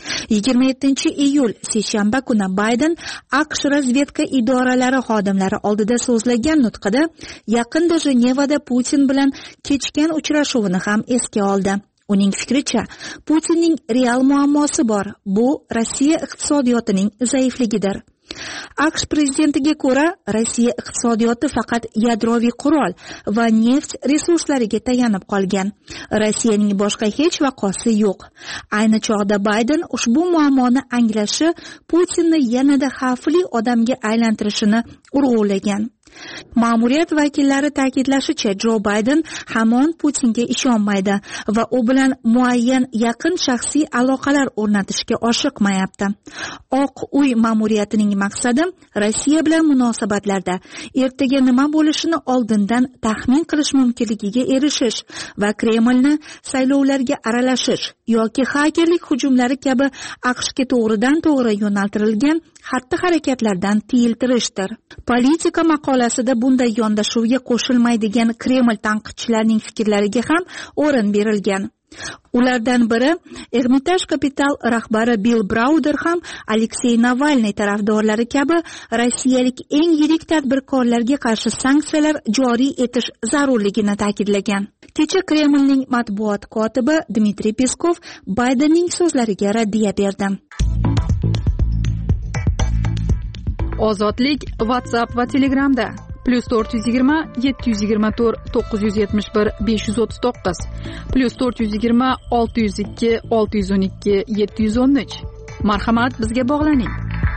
27-iyul seshanba kuni Bayden AQSh razvedka idoralari xodimlari oldida so'zlagan nutqida yaqinda Jenevada Putin bilan kechgan uchrashuvini ham esga oldi. Uning fikricha, Putinning real muammosi bor. Bu Rossiya iqtisodiyotining zaifligidir. AQSh prezidentiga ko'ra, Rossiya iqtisodiyoti faqat yadroviy qurol va neft resurslariga tayanib qolgan. Rossiyaning boshqa hech vaqosi yo'q. Ayni chog'da Bayden ushbu muammoni anglashi Putinni yanada xavfli odamga aylantirishini urg'ulagan. Ma'muriyat vakillari ta'kidlashicha, Jo Bayden hamon Putinga ishonmaydi va u bilan muayyan yaqin shaxsiy aloqalar o'rnatishga oshiqmayapti. Oq uy ma'muriyatining maqsadi Rossiya bilan munosabatlarda ertaga nima bo'lishini oldindan taxmin qilish mumkinligiga erishish va Kremlni saylovlarga aralashish yoki xakerlik hujumlari kabi AQShga to'g'ridan-to'g'ri yo'naltirilgan xatti-harakatlardan tiyiltirishdir. Politika maqolasida bunday yondashuvga qo'shilmaydigan Kreml tanqidchilarining fikrlariga ham o'rin berilgan. Ulardan biri Ermitaj Capital rahbari Bill Brauder ham Aleksey Navalniy tarafdorlari kabi rossiyalik eng yirik tadbirkorlarga qarshi sanksiyalar joriy etish zarurligini ta'kidlagan. Kecha Kremlning matbuot kotibi Dmitriy Peskov Baydenning so'zlariga raddiya berdi. Ozodlik WhatsApp va Telegramda +420 724 971 539 +420 602 612 713. Marhamat, bizga bog'laning.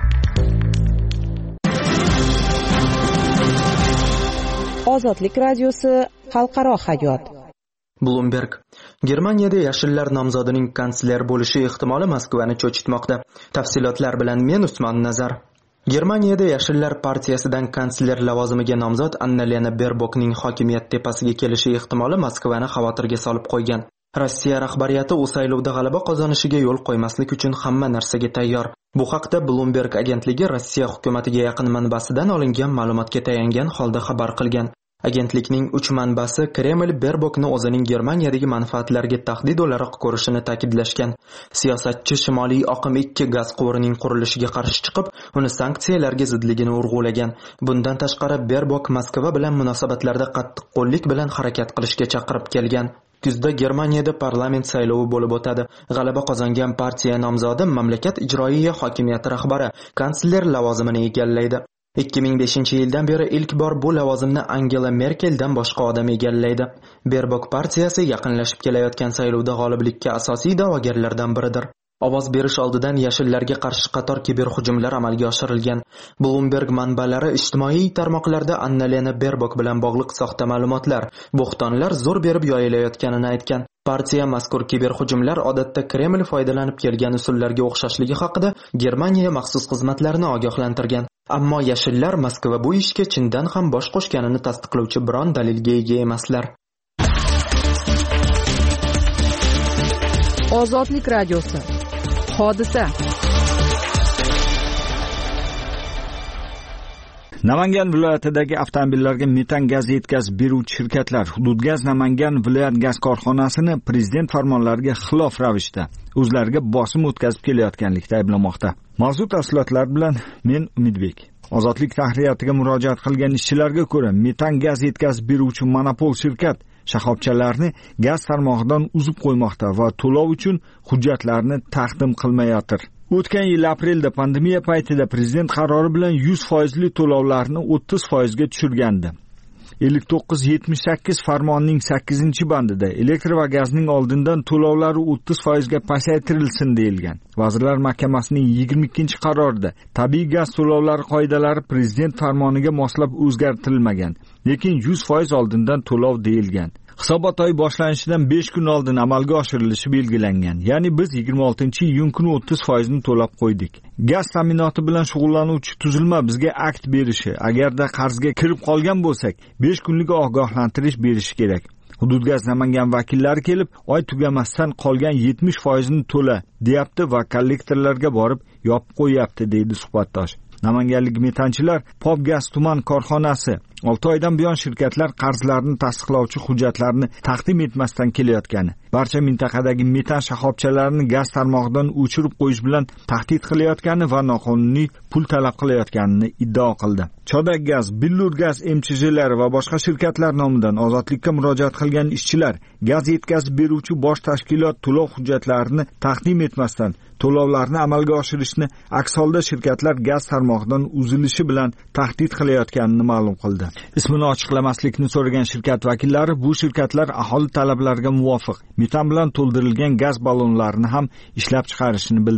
Ozodlik radiosi xalqaro hayot. Bloomberg: Germaniyada yashillar nomzodining kansler bo'lishi ehtimoli Moskvani cho'chitmoqda. Tafsilotlar bilan men Usmon Nazar. Germaniyada Yashillar partiyasidan kansler lavozimiga nomzod Annalena Berbokning hokimiyat tepasiga kelishi ehtimoli Moskvani xavotirga solib qo'ygan. Rossiya rahbariyati u saylovda g'alaba qozonishiga yo'l qo'ymaslik uchun hamma narsaga tayyor. Bu haqda Bloomberg agentligi Rossiya hukumatiga yaqin manbasidan olingan ma'lumotga tayangan holda xabar qilgan. Agentlikning 3 manbasi Kreml Berbokni o'zining Germaniyadagi manfaatlariga tahdid o'laroq ko'rishini ta'kidlashgan. Siyosatchi Shimoliy oqim 2 gaz quvurining qurilishiga qarshi chiqib, uni sanksiyalarga zidligini urg'ulagan. Bundan tashqari Berbok Moskva bilan munosabatlarda qattiqqo'llik bilan harakat qilishga chaqirib kelgan. Kuzda Germaniyada parlament saylovi bo'lib o'tadi. G'alaba qozongan partiya nomzodi mamlakat ijroiya hokimiyati rahbari, kansler lavozimini egallaydi. 2005-yildan beri ilk bor bu lavozimni Angela Merkeldan boshqa odam egallaydi. Berbok partiyasi yaqinlashib kelayotgan saylovda g'oliblikka asosiy da'vogarlardan biridir. Ovoz berish oldidan yashillarga qarshi qator kiberhujumlar amalga oshirilgan. Bloomberg manbalari ijtimoiy tarmoqlarda Annalena Berbok bilan bog'liq soxta ma'lumotlar, bo'xtonlar zo'r berib yoyilayotganini aytgan. Partiya mazkur kiberhujumlar odatda Kreml foydalanib kelgan usullarga o'xshashligi haqida Germaniya maxsus xizmatlarini ogohlantirgan. Ammo yashillar Moskva bu ishga chindan ham bosh qo'shganini tasdiqlovchi biron dalilga ega emaslar. Ozodlik radiosi. Hodisa. Namangan viloyatidagi avtomobillarga metan gaz yetkazib beruvchi shirkatlar Hududgaz Namangan viloyat gaz korxonasini prezident farmonlariga xilof ravishda o'zlariga bosim o'tkazib kelayotganlikda ayblamoqda. Mavzu tafsilotlari bilan men Umidbek. Ozodlik tahriyatiga murojaat qilgan ishchilarga ko'ra, metan gaz yetkazib beruvchi monopol shirkat shoxobchalarni gaz tarmog'idan uzib qo'ymoqda va to'lov uchun hujjatlarni taqdim qilmayotir. O'tgan yil aprelda pandemiya paytida prezident qarori bilan 100% to'lovlarni 30% ga tushirgandi. 5978 farmonning 8-bandida elektr va gazning oldindan to'lovlari 30% ga pasaytirilsin deyilgan. Vazirlar Mahkamasining 22-qarorida tabiiy gaz to'lovlari qoidalari prezident farmoniga moslab o'zgartirilmagan, lekin 100% oldindan to'lov deyilgan. Hisobot oyi boshlanishidan 5 kun oldin amalga oshirilishi belgilangan. Ya'ni biz 26-iyun kuni 30% ni to'lab qo'ydik. Gaz ta'minoti bilan shug'ullanuvchi tuzilma bizga akt berishi, agarda qarzga kirib qolgan bo'lsak, 5 kunlik ogohlantirish berishi kerak. Hududgaz Namangan vakillari kelib, oy tugamasdan qolgan 70% ni to'la deyapti va kollektorlarga borib yopib qo'yapti, deydi suhbatdosh. Namanganlik metanchilar Popgaz tuman korxonasi 6 oydan buyon shirkatlar qarzlarini tasdiqlovchi hujjatlarni taqdim etmasdan kelayotgani, barcha mintaqadagi metan shoxobchalarini gaz tarmog'idan o'chirib qo'yish bilan tahdid qilayotgani va noqonuniy pul talab qilayotganini iddao qildi. Chodak gaz, Billur gaz MCJlari va boshqa shirkatlar nomidan ozodlikka murojaat qilgan ishchilar gaz yetkazib beruvchi bosh tashkilot to'lov hujjatlarini taqdim etmasdan to'lovlarni amalga oshirishni, aks holda shirkatlar gaz tarmog'idan uzilishi bilan tahdid qilayotganini ma'lum qildi. Ismini ochiqlamaslikni so'ragan shirkat vakillari bu shirkatlar aholi talablariga muvofiq metan bilan to'ldirilgan gaz ballonlarini ham ishlab chiqarishini bildirdi.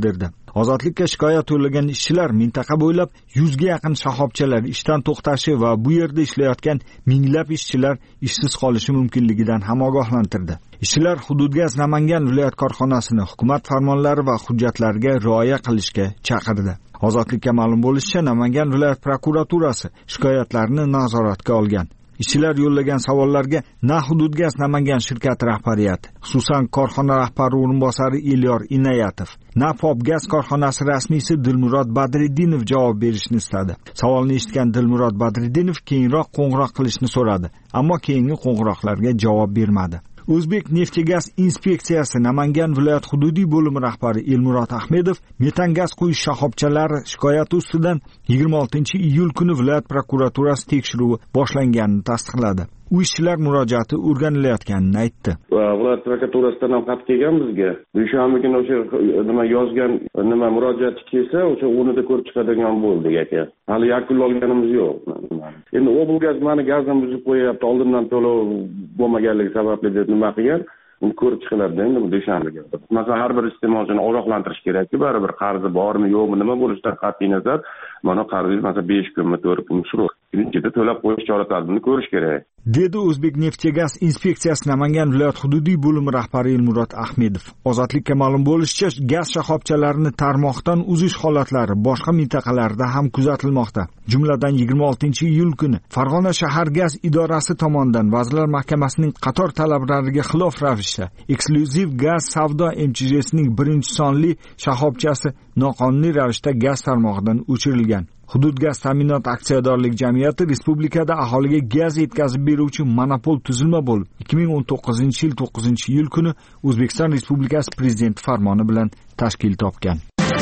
Ozodlikka shikoyat yo'llagan ishchilar mintaqa bo'ylab 100 ga yaqin shoxobchalar ishdan to'xtashi va bu yerda ishlayotgan minglab ishchilar ishsiz qolishi mumkinligidan ham ogohlantirdi. Ishchilar Hududgaz Namangan viloyat korxonasini hukumat farmonlari va hujjatlariga rioya qilishga chaqirdi. Ozodlikka ma'lum bo'lishicha, Namangan viloyat prokuraturasi shikoyatlarni nazoratga olgan. Ishchilar yo'llagan savollarga na Hududgaz Namangan shirkati rahbariyati, xususan korxona rahbari o'rinbosari Elyor Inayatov, na Popgaz korxonasi rasmiysi Dilmurod Badriddinov javob berishni istadi. Savolni eshitgan Dilmurod Badriddinov keyinroq qo'ng'iroq qilishni so'radi, ammo keyingi qo'ng'iroqlarga javob bermadi. O'zbek Neftgaz inspeksiyasi Namangan viloyat hududiy bo'limi rahbari Elmurod Ahmedov metan gaz quyish shoxobchalari shikoyati ustidan 26-iyul kuni viloyat prokuraturasi tekshiruvi boshlanganini tasdiqladi. U ishchilar murojaati o'rganilayotganini aytdi. Viloyat prokuraturasidan ham xat kelgan bizga. Dushanba kuni o'sha yozgan murojaati kelsa, o'sha o'rnida ko'rib chiqadigan bo'ldik aka. Hali yakunlanganimiz yo'q. Endi Oblgaz mani gazdan buzib qo'yapti, oldindan to'lov bo'lmaganligi sababli deb nima qilgan? Uni ko'rib chiqiladi endi dushanbaga. Masalan, har bir iste'molchini ogohlantirish kerak-ku, baribir qarzi bormi, yo'qmi, nima bo'lishidan qat'iy nazar, mana qarzingiz masalan 5 kunmi, 4 kun shuruq. Birinchida to'lab qo'yish chora-tadbirini ko'rish kerak. Dedi O'zbek Neftgaz inspeksiyasi Namangan viloyat hududiy bo'limi rahbari Elmurod Ahmedov. Ozodlikka ma'lum bo'lishicha, gaz shoxobchalarini tarmoqdan uzish holatlari boshqa mintaqalarda ham kuzatilmoqda. Jumladan 26-iyul kuni Farg'ona shahar gaz idorasi tomonidan Vazirlar Mahkamasining qator talablariga xilof ravishda eksklyuziv gaz savdo MCH'sining 1-sonli shoxobchasi noqonuniy ravishda gaz tarmog'idan o'chirilgan. Hududgaz ta'minot aksiyadorlik jamiyati respublikada aholiga gaz yetkazib beruvchi monopol tuzilma bo'lib, 2019-yil 9-iyul kuni O'zbekiston Respublikasi Prezidenti farmoni bilan tashkil topgan.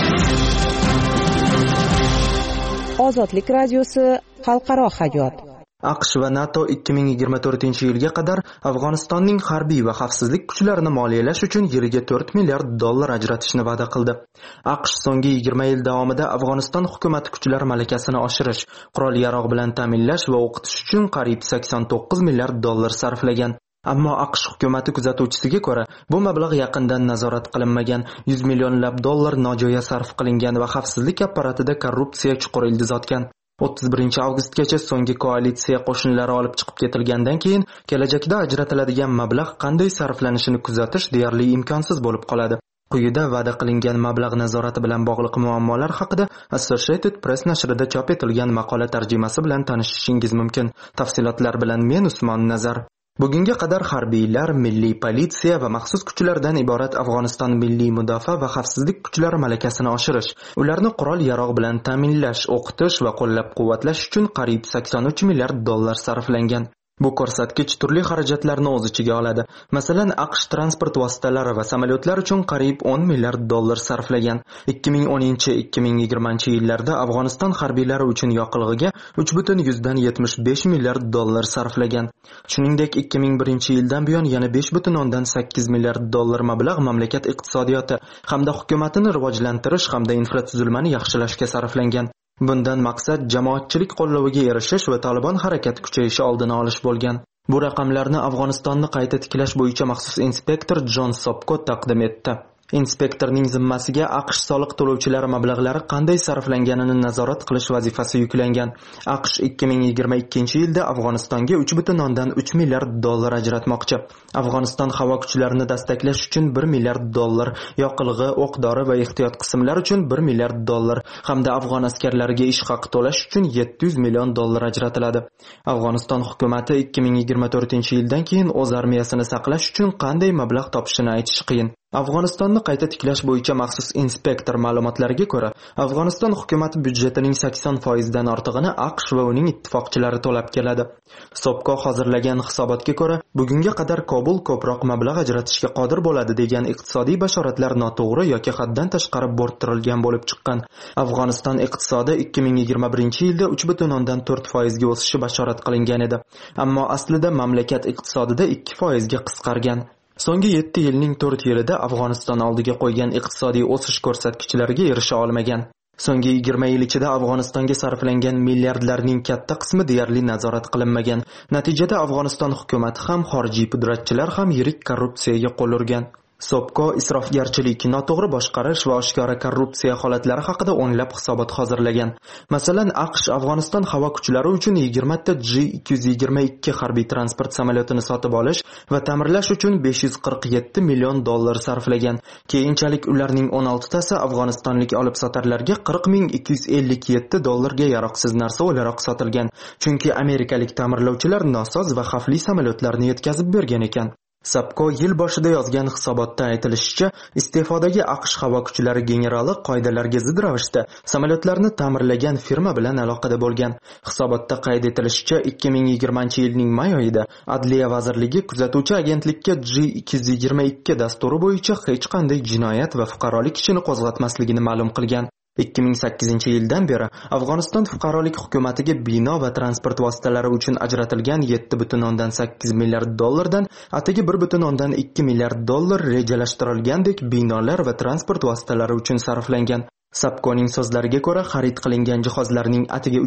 Ozodlik radiosi xalqaro hayot. AQSh va NATO 2024-yilga qadar Afg'onistonning harbiy va xavfsizlik kuchlarini moliyalash uchun yiliga $4 milliard ajratishni va'da qildi. AQSh so'nggi 20 yil davomida Afg'oniston hukumati kuchlari malakasini oshirish, qurol-yarog' bilan ta'minlash va o'qitish uchun qariyb $89 milliard sarflagan. Ammo AQSh hukumati kuzatuvchisiga ko'ra, bu mablag' yaqindan nazorat qilinmagan, 100 millionlab dollar nojo'ya sarf qilingan va xavfsizlik apparatida korrupsiya chuqur ildiz otgan. 31 avgustgacha so'nggi koalitsiya qo'shinlari olib chiqib ketilgandan keyin kelajakda ajratiladigan mablag' qanday sarflanishini kuzatish deyarli imkonsiz bo'lib qoladi. Quyida va'da qilingan mablag' nazorati bilan bog'liq muammolar haqida Associated Press nashrida chop etilgan maqola tarjimasi bilan tanishishingiz mumkin. Tafsilotlar bilan men Usmon Nazar. Bugunga qadar harbiylar, milliy politsiya va maxsus kuchlardan iborat Afg'oniston milliy mudofaa va xavfsizlik kuchlari malakasini oshirish, ularni qurol-yarog' bilan ta'minlash, o'qitish va qo'llab-quvvatlash uchun qariyb $83 milliard sarflangan. Bu ko'rsatkich turli xarajatlarni o'z ichiga oladi. Masalan, AQSh transport vositalari va samolyotlar uchun qariyb $10 milliard sarflagan. 2010-2020 yillarda Afg'oniston harbiylari uchun yoqilg'iga $3.75 milliard sarflagan. Shuningdek, 2001-yildan buyon yana $5.8 milliard mablag' mamlakat iqtisodiyoti hamda hukumatini rivojlantirish hamda infratuzilmani yaxshilashga sarflangan. Bundan maqsad jamoatchilik qo'llaviga erishish va Taliban harakat kuchayishi oldini olish bo'lgan. Bu raqamlarni Afg'onistonni qayta tiklash bo'yicha maxsus inspektor Jon Sopko taqdim etdi. Inspektorning zimmasiga AQSh soliq to'lovchilari mablag'lari qanday sarflanganini nazorat qilish vazifasi yuklangan. AQSh 2022-yilda Afg'onistonga $3.3 milliard ajratmoqchi. Afg'oniston havo kuchlarini dastaklash uchun $1 milliard, yoqilg'i, o'q-dori va ehtiyot qismlar uchun $1 milliard hamda afg'on askarlariga ish haqi to'lash uchun $700 million ajratiladi. Afg'oniston hukumati 2024-yildan keyin o'z armiyasini saqlash uchun qanday mablag' topishini aytish qiyin. Afg'onistonni qayta tiklash bo'yicha maxsus inspektor ma'lumotlariga ko'ra, Afg'oniston hukumati byudjetining 80% dan ortig'ini AQSh va uning ittifoqchilari to'lab keladi. Sopko hozirlagan hisobotga ko'ra, bugunga qadar Kobul ko'proq mablag' ajratishga qodir bo'ladi degan iqtisodiy bashoratlar noto'g'ri yoki haddan tashqari bo'rttirilgan bo'lib chiqqan. Afg'oniston iqtisodi 2021-yilda 3.4% ga o'sishi bashorat qilingan edi. Ammo aslida mamlakat iqtisodida 2% ga qisqargan. So'nggi 7 yilning 4 yilida Afg'oniston oldiga qo'ygan iqtisodiy o'sish ko'rsatkichlariga erisha olmagan. So'nggi 20 yil ichida Afg'onistonga sarflangan milliardlarning katta qismi deyarli nazorat qilinmagan. Natijada Afg'oniston hukumati ham xorijiy pudratchilar ham yirik korrupsiyaga qo'l urgan. Sobko isrofgarchilik, noto'g'ri boshqarish va oshkora korrupsiya holatlari haqida o'nlab hisobot hozirlagan. Masalan, AQSh Afg'oniston havo kuchlari uchun 20 ta J-222 harbiy transport samolyotini sotib olish va ta'mirlash uchun $547 million sarflagan. Keyinchalik ularning 16 tasi afg'onistonlik olib-sotarlarga $40,257 ga yaroqsiz narsa o'laroq sotilgan. Chunki amerikalik ta'mirlovchilar nosoz va xavfli samolyotlarni yetkazib bergan ekan. Sabko yil boshida yozgan hisobotda aytilishicha, iste'fodagi AQSh havo kuchlari generali qoidalarga zid ravishda samolyotlarni ta'mirlagan firma bilan aloqada bo'lgan. Hisobotda qayd etilishicha, 2020-yilning may oyida Adliya vazirligi kuzatuvchi agentlikka J-222 dasturi bo'yicha hech qanday jinoyat va fuqarolik ishini qo'zg'atmasligini ma'lum qilgan. 2008-yildan beri Afg'oniston fuqarolik hukumatiga bino va transport vositalari uchun ajratilgan $7.8 milliard dan atigi $1.2 milliard rejalashtirilgandek binolar va transport vositalari uchun sarflangan. Sabkoning so'zlariga ko'ra, xarid qilingan jihozlarning atigi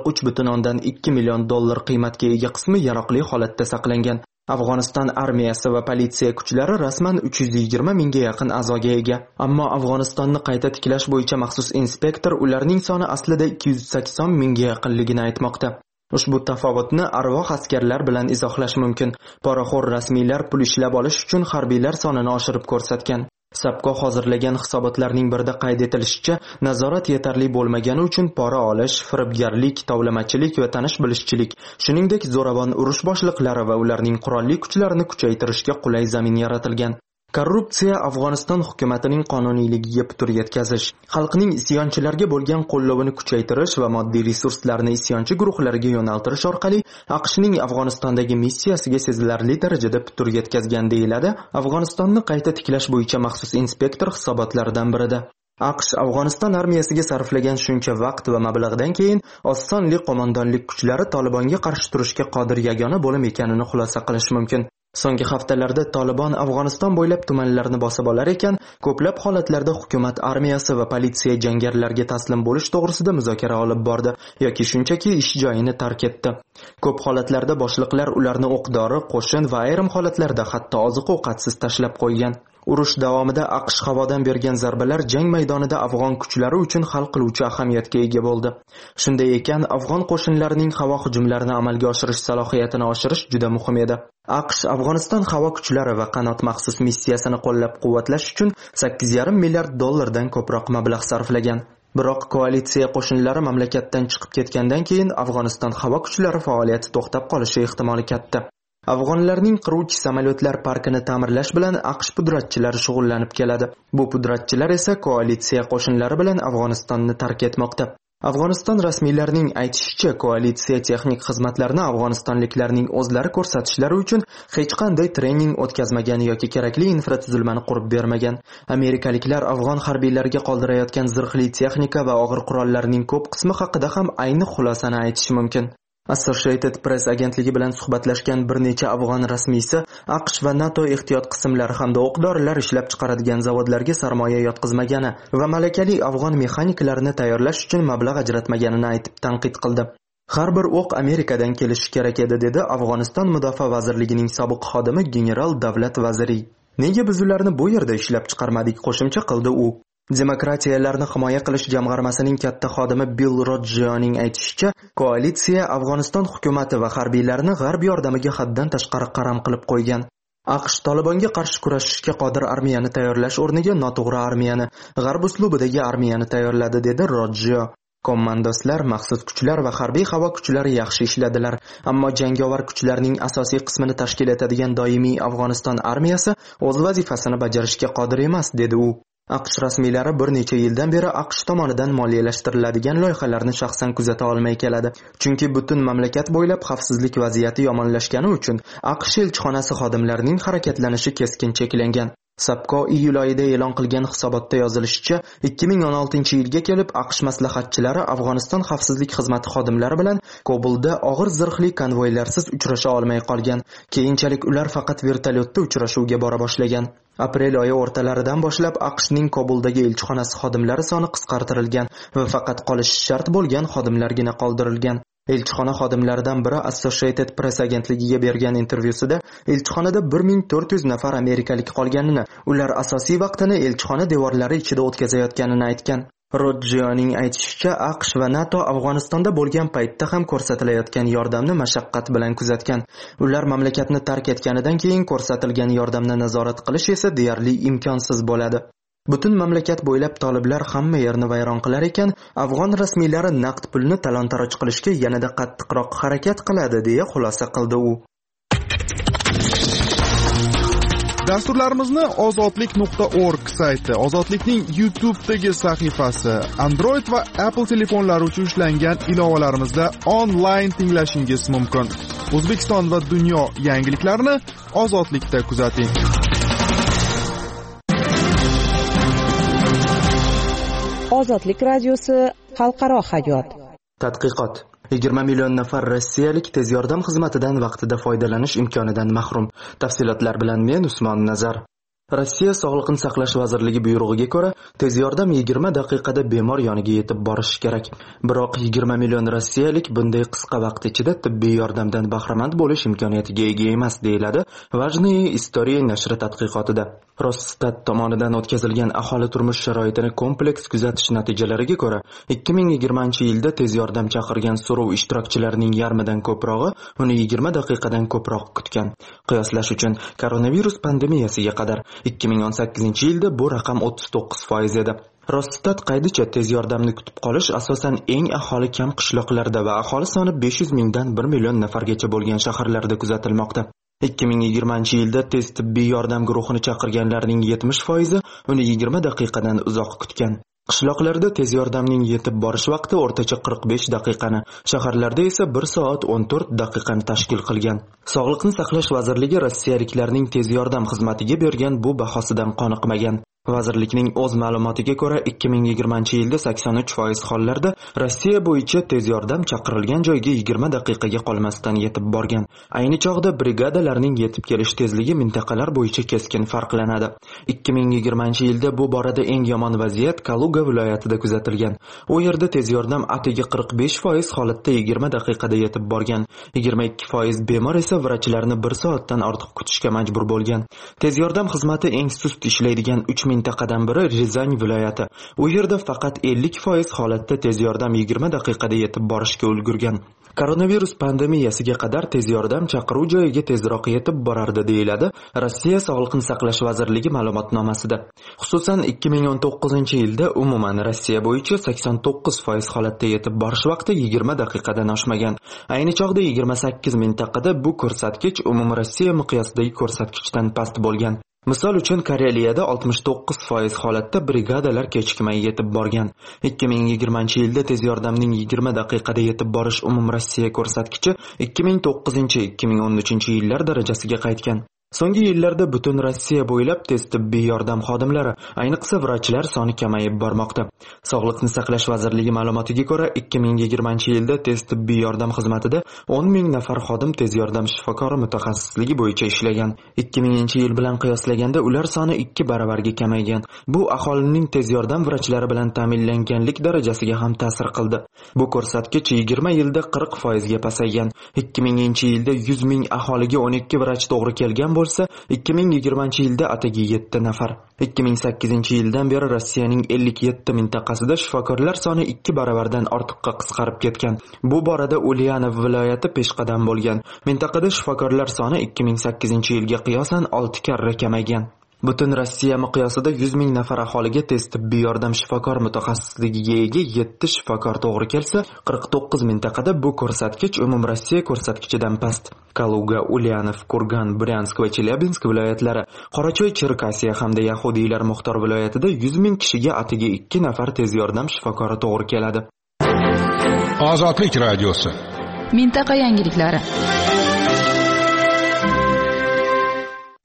$343.2 million qiymatga ega qismi yaroqli holatda saqlangan. Afg'oniston armiyasi va politsiya kuchlari rasman 320 mingga yaqin a'zoga ega. Ammo Afg'onistonni qayta tiklash bo'yicha maxsus inspektor ularning soni aslida 280 mingga yaqinligini aytmoqda. Ushbu tafovutni arvoh askarlar bilan izohlash mumkin. Poraxo'r rasmiylar pul ishlab olish uchun harbiylar sonini oshirib ko'rsatgan. Sabko hozirlagan hisobotlarning birida qayd etilishicha, nazorat yetarli bo'lmagani uchun pora olish, firibgarlik, tovlamachilik va tanish-bilishchilik, shuningdek zo'ravon urush boshliqlari va ularning qurolli kuchlarini kuchaytirishga qulay zamin yaratilgan. Korrupsiya Afg'oniston hukumatining qonuniyligiga putur yetkazish, xalqning isyonchilarga bo'lgan qo'llovini kuchaytirish va moddiy resurslarni isyonchi guruhlarga yo'naltirish orqali AQShning Afg'onistondagi missiyasiga sezilarli darajada putur yetkazgan deyiladi Afg'onistonni qayta tiklash bo'yicha maxsus inspektor hisobotlaridan birida. AQSh Afg'oniston armiyasiga sarflagan shuncha vaqt va mablag'dan keyin osonli qo'mondonlik kuchlari Tolibonga qarshi turishga qodir yagona bo'lim ekanini xulosa qilish mumkin. So'nggi haftalarda Tolibon Afg'oniston bo'ylab tumanlarni bosib olar ekan, ko'plab holatlarda hukumat armiyasi va politsiya jangarilarga taslim bo'lish to'g'risida muzokara olib bordi yoki shunchaki ish joyini tark etdi. Ko'p holatlarda boshliqlar ularni o'q-dori, qo'shin va ayrim holatlarda hatto oziq-ovqatsiz tashlab qo'ygan. Urush davomida AQSh havodan bergan zarbalar jang maydonida afg'on kuchlari uchun hal qiluvchi ahamiyatga ega bo'ldi. Shunday ekan, afg'on qo'shinlarining havo hujumlarini amalga oshirish salohiyatini oshirish juda muhim edi. AQSh Afg'oniston havo kuchlari va qanot maxsus missiyasini qo'llab-quvvatlash uchun $8,5 milliard dan ko'proq mablag' sarflagan. Biroq koalitsiya qo'shinlari mamlakatdan chiqib ketgandan keyin Afg'oniston havo kuchlari faoliyati to'xtab qolishi ehtimoli katta. Afg'onlarning qiruvchi samolyotlar parkini ta'mirlash bilan AQSh pudratchilari shug'ullanib keladi. Bu pudratchilar esa koalitsiya qo'shinlari bilan Afg'onistonni tark etmoqda. Afg'oniston rasmiylarining aytishicha, koalitsiya texnik xizmatlarini afg'onistonliklarning o'zlari ko'rsatishlari uchun hech qanday trening o'tkazmagan yoki kerakli infratuzilmani qurib bermagan. Amerikaliklar afg'on harbiylariga qoldirayotgan zirhli texnika va og'ir qurollarning ko'p qismi haqida ham ayni xulosani aytish mumkin. Associated Press agentligi bilan suhbatlashgan bir necha afg'on rasmiysi AQSh va NATO ehtiyot qismlari hamda o'q-dorilar ishlab chiqaradigan zavodlarga sarmoya yotqizmagani va malakali afg'on mexaniklarni tayyorlash uchun mablag' ajratmaganini aytib tanqid qildi. Har bir o'q Amerikadan kelishi kerak edi, dedi Afg'oniston Mudofaa vazirligining sobiq xodimi general Davlat vaziri. Nega biz ularni bu yerda ishlab chiqarmadik, qo'shimcha qildi u. Demokratiyalarni himoya qilish jamg'armasining katta xodimi Bill Rodgioning aytishicha, koalitsiya Afg'oniston hukumati va harbiylarini g'arb yordamiga haddan tashqari qaram qilib qo'ygan. AQSh Tolibonga qarshi kurashishga qodir armiyani tayyorlash o'rniga noto'g'ri armiyani, g'arb uslubidagi armiyani tayyorladi, dedi Rodgio. Kommandoslar, maxsus kuchlar va harbiy havo kuchlari yaxshi ishladilar, ammo jangovar kuchlarning asosiy qismini tashkil etadigan doimiy Afg'oniston armiyasi o'z vazifasini bajarishga qodir emas, dedi u. AQSh rasmiylari bir necha yildan beri AQSh tomonidan moliyalashtiriladigan loyihalarni shaxsan kuzata olmay keladi. Chunki butun mamlakat bo'ylab xavfsizlik vaziyati yomonlashgani uchun AQSh elchixonasi xodimlarining harakatlanishi keskin cheklangan. Sabko iyul oyida e'lon qilgan hisobotda yozilishicha, 2016-yilga kelib AQSh maslahatchilari Afg'oniston xavfsizlik xizmati xodimlari bilan Kobulda og'ir zirhli konvoylarsiz uchrasha olmay qolgan. Keyinchalik ular faqat vertolyotda uchrashuvga bora boshlagan. Aprel oyi o'rtalaridan boshlab AQShning Kobuldagi elchixonasi xodimlari soni qisqartirilgan va faqat qolishi shart bo'lgan xodimlargina qoldirilgan. Elchixona xodimlaridan biri Associated Press agentligiga bergan intervyusida elchixonada 1400 nafar amerikalik qolganini, ular asosiy vaqtini elchixona devorlari ichida o'tkazayotganini aytgan. Rodjioning aytishicha, AQSh va NATO Afg'onistonda bo'lgan paytda ham ko'rsatilayotgan yordamni mashaqqat bilan kuzatgan. Ular mamlakatni tark etganidan keyin ko'rsatilgan yordamni nazorat qilish esa deyarli imkonsiz bo'ladi. Butun mamlakat bo'ylab toliblar hamma yerni vayron qilar ekan, afg'on rasmiylari naqd pulni talon-taroj qilishga yanada qattiqroq harakat qiladi, deya xulosa qildi u. Dasturlarimizni ozodlik.org sayti, Ozodlikning YouTube'dagi sahifasi, Android va Apple telefonlari uchun ishlangan ilovalarimizda onlayn tinglashingiz mumkin. O'zbekiston va dunyo yangiliklarini Ozodlikda kuzating. Ozodlik radiosi xalqaro hayot. Tadqiqot. 20 million nafar rossiyalik tez yordam xizmatidan vaqtida foydalanish imkonidan mahrum. Tafsilotlar bilan men Usmon Nazar. Rossiya Sog'liqni saqlash vazirligi buyrug'iga ko'ra, tez yordam 20 daqiqada bemor yoniga yetib borishi kerak. Biroq 20 million rossiyalik bunday qisqa vaqt ichida tibbiy yordamdan bahramand bo'lish imkoniyatiga ega emas, deyiladi Vajniye Istoriya nashri tadqiqotida. Rosstat tomonidan o'tkazilgan aholi turmush sharoitini kompleks kuzatish natijalariga ko'ra, 2020-yilda tez yordam chaqirgan so'rov ishtirokchilarining yarmidan ko'prog'i uni 20 daqiqadan ko'proq kutgan. Qiyoslash uchun, koronavirus pandemiyasiga qadar 2018-yilda bu raqam 39% edi. Rosstat qaydicha tez yordamni kutib qolish asosan eng aholi kam qishloqlarda va aholi soni 500 mingdan 1 million nafargacha bo'lgan shaharlarda kuzatilmoqda. 2020-yilda tez tibbiy yordam guruhini chaqirganlarning 70% uni 20 daqiqadan uzoq kutgan. Qishloqlarda tez yordamning yetib borish vaqti o'rtacha 45 daqiqani, shaharlarda esa 1 soat 14 daqiqani tashkil qilgan. Sog'liqni saqlash vazirligi rossiyaliklarning tez yordam xizmatiga bergan bu bahosidan qoniqmagan. Vazirlikning o'z ma'lumotiga ko'ra, 2020-yilda 83% hollarda Rossiya bo'yicha tez yordam chaqirilgan joyga 20 daqiqaga qolmasdan yetib borgan. Ayni chog'da brigadalarning yetib kelish tezligi mintaqalar bo'yicha keskin farqlanadi. 2020-yilda bu borada eng yomon vaziyat Kaluga viloyatida kuzatilgan. U yerda tez yordam atigi 45% holatda 20 daqiqada yetib borgan. 22% bemor esa vrachlarni 1 soatdan ortiq kutishga majbur bo'lgan. Tez yordam xizmati eng sust ishlaydigan 3 mintaqadan biri Rizan viloyati. U yerda faqat 50% holatda tez yordam 20 daqiqada yetib borishga ulgurgan. Koronavirus pandemiyasiga qadar tez yordam chaqiruv joyiga tezroq yetib borardi, deyiladi Rossiya Sog'liqni saqlash vazirligi ma'lumotnomasida. Xususan 2019-yilda umuman Rossiya bo'yicha 89% holatda yetib borish vaqti 20 daqiqadan oshmagan. Ayni chog'da 28 mintaqada bu ko'rsatkich umum Rossiya miqyosidagi ko'rsatkichdan past bo'lgan. Misol uchun Kareliyada 69% holatda brigadalar kechikmay yetib borgan. 2020-yilda tez yordamning 20 daqiqada yetib borish umum Rossiya ko'rsatkichi 2009-2013-yillar darajasiga qaytgan. So'nggi yillarda butun Rossiya bo'ylab tez tibbiy yordam xodimlari, ayniqsa vrachlar soni kamayib bormoqda. Sog'liqni saqlash vazirligi ma'lumotiga ko'ra, 2020-yilda tez tibbiy yordam xizmatida 10 ming nafar xodim tez yordam shifokori mutaxassisligi bo'yicha ishlagan. 2000-yil bilan qiyoslaganda ular soni 2 baravarga kamaygan. Bu aholining tez yordam vrachlari bilan ta'minlanganlik darajasiga ham ta'sir qildi. Bu ko'rsatkich 20 yilda 40% ga pasaygan. 2000-yilda 100 ming aholiga 12 vrach to'g'ri kelgan bo'lsa, 2020-yilda atigi 7 nafar. 2008-yildan beri Rossiyaning 57 mintaqasida shifokorlar soni 2 baravardan ortiqqa qisqarib ketgan. Bu borada Ulyanov viloyati peshqadam bo'lgan. Mintaqada shifokorlar soni 2008-yilga qiyosan 6 karra kamaygan. Butun Rossiya miqyosida 100 ming nafar aholiga tez tibbiy yordam shifokor mutaxassisligiga ega 7 shifokor to'g'ri kelsa, 49 mintaqada bu ko'rsatkich umum Rossiya ko'rsatkichidan past. Kaluga, Ulyanov, Kurgan, Bryansk va Chelyabinsk viloyatlari, Qorachoy, Cherkasiya hamda Yahudiylar muxtor viloyatida 100 ming kishiga atigi 2 nafar tez yordam shifokori to'g'ri keladi. Ozodlik radiosi. Mintaqa yangiliklari.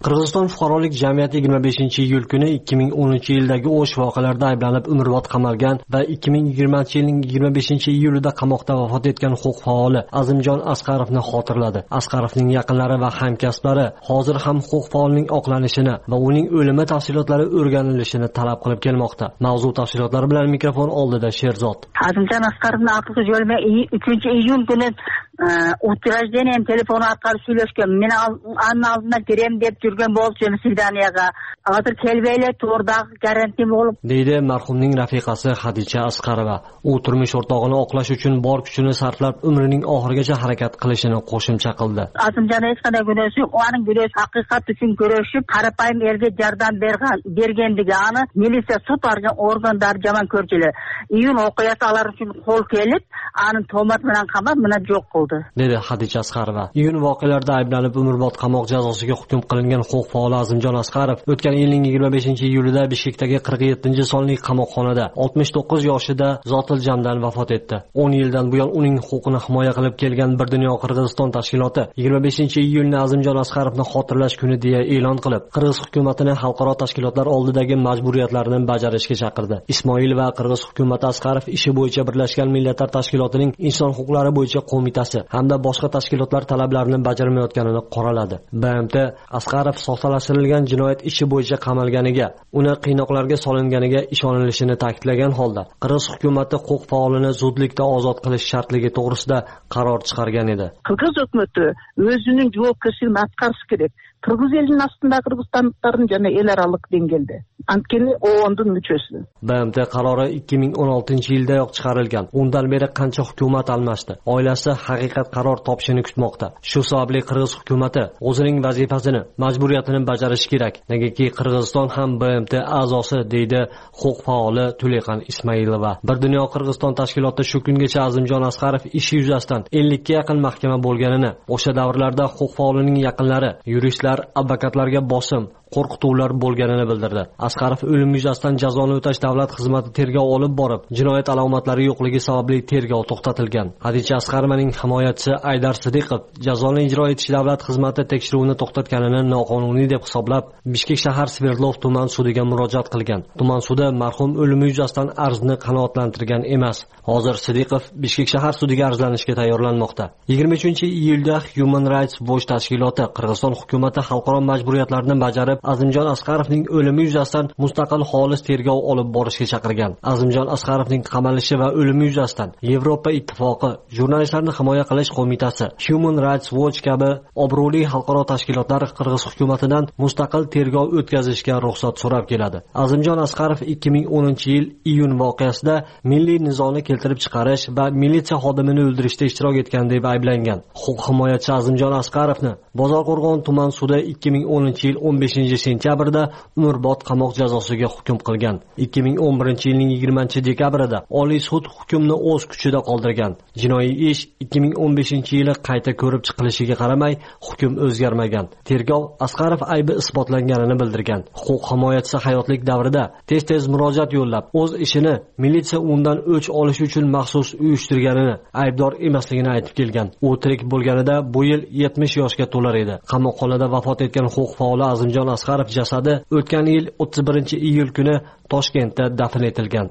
Qirg'iziston fuqarolik jamiyati 25-iyul kuni 2010-yildagi o'sh voqealarida ayblanib umrbod qamalgan va 2020-yilning 25-iyulida qamoqda vafot etgan huquq faoli Azimjon Asqarovni xotirladi. Asqarovning yaqinlari va hamkasblari hozir ham huquq faolining oqlanishini va uning o'limi tafsilotlari o'rganilishini talab qilib kelmoqda. Mavzu tafsilotlari bilan mikrofon oldida Sherzod. Azimjon Asqarovni aqlga yo'lma 3-iyul kuni utrajdeniyam telefoni orqali сөйлешкен. Men aldına girem deb yurgan bo'ldim Sidaniyaga. Hozir kelbaylar to'g'ridagi garantiya bo'lib. Deydi marhumning rafiqasi Hadicha Asqarova. U turmush o'rtog'ini oqlash uchun bor kuchini sarflab umrining oxirigacha harakat qilishini qo'shimcha qildi. Azimjon hech qanday gunohi yo'q. Uning gunohi haqiqat uchun kurashib, qarapayim erga yordam berganligi ani militsiya sud organlar jamon ko'rchilar. Iyun o'qiyasi ular uchun qo'l kelib, ani to'mat bilan qamab, mana yo'q qildi. Dedi Hadicha Asqarova. Iyun voqealarida ayblanib umrbod qamoq jazosiga hukm qilingan huquq faoli Azimjon Asqarov o'tgan yilning 25-iyulida Bishkekdagi 47-sonli qamoqxonada 69 yoshida zotil jamdan vafot etdi. 10 yildan buyon uning huquqini himoya qilib kelgan Bir dunyo Qirg'iziston tashkiloti 25-iyulni Azimjon Asqarovni xotirlash kuni deya e'lon qilib, Qirg'iz hukumatini xalqaro tashkilotlar oldidagi majburiyatlarini bajarishga chaqirdi. Ismoil va Qirg'iz hukumati Asqarov ishi bo'yicha Birlashgan Millatlar Tashkilotining Inson huquqlari bo'yicha qo'mitasi hamda boshqa tashkilotlar talablarini bajarmayotganini qoraladi. BMT Asqarov soxtalashtirilgan jinoyat ishi bo'yicha qamalganiga, uni qiynoqlarga solinganiga ishonilishini ta'kidlagan holda, Qirg'iz hukumati huquq faolini zudlikda ozod qilish shartligi to'g'risida qaror chiqargan edi. Qirg'iz hukumati o'zining javobgarchiligini atqarishi kerak. Qirg'iz elining ostida Qirg'izistonliklarning yana el arалық dengelde. Antkeni OON'ning müchesi. BMT qarori 2016-yildayoq chiqarilgan. Undan beri qancha hukumat almashdi. Oilasi haqiqat qaror topishini kutmoqda. Shu sababli Qirg'iz hukumati o'zining vazifasini, majburiyatini bajarishi kerak. Negaki Qirg'iziston ham BMT a'zosi, deydi huquq faoli Tuleqan Ismailova. Bir dunyo Qirg'iziston tashkiloti shu kungacha Azimjon Asqarov ishi yuzasidan 50 ga yaqin mahkama bo'lganini, o'sha davrlarda huquq faolining yaqinlari, yuristlar, advokatlarga bosim, qo'rqituvlar bo'lganini bildirdi. Asqarov o'lim yuzasidan jazoni o'tash davlat xizmati tergov olib borib, jinoyat alomatlari yo'qligi sababli tergov to'xtatilgan. Hadicha Asqarovaning himoyachisi Aydar Sidiqov jazoni ijro etish davlat xizmati tekshiruvini to'xtatganini noqonuniy deb hisoblab, Bishkek shahar Sverdlov tuman sudiga murojaat qilgan. Tuman sudi marhum o'limi yuzasidan arzni qanoatlantirgan emas. Hozir Sidiqov Bishkek shahar sudiga arzlanishga tayyorlanmoqda. 23-iyulda Human Rights Watch tashkiloti Qirg'iziston hukumati xalqaro majburiyatlarni bajarib, Azimjon Asqarovning o'limi yuzasidan mustaqil xolis tergov olib borishga chaqirgan. Azimjon Asqarovning qamalishi va o'limi yuzasidan Yevropa ittifoqi, jurnalistlarni himoya qilish qo'mitasi, Human Rights Watch kabi obro'li xalqaro tashkilotlar Qirg'iz hukumatidan mustaqil tergov o'tkazishga ruxsat so'rab keladi. Azimjon Asqarov 2010-yil iyun voqeasida milliy nizoni keltirib chiqarish va militsiya xodimini o'ldirishda ishtirok etgan deb ayblangan. Huquq himoyachisi Azimjon Asqarovni Bozorqo'rg'on tuman sudi 2010-yil 15-sentyabrda umrbod qamoq jazosiga hukm qilgan. 2011-yilning 20-dekabrida Oliy sud hukmni o'z kuchida qoldirgan. Jinoiy ish 2015-yili qayta ko'rib chiqilishiga qaramay hukm o'zgarmagan. Tergov Asqarov aybi isbotlanganini bildirgan. Huquq himoyachisi hayotlik davrida tez-tez murojaat yo'llab, o'z ishini militsiya undan o'ch olish uchun maxsus uyushtirganini, aybdor emasligini aytib kelgan. U tirik bo'lganida bu yil 70 yoshga to'lar edi. Qamoqxonada vafot etgan huquq faoli Azimjon Asqarov jasadi o'tgan yil 31-iyul kuni Toshkentda dafn etilgan.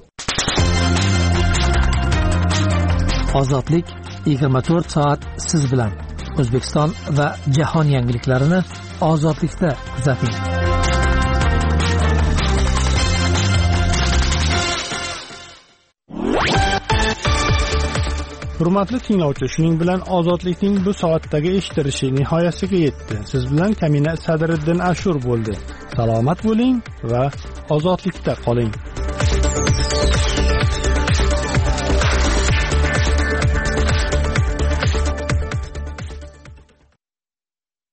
Ozodlik 24 soat siz bilan. O'zbekiston va jahon yangiliklarini ozodlikda kuzating. Hurmatli tinglovchi, shuning bilan ozodlikning bu soatdagi eshitilishi nihoyasiga yetdi. Siz bilan Kamina Sadriddin Ashur bo'ldi. Salomat bo'ling va ozodlikda qoling.